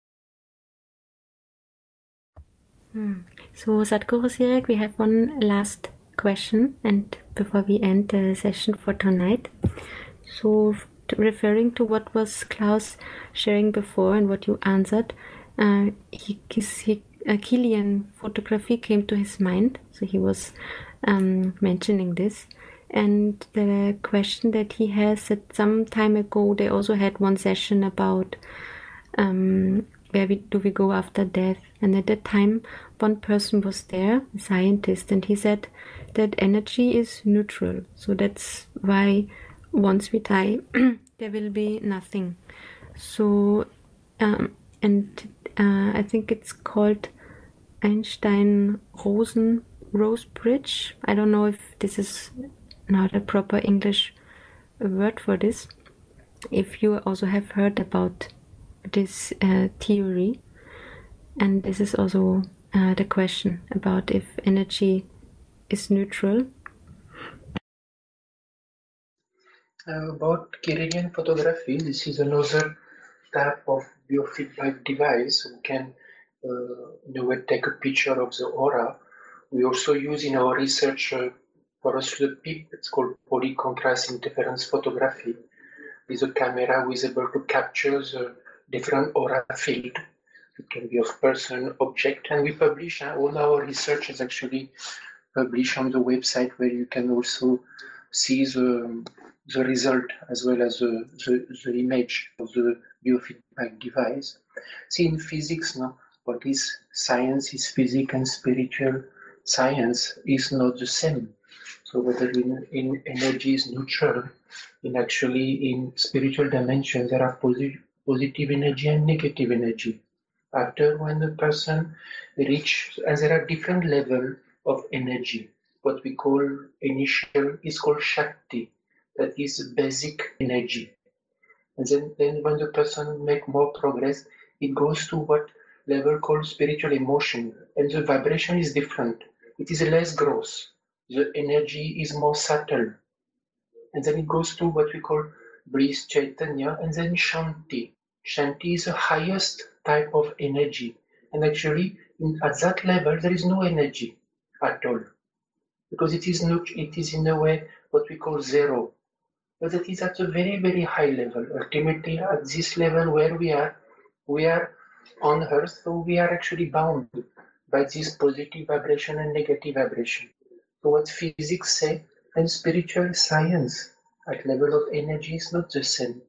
Hmm. So, Sadhguru Sirak, we have one last question, and before we end the session for tonight. So, to, referring to what was Klaus sharing before and what you answered, uh, he, he, uh, Kilian photography came to his mind, so he was um, mentioning this. And the question that he has, that some time ago they also had one session about um, where we, do we go after death, and at that time one person was there, a scientist, and he said that energy is neutral, so that's why once we die there will be nothing. So um, and uh, I think it's called Einstein-Rosen Rose Bridge. I don't know if this is not a proper English word for this. If you also have heard about this uh, theory, and this is also uh, the question about if energy is neutral. Uh, about Kirlian photography, this is another type of biofeedback device. We can, uh, in a way, take a picture of the aura. We also use in our research uh, for us the P I P, it's called polycontrast interference photography. With a camera who is able to capture the different aura field. It can be of person, object, and we publish uh, all our research is actually published on the website, where you can also see the, the result as well as the, the, the image of the biofeedback device. See, in physics, no, what is science is physics, and spiritual science is not the same. So whether in, in energy is neutral, in actually in spiritual dimension, there are positive, positive energy and negative energy. After when the person reach, and there are different level of energy. What we call initial is called Shakti, that is basic energy. And then, then when the person make more progress, it goes to what level called spiritual emotion, and the vibration is different. It is less gross. The energy is more subtle. And then it goes to what we call Bliss Chaitanya, and then Shanti. Shanti is the highest type of energy. And actually, in, at that level, there is no energy at all. Because it is, not, it is in a way what we call zero. But it is at a very, very high level. Ultimately, at this level where we are, we are on earth, so we are actually bound by this positive vibration and negative vibration. So what physics say, and spiritual science at level of energy is not the same.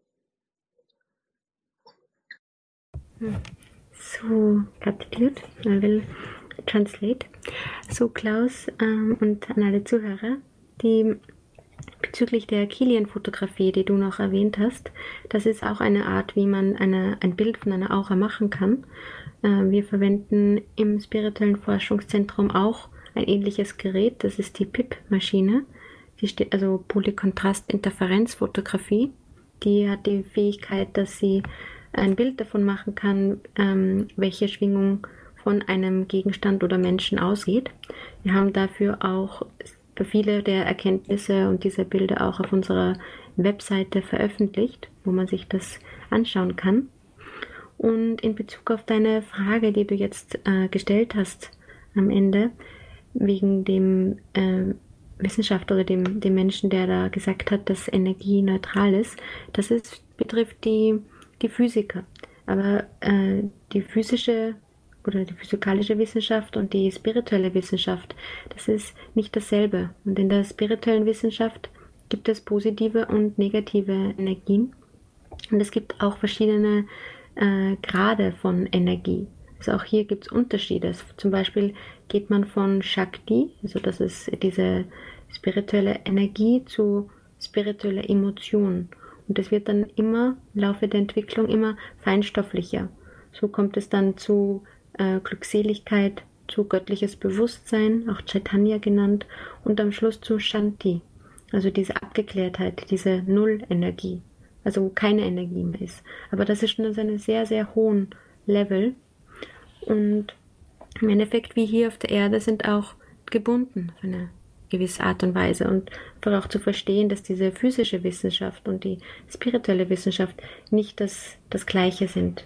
So, gratitude. I will translate. So, Klaus ähm, und an alle Zuhörer, die bezüglich der Kilian-Fotografie, die du noch erwähnt hast, das ist auch eine Art, wie man eine, ein Bild von einer Aura machen kann. Äh, wir verwenden im spirituellen Forschungszentrum auch ein ähnliches Gerät, das ist die P I P-Maschine, die steht, also Polykontrast-Interferenzfotografie. Die hat die Fähigkeit, dass sie ein Bild davon machen kann, ähm, welche Schwingung von einem Gegenstand oder Menschen ausgeht. Wir haben dafür auch viele der Erkenntnisse und diese Bilder auch auf unserer Webseite veröffentlicht, wo man sich das anschauen kann. Und in Bezug auf deine Frage, die du jetzt äh, gestellt hast am Ende, wegen dem äh, Wissenschaftler oder dem, dem Menschen, der da gesagt hat, dass Energie neutral ist, das ist, betrifft die, die Physiker. Aber äh, die physische oder die physikalische Wissenschaft und die spirituelle Wissenschaft, das ist nicht dasselbe. Und in der spirituellen Wissenschaft gibt es positive und negative Energien. Und es gibt auch verschiedene äh, Grade von Energie. Also auch hier gibt es Unterschiede. Zum Beispiel geht man von Shakti, also das ist diese spirituelle Energie, zu spiritueller Emotion. Und das wird dann immer im Laufe der Entwicklung immer feinstofflicher. So kommt es dann zu äh, Glückseligkeit, zu göttliches Bewusstsein, auch Chaitanya genannt, und am Schluss zu Shanti, also diese Abgeklärtheit, diese Nullenergie, also wo keine Energie mehr ist. Aber das ist schon auf einem sehr, sehr hohen Level. Und im Endeffekt, wie hier auf der Erde, sind auch gebunden auf eine gewisse Art und Weise. Und einfach auch zu verstehen, dass diese physische Wissenschaft und die spirituelle Wissenschaft nicht das, das Gleiche sind.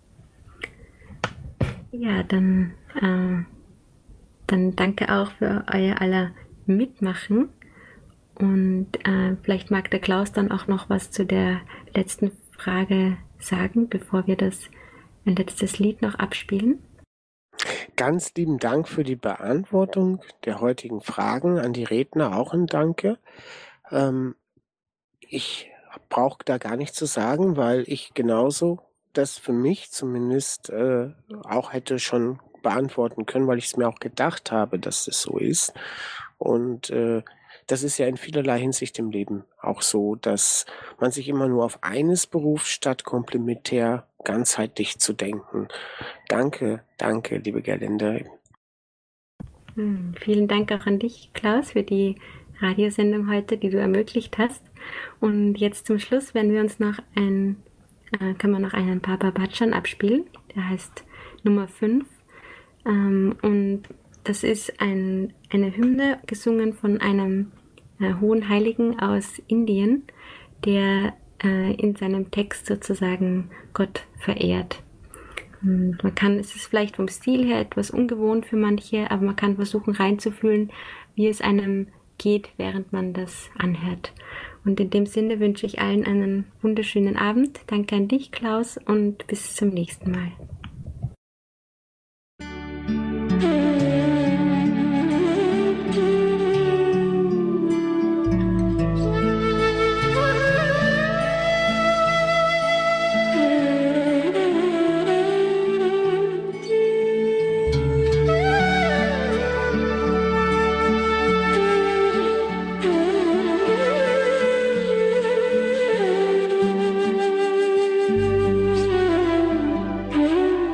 Ja, dann, äh, dann danke auch für euer aller Mitmachen. Und äh, vielleicht mag der Klaus dann auch noch was zu der letzten Frage sagen, bevor wir das ein letztes Lied noch abspielen. Ganz lieben Dank für die Beantwortung der heutigen Fragen. An die Redner auch ein Danke. Ähm, ich brauche da gar nichts zu sagen, weil ich genauso das für mich zumindest äh, auch hätte schon beantworten können, weil ich es mir auch gedacht habe, dass das so ist. Und äh, das ist ja in vielerlei Hinsicht im Leben auch so, dass man sich immer nur auf eines beruft, statt komplementär ganzheitlich zu denken. Danke, danke, liebe Gerlinde. Hm, vielen Dank auch an dich, Klaus, für die Radiosendung heute, die du ermöglicht hast. Und jetzt zum Schluss werden wir uns noch ein, äh, können wir noch einen Papa Bhajan abspielen, der heißt Nummer fünf. Ähm, und das ist ein, eine Hymne, gesungen von einem äh, hohen Heiligen aus Indien, der äh, in seinem Text sozusagen Gott verehrt. Und man kann, es ist vielleicht vom Stil her etwas ungewohnt für manche, aber man kann versuchen reinzufühlen, wie es einem geht, während man das anhört. Und in dem Sinne wünsche ich allen einen wunderschönen Abend. Danke an dich, Klaus, und bis zum nächsten Mal. Thank you.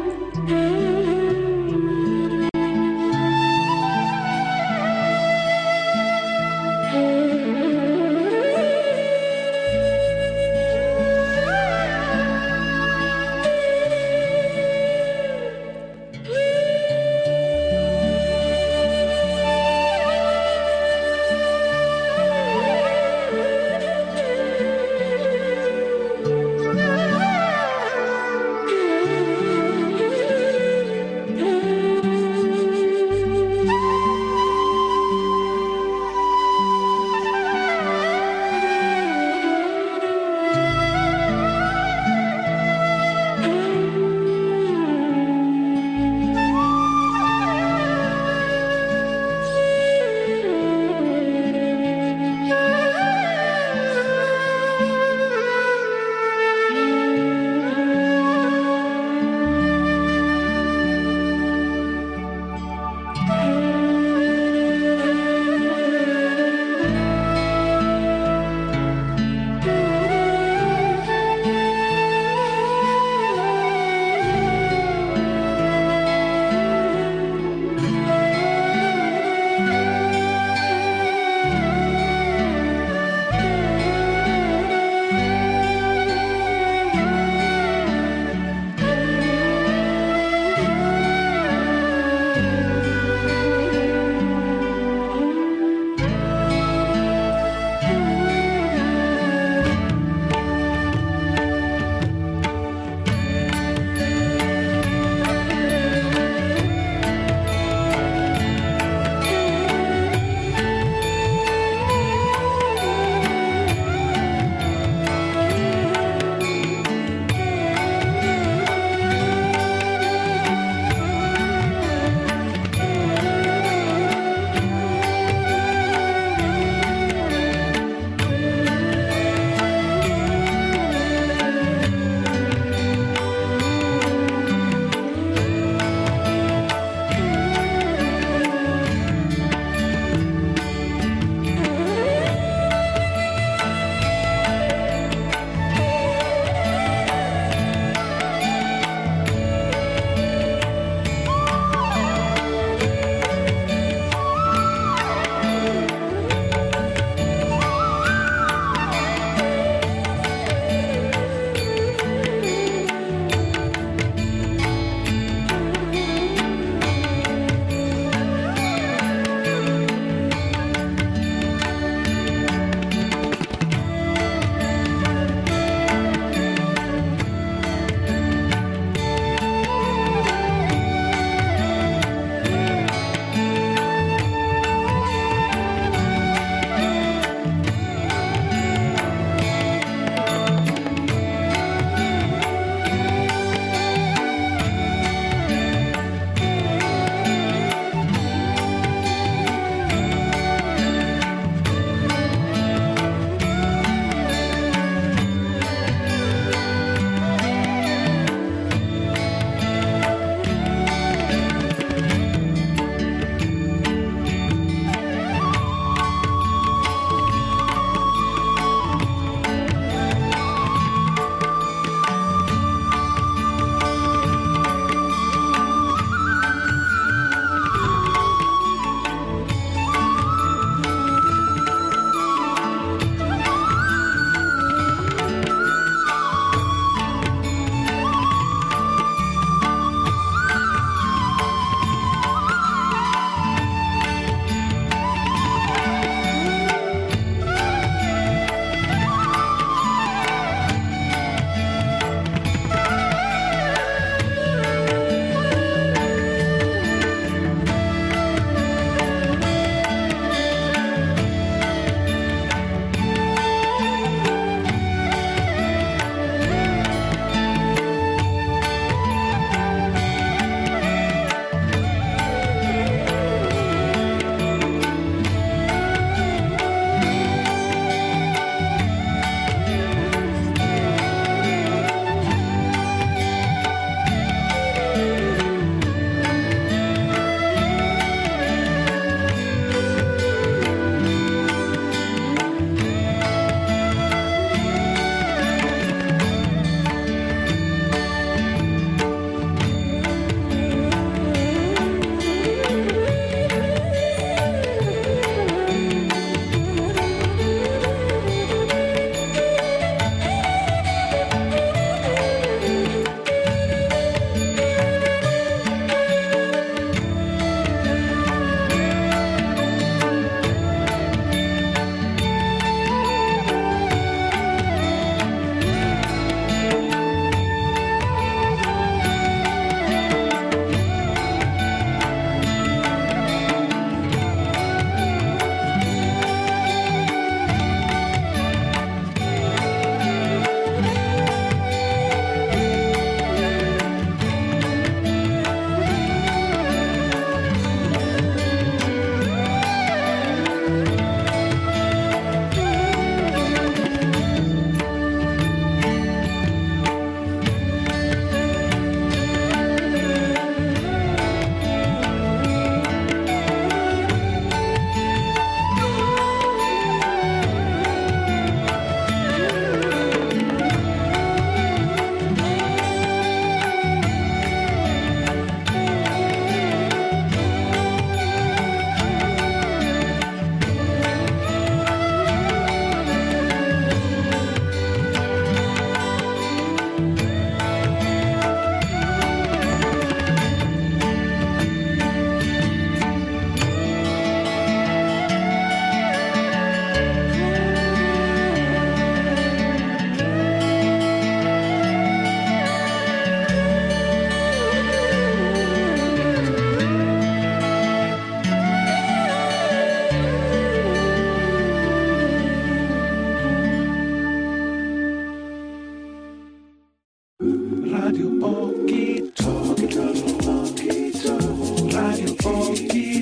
Okie